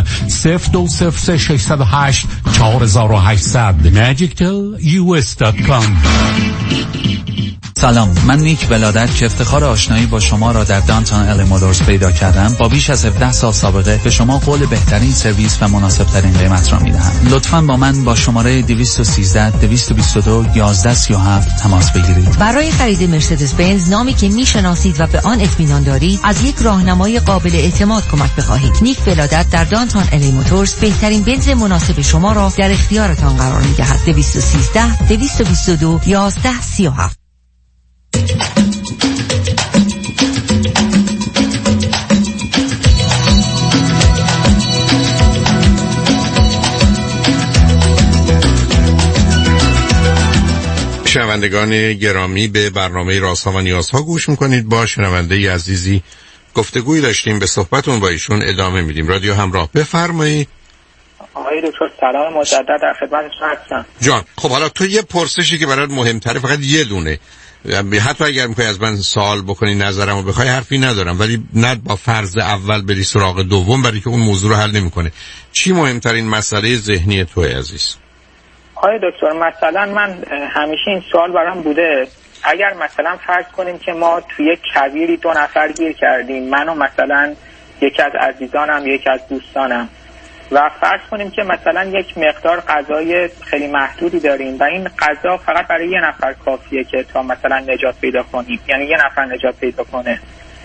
S16: 0203-608-4800. magictelus.com.
S17: سلام، من نیک ولادت که افتخار آشنایی با شما را در دانتون الی موتورز پیدا کردم، با بیش از 17 سال سابقه به شما قول بهترین سرویس و مناسب ترین قیمت را میدهم. لطفاً با من با شماره 213 222 1137 تماس بگیرید.
S23: برای خرید مرسدس بنز، نامی که میشناسید و به آن اطمینان دارید، از یک راهنمای قابل اعتماد کمک بخواهید. نیک ولادت در دانتون الی موتورز بهترین بنز مناسب شما را در اختیارتان قرار می‌دهد. 213 222 1137.
S4: شنوندگان گرامی، به برنامه رازها و نیازها گوش میکنید. با شنونده عزیزی گفتگوی داشتیم، به صحبتون با ایشون ادامه میدیم. رادیو همراه، بفرمایید.
S10: آقای دکتر سلام مجدد در خدمتتون هستم.
S4: جان، خب حالا تو یه پرسشی که برات مهمتره، فقط یه دونه، حتی اگر میخوای از من سوال بکنی نظرمو بخوای حرفی ندارم، ولی نه با فرض اول بری سراغ دوم، برای که اون موضوع رو حل نمیکنه. چی مهمترین مسئله ذهنی توی عزیز؟
S10: آقای دکتر مثلا من همیشه این سوال برام بوده، اگر مثلا فرض کنیم که ما توی یک کویری 2 نفر گیر کردیم، من و مثلا یکی از عزیزانم، یکی از دوستانم، و فرض کنیم که مثلا یک مقدار غذای خیلی محدودی داریم و این غذا فقط برای یه نفر کافیه که تا مثلا نجات پیدا کنیم، یعنی یه نفر نجات پیدا کنه.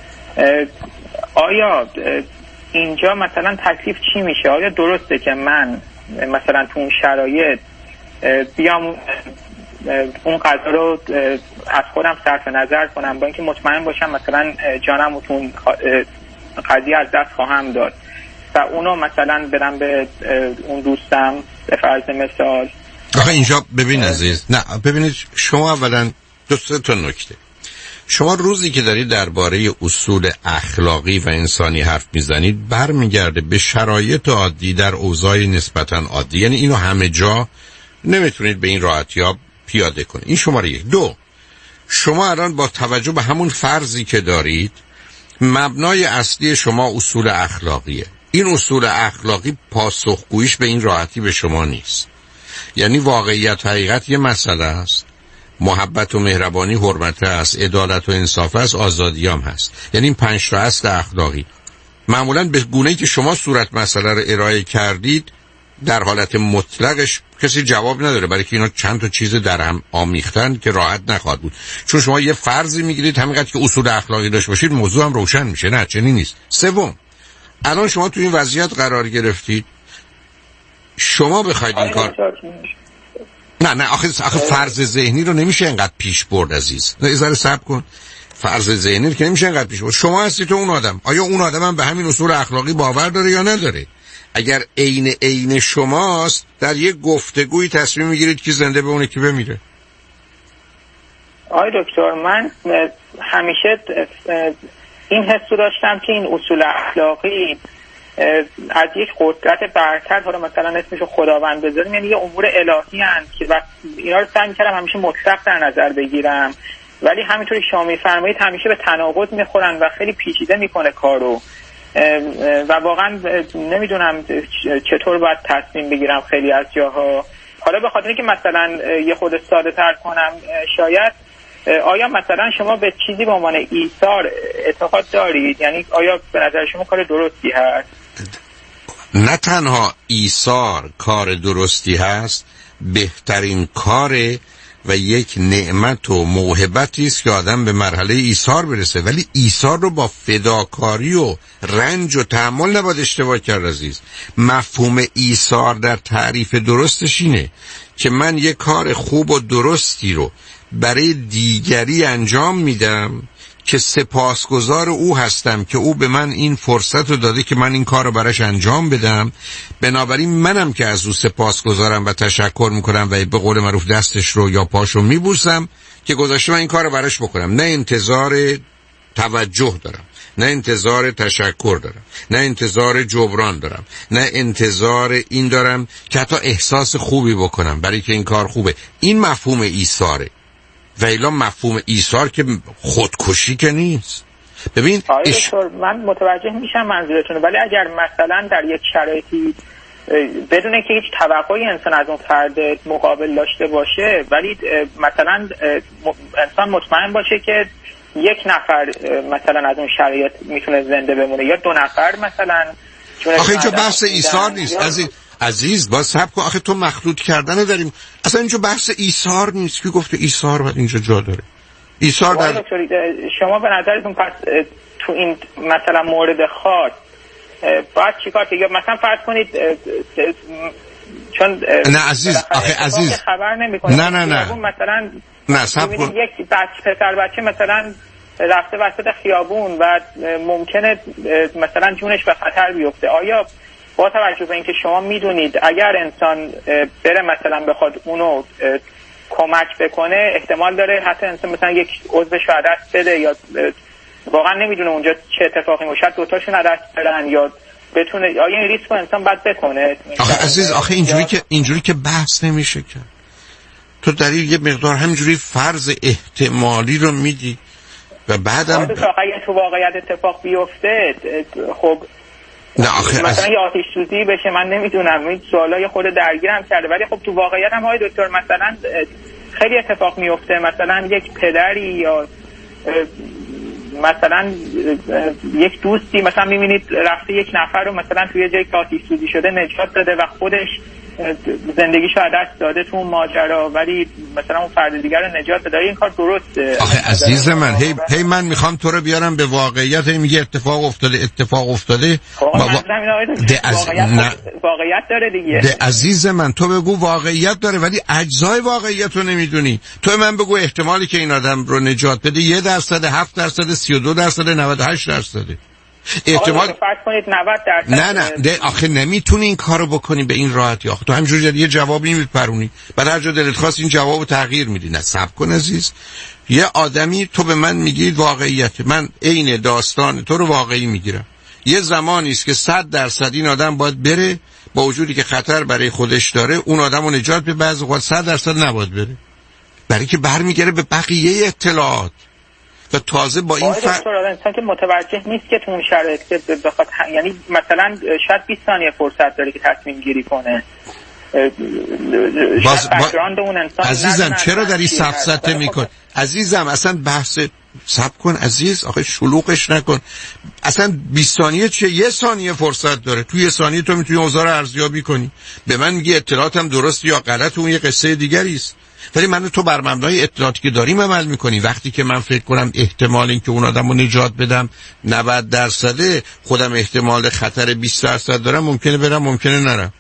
S10: آیا اینجا مثلا تکلیف چی میشه؟ آیا درسته که من مثلا تو اون شرایط بیام اون غذا رو از خودم صرف نظر کنم با اینکه مطمئن باشم مثلا جانم رو تو اون قضیه از دست خواهم داد و اونو مثلا برم به اون دوستم به فرض مثال؟
S4: آخه اینجا ببین عزیز، نه ببینید، شما اولا 2 تا نکته. شما روزی که دارید درباره اصول اخلاقی و انسانی حرف میزنید برمیگرده به شرایط عادی در اوضاع نسبتا عادی، یعنی اینو همه جا نمیتونید به این راحتی ها پیاده کنید. این شماره 1. 2، شما الان با توجه به همون فرضی که دارید، مبنای اصلی شما اصول اخلاقیه. این اصول اخلاقی پاسخگوییش به این راحتی به شما نیست. یعنی واقعیت حقیقت یه مسئله است، محبت و مهربانی حرمت است، عدالت و انصاف است، آزادی هم هست. یعنی این 5 تا اصل اخلاقی معمولاً به گونه‌ای که شما صورت مسئله رو ارائه کردید در حالت مطلقش کسی جواب نداره، برای که اینا چند تا چیز در هم آمیختن که راحت نخواهد بود. چون شما یه فرضی میگیرید همینقدر که اصول اخلاقی داشته باشید موضوع هم روشن میشه. نه، چنین نیست. 3، الان شما تو این وضعیت قرار گرفتید، شما بخواید این کار، نه آخه فرض ذهنی رو نمیشه اینقدر پیش برد عزیز. نه، ذره صبر کن. فرض ذهنی رو که نمیشه اینقدر پیش برد. شما هستی تو اون آدم، آیا اون آدم هم به همین اصول اخلاقی باور داره یا نداره؟ اگر عین شماست، در یک گفتگوی تصمیم میگیرید که زنده بمونه که بمیره.
S10: آقای دکتر، من همیشه این حس رو داشتم که این اصول اخلاقی از یک قدرت برتر، حالا مثلا اسمشو خداوند بذاریم، یعنی یه امور الهی هستند که اینا رو سعی می‌کردم همیشه مطلق در نظر بگیرم، ولی همینطوری شما می‌فرمایید همیشه به تناقض می‌خورن و خیلی پیچیده می‌کنه کارو و واقعا نمیدونم چطور باید تصمیم بگیرم خیلی از جاها. حالا به خاطر اینکه مثلا یه خود ساده تر کنم، شاید آیا مثلا شما به چیزی به عنوان ایثار اعتقاد دارید؟ یعنی آیا به نظر شما کار درستی هست؟
S4: نه تنها ایثار کار درستی هست، بهترین کار و یک نعمت و موهبتی است که آدم به مرحله ایثار برسه، ولی ایثار رو با فداکاری و رنج و تحمل نباید اشتباه کرد عزیز. مفهوم ایثار در تعریف درستش اینه که من یک کار خوب و درستی رو برای دیگری انجام میدم که سپاسگزار او هستم که او به من این فرصت رو داده که من این کار رو براش انجام بدم، بنابراین منم که از او سپاسگزارم و تشکر میکنم و به قول معروف دستش رو یا پاش رو میبوسم که گذاشته من این کار رو براش بکنم. نه انتظار توجه دارم، نه انتظار تشکر دارم، نه انتظار جبران دارم، نه انتظار این دارم که حتی احساس خوبی بکنم برای که این کار خوبه. این مفهوم ایثاره. و الا مفهوم ایثار که خودکشی که نیست. ببین
S10: من متوجه میشم منظورتون، ولی اگر مثلا در یک شرایطی بدون اینکه هیچ توقعی انسان از اون فرد مقابل داشته باشه، ولی مثلا انسان مطمئن باشه که یک نفر مثلا از اون شرایط میتونه زنده بمونه یا 2 نفر مثلا.
S4: آخه اینجا بحث ایثار نیست عزیز باز صبر کن. آخه تو مخلوط کردن داریم، اصلا اینجا بحث ایثار نیست. کی گفته ایثار باید اینجا جا داره؟ ایثار در
S10: شما به نظرتون پس تو این مثلا مورد خاص باید چیکار کنید؟ یا مثلا فرض کنید چون
S4: نه عزیز، آخه عزیز
S10: خبر نمیکنه.
S4: نه
S10: مثلا
S4: نه صبر کن.
S10: یک پسر بچه مثلا رفته وسط خیابون و ممکنه مثلا جونش به خطر بیفته. آیا با توجه به اینکه شما میدونید اگر انسان بره مثلا بخواد اونو کمک بکنه، احتمال داره حتی انسان مثلا یک عضوش رو دست بده یا واقعا نمیدونه اونجا چه اتفاقی میفته، شاید 2 تاشون رو دست بدن یا بتونه، آیا این ریسک رو انسان باید بکنه؟
S4: آخه عزیز، آخه اینجوری که بحث نمیشه کرد. تو در یه مقدار همینجوری فرض احتمالی رو میدی و بعدم
S10: اگه تو واقعیت اتفاق بیفته خب
S4: نه آخه
S10: مثلا یه آتش سوزی بشه، من نمیدونم، این سوالای خود درگیرم کرده، ولی خب تو واقعیت هم های دکتر مثلا خیلی اتفاق میفته. مثلا یک پدری یا مثلا یک دوستی مثلا میبینید رفته یک نفر رو مثلا توی جایی که آتش سوزی شده نجات داده و خودش زندگیشو از دست داده تو اون ماجرا، ولی مثلا اون فرد دیگر رو نجات داده. این کار درسته؟
S4: آخه عزیز من هی من میخوام تو رو بیارم به واقعیت. میگه اتفاق افتاده
S10: واقعیت داره دیگه.
S4: عزیز من تو بگو واقعیت داره، ولی اجزای واقعیت رو نمیدونی. تو من بگو احتمالی که این آدم رو نجات بده 1%، 7%، 32%، 98%. احتمال
S10: فرض کنید 90%.
S4: نه آخه نمیتونی این کارو بکنی به این راحتی. آخه تو همینجوری یه جوابی میپرونی، بعد هر جا دلت خواست این جوابو تغییر میدی. نه صبر کن عزیز. یه آدمی تو به من میگی واقعیت، من عین داستان تو رو واقعی میگیرم. یه زمانی است که 100% این آدم باید بره، با وجودی که خطر برای خودش داره اون آدمو نجات بده. بعضی وقت 100% نباید بره، برای که برمیگره به بقیه اطلاعات. و تازه با این
S10: انسان که متوجه نیست که تو اون شرایط بخواد، یعنی مثلا شاید 20 ثانیه فرصت داره که تصمیم گیری کنه.
S4: عزیزم چرا داری سفسطه میکن؟ عزیزم اصلا بحث صبر کن عزیز، آخه شلوغش نکن. اصلا 20 ثانیه چه؟ 1 ثانیه فرصت داره. تو 1 ثانیه تو میتونی اوضاع رو ارزیابی کنی. به من میگی اطلاعاتم درست یا غلط، اون یه قصه دیگری است. ولی من تو بر مبنای اطلاعاتی که داریم عمل میکنی. وقتی که من فکر کنم احتمال این که اون آدمو نجات بدم 90%، خودم احتمال خطر 20% دارم، ممکنه برم ممکنه نرم.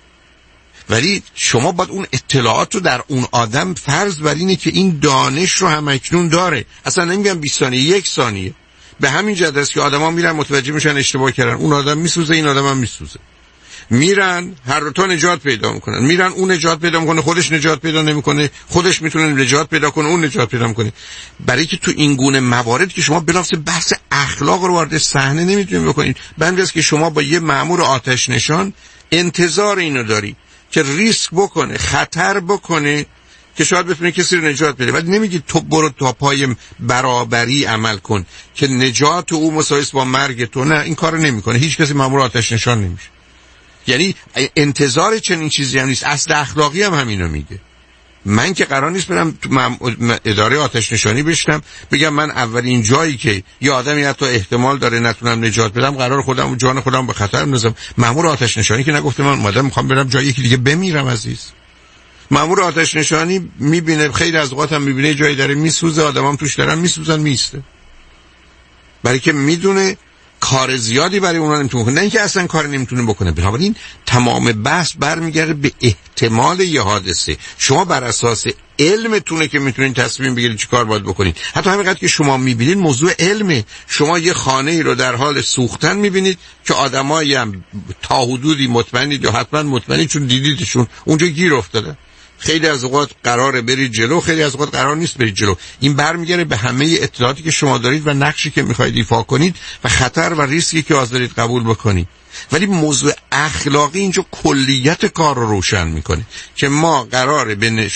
S4: ولی شما باید اون اطلاعات رو در اون آدم فرض بر اینه که این دانش رو هم اکنون داره. اصلا نمیگم 20 ثانیه، 1 ثانیه. به همین جهت است که آدما میرن متوجه میشن اشتباه کردن. اون آدم میسوزه، این آدم هم میسوزه. میرن هر دو تا نجات پیدا میکنن، میرن اون نجات پیدا میکنه، خودش نجات پیدا نمیکنه، خودش میتونه نجات پیدا کنه، اون نجات پیدا میکنه. برای که تو این گونه موارد که شما بنابراین بحث اخلاق رو وارد صحنه نمیتونید بکنید. بنابراین که شما با یه مأمور آتش نشان انتظار اینو داری که ریسک بکنه، خطر بکنه که شاید بتونه کسی رو نجات بده. ولی نمیگی تو برو تا پای برابری عمل کن که نجات او مساوی با مرگ تو. نه، این کارو نمیکنه. هیچ کسی مأمور آتش نشان نمیشه. یعنی انتظار چنین چیزی هم نیست. اصل اخلاقی هم همینو میگه. من که قرار نیست برم تو اداره آتش نشانی بشم بگم من اولین جایی که یه آدمی حتی احتمال داره نتونم نجات بدم قرار خودم جان خودم به خطر بندازم. مأمور آتش نشانی که نگفته من اومدم میخوام برم جایی که دیگه بمیرم عزیز. مأمور آتش نشانی میبینه، خیلی از اوقات هم میبینه جایی داره میسوزه، آدمام توش دارن میسوزن، میسته. برای که میدونه کار زیادی برای اونها نمیتونه کنه، نه اینکه اصلا کار نمیتونه بکنه. بنابراین تمام بحث برمیگرده به احتمال یه حادثه. شما بر اساس علمتونه که میتونید تصمیم بگیرید چی کار باید بکنید. حتی همینقدر که شما میبینید موضوع علمه. شما یه خانه‌ای رو در حال سوختن میبینید که آدمایی هم تا حدودی مطمئنید یا حتما مطمئنید چون دیدیدشون اونجا گیر افتاده. خیلی از اوقات قراره برید جلو، خیلی از اوقات قرار نیست برید جلو. این برمیگره به همه اطلاعاتی که شما دارید و نقشی که میخواید ایفا کنید و خطر و ریسکی که حاضر دارید قبول بکنید. ولی موضوع اخلاقی اینجا کلیت کار رو روشن میکنه که ما قراره به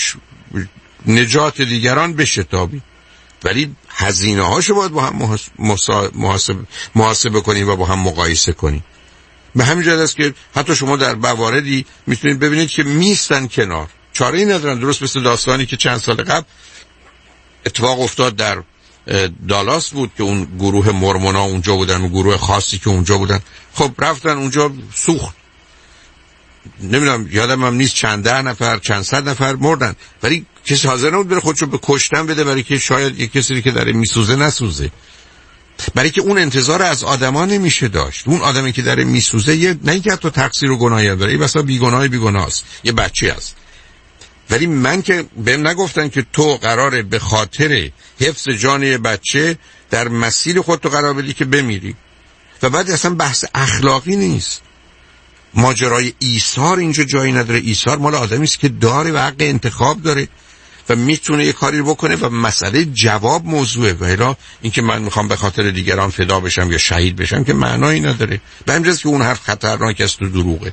S4: نجات دیگران بشتابیم، ولی هزینه هاشو باید با هم محاسبه کنیم و با هم مقایسه کنیم. به همین جهت است که حتی شما در مواردی میتونید ببینید که میستن کنار، چاره‌ای ندارن. درست مثل داستانی که چند سال قبل اتفاق افتاد در دالاس بود که اون گروه مورمونا اونجا بودن، اون گروه خاصی که اونجا بودن، خب رفتن اونجا سوخت، نمیدونم یادم هم نیست چند ده نفر چند صد نفر مردن، ولی کسی حاضر نبود بره خودشو به کشتن بده برای که شاید یک کسی که داره میسوزه نسوزه، برای که اون انتظار از آدما نمیشه داشت. اون آدمی که داره میسوزه نه اینکه حتی تقصیر و گناهی داره، این بسا بیگناهست، یه بچه است. ولی من که بهم نگفتن که تو قراره به خاطر حفظ جان یه بچه در مسیر خودتو قرار بدی که بمیری. و بعد اصلا بحث اخلاقی نیست، ماجرای ایثار اینجا جایی نداره. ایثار مال آدمی است که داره و حق انتخاب داره و میتونه یه کاری رو بکنه و مسئله جواب موضوعه. و الا اینکه من میخوام به خاطر دیگران فدا بشم یا شهید بشم که معنایی نداره. به همین جاست که اون حرف خطرناک است و دروغه.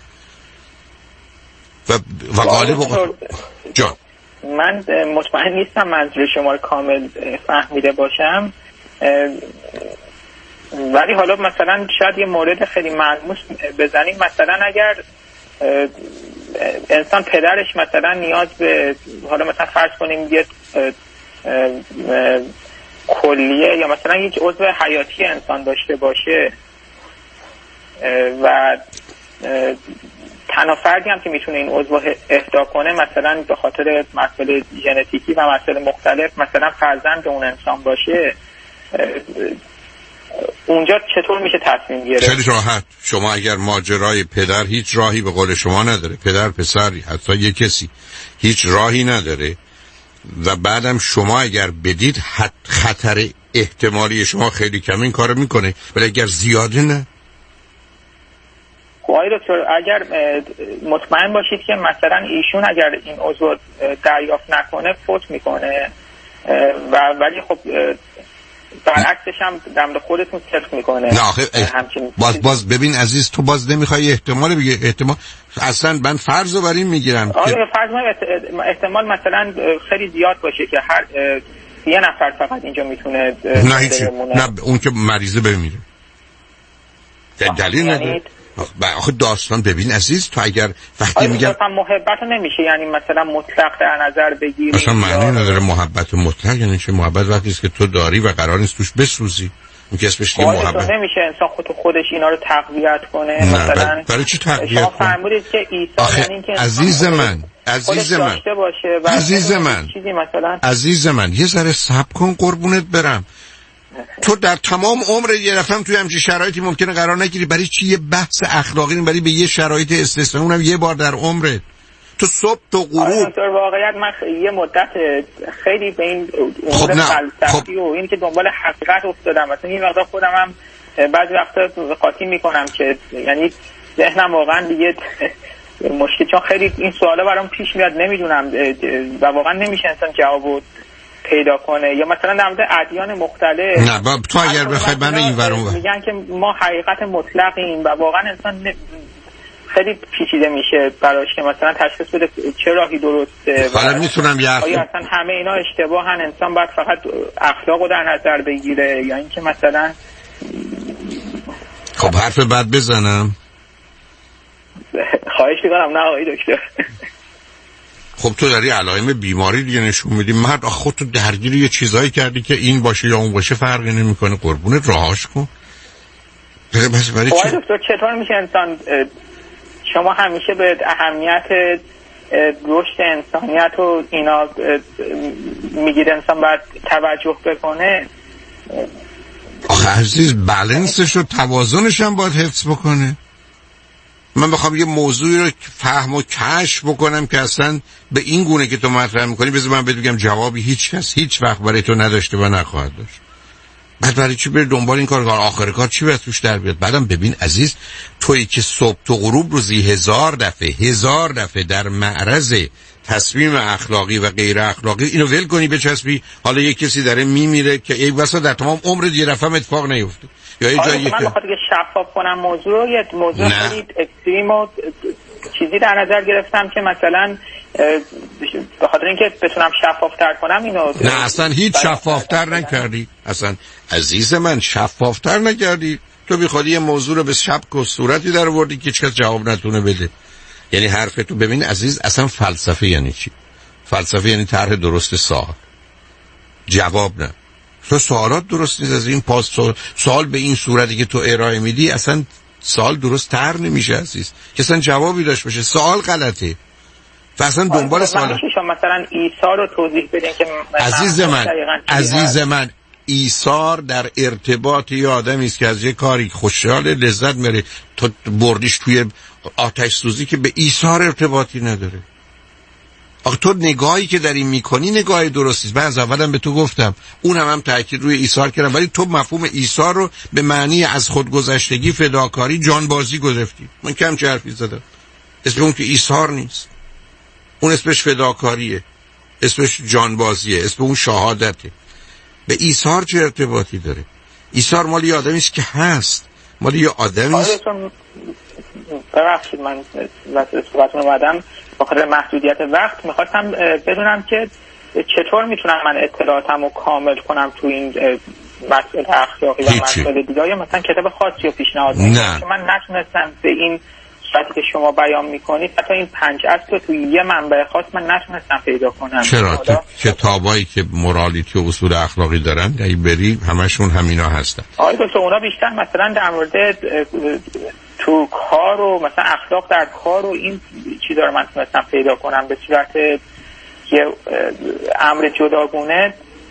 S4: و غالب جان
S10: من مطمئن نیستم منظور شما رو کامل فهمیده باشم، ولی حالا مثلا شاید یه مورد خیلی ملموس بزنیم. مثلا اگر انسان پدرش مثلا نیاز به، حالا مثلا فرض کنیم یه کلیه یا مثلا یک عضو حیاتی انسان داشته باشه و تنها فردی هم که میتونه این عضو اهدا کنه مثلا به خاطر مسئله ژنتیکی و مسئله مختلف مثلا فرزند اون انسان باشه، اونجا چطور میشه تصمیم گرفت؟
S4: خیلی راحت. شما اگر ماجرای پدر هیچ راهی به قول شما نداره، پدر پسر حتی یک کسی هیچ راهی نداره و بعدم شما اگر بدید خطر احتمالی شما خیلی کم این کارو میکنه، ولی اگر زیاده نه.
S10: آقای دکتر اگر مطمئن باشید که مثلا ایشون اگر این عضو دریافت نکنه فوت میکنه ولی خب برعکسش هم در خودتون صدق میکنه.
S4: نه آخه باز ببین عزیز، تو باز نمیخوای احتمال بگی. احتمال اصلا من فرض رو بر این میگیرم
S10: که فرض احتمال مثلا خیلی زیاد باشه که هر یه نفر فقط اینجا میتونه
S4: نه اون که مریضه بمیره. دلیل نداره. آخه داستان ببین عزیز، تو اگر وقتی میگم
S10: محبت نمیشه یعنی مثلا مطلق در نظر بگیری،
S4: اصلا معنی نداره محبت مطلق. یعنی چه محبت وقتی است که تو داری و قرار نیست توش بسوزی، اون که اسمش محبت
S10: نمیشه. انسان خودش اینا رو تقویت کنه. مثلا
S4: برای چی تقویت کنه؟
S10: شما فرمودید که عیسی یعنی که
S4: عزیز من یه ذره صبر کن قربونت برم. تو در تمام عمر یه رفتم توی همچین شرایطی ممکنه قرار نگیری. برای چی یه بحث اخلاقی برای به یه شرایط استثنایی، اونم یه بار در عمرت؟ تو صبح تو غروب
S10: در واقعیت من یه مدت خیلی به این امور فلسفی و این که دنبال حقیقت افتادم. مثلا این وقتا خودم هم بعضی وقتا قاطی میکنم که یعنی ذهنم واقعا دیگه مشکل، چون خیلی این سوالا برام پیش میاد نمیدونم و واقعا نمیشه انسان جواب پیدا کنه. یا مثلا در مورد ادیان مختلف،
S4: نه تو اگر بخوای من این ورون
S10: میگن که ما حقیقت مطلقیم و واقعا انسان خیلی پیچیده میشه براش که مثلا تشخیص بده چه راهی درسته.
S4: حالا میتونم
S10: آیا اصلا همه اینا اشتباهن، انسان باید فقط اخلاقو در نظر بگیره، یا اینکه مثلا
S4: خب حرف بد بزنم؟
S10: خواهش میکنم. نه آقای دکتر
S4: خب تو داری علائم بیماری دیگه نشون میدی. مرد خودتو درگیر یه چیزایی کردی که این باشه یا اون باشه فرقی نمیکنه. قربونت راهاش کن. بس برای چی؟
S10: دکتر چطور میشه انسان، شما همیشه به اهمیت رشد انسانیت و اینا میگید انسان باید توجه بکنه.
S4: آخه عزیز بالانسش و توازنش هم باید حفظ بکنه. من بخوام یه موضوعی رو فهم و کشف بکنم که اصلا به این گونه که تو مطرح میکنی، بذار من بهت بگم جوابی هیچ کس هیچ وقت برای تو نداشته و نخواهد داشت. بعد برای چی بری دنبال این کار آخر کار چی باید توش در بیاد؟ بعدم ببین عزیز، تویی که صبح تو غروب روزی 1000 دفعه در معرض تصمیم اخلاقی و غیر اخلاقی، اینو ول کنی بچسبی حالا یک کسی داره میمیره که ای واسه در تمام عمر یه دفعه اتفاق نیفته. یا یه جایی
S10: من بخاطر که شفاف کنم موضوع، یه موضوع خیلی اکستریم و چیزی در نظر گرفتم که مثلا به خاطر اینکه بتونم شفافتر کنم اینو.
S4: نه اصلا هیچ شفافتر نکردی. اصلا عزیز من شفافتر نکردی. تو بی خودی موضوع رو به شبک و صورتی در آوردی که کس جواب نتونه بده. یعنی حرف تو ببین عزیز، اصلا فلسفه یعنی چی؟ فلسفه یعنی طرح درست سوال، جواب نه. تو سوالات درست نیست، از این سوال به این صورتی که تو ارائه میدی اصلا سوال درست طرح نمیشه عزیز، که اصلا جوابی داشت باشه. سوال غلطه و اصلا دنبال سوال.
S10: مثلا ایثار رو توضیح بدین که
S4: عزیز من ایثار در ارتباط یه آدمی است که از یه کاری خوشحال لذت میره، تو بردیش توی آتش سوزی که به ایثار ارتباطی نداره. آخه تو نگاهی که در این میکنی نگاه درستی است. من از اولم به تو گفتم، اون هم تاکید روی ایثار کردم، ولی تو مفهوم ایثار رو به معنی از خودگذشتگی، فداکاری، جانبازی گرفتی. من کم چه حرفی زدم. اسم اون که ایثار نیست، اون اسمش فداکاریه، اسمش جانبازیه، اسم اون شهادته. به ایثار چه ارتباطی داره؟ ایثار مال یه آدمی است که هست، مال یه آدمی است.
S10: ببخشید من صحبتتون اومدم بخاطر محدودیت وقت میخواستم بدونم که چطور میتونم من اطلاعاتم رو کامل کنم تو این مسئله اخلاقی و مسئله دیگه، یا مثلا کتاب خاصی رو پیشنهاد میکنم که من نتونستم به این صورتی که شما بیان میکنید حتی این 5 اصل رو توی یه منبع خاص من نتونستم پیدا کنم.
S4: چرا؟ کتابایی که مورالیتی و اصول اخلاقی دارن اگه بری همشون همینا هستن.
S10: آره دکتر، اونا بیشتر مثلا در مورد تو کار و مثلا اخلاق در کار و این چیزا رو من تونستم پیدا کنم به صورت یه امر جداگونه.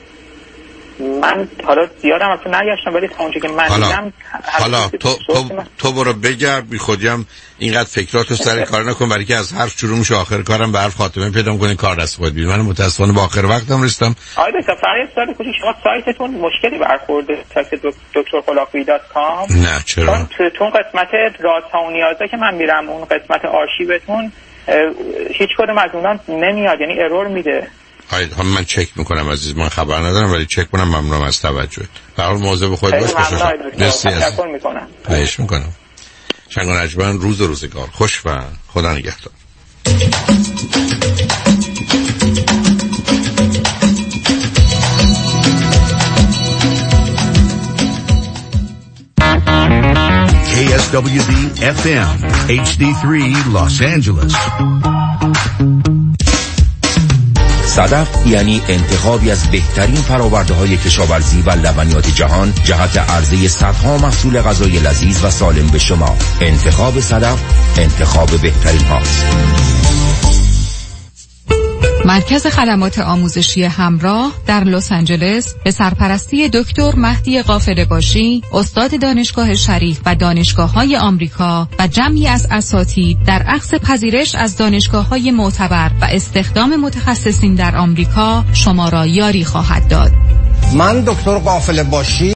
S10: من حالا زیادم اصلا نگشتم، ولی تا اونجا که من دیدم
S4: حالا تو برو بگرد، بی خودیم اینقدر فکراتو سر کار نکن، برای که از حرف شروع میشه آخر کارم به حرف خاتمه پیدا می‌کنی، کار دست خود بیاد. من متأسفانه با آخر وقتم رسیدم.
S10: آره دکتر، فقط سوال کوچیک، شما سایتتون مشکلی برخورده سایت drkholafi.com؟
S4: نه چرا؟
S10: تو قسمت رازها و نیازها که من میرم اون قسمت آرشیوتون هیچ کدوم از اونها نمیاد، یعنی ارور میده.
S4: هم من چک میکنم عزیز، من خبر ندارم ولی چک کنم. ممنونم از توجهت. به هر حال مواظب خودت باش.
S10: تشکر میکنم.
S4: خواهش میکنم. شنگ و نجمن، روز و روزگار خوش و خدا نگهدار.
S1: KSWB FM HD3 Los Angeles.
S2: صدف یعنی انتخابی از بهترین فرآورده‌های کشاورزی و لبنیات جهان جهت عرضه صدها محصول غذای لذیذ و سالم به شما. انتخاب صدف انتخاب بهترین هاست.
S21: مرکز خدمات آموزشی همراه در لس آنجلس به سرپرستی دکتر مهدی قافله‌باشی، استاد دانشگاه شریف و دانشگاه‌های آمریکا و جمعی از اساتید در اخذ پذیرش از دانشگاه‌های معتبر و استخدام متخصصین در آمریکا شما را یاری خواهد داد.
S19: من دکتر قافله‌باشی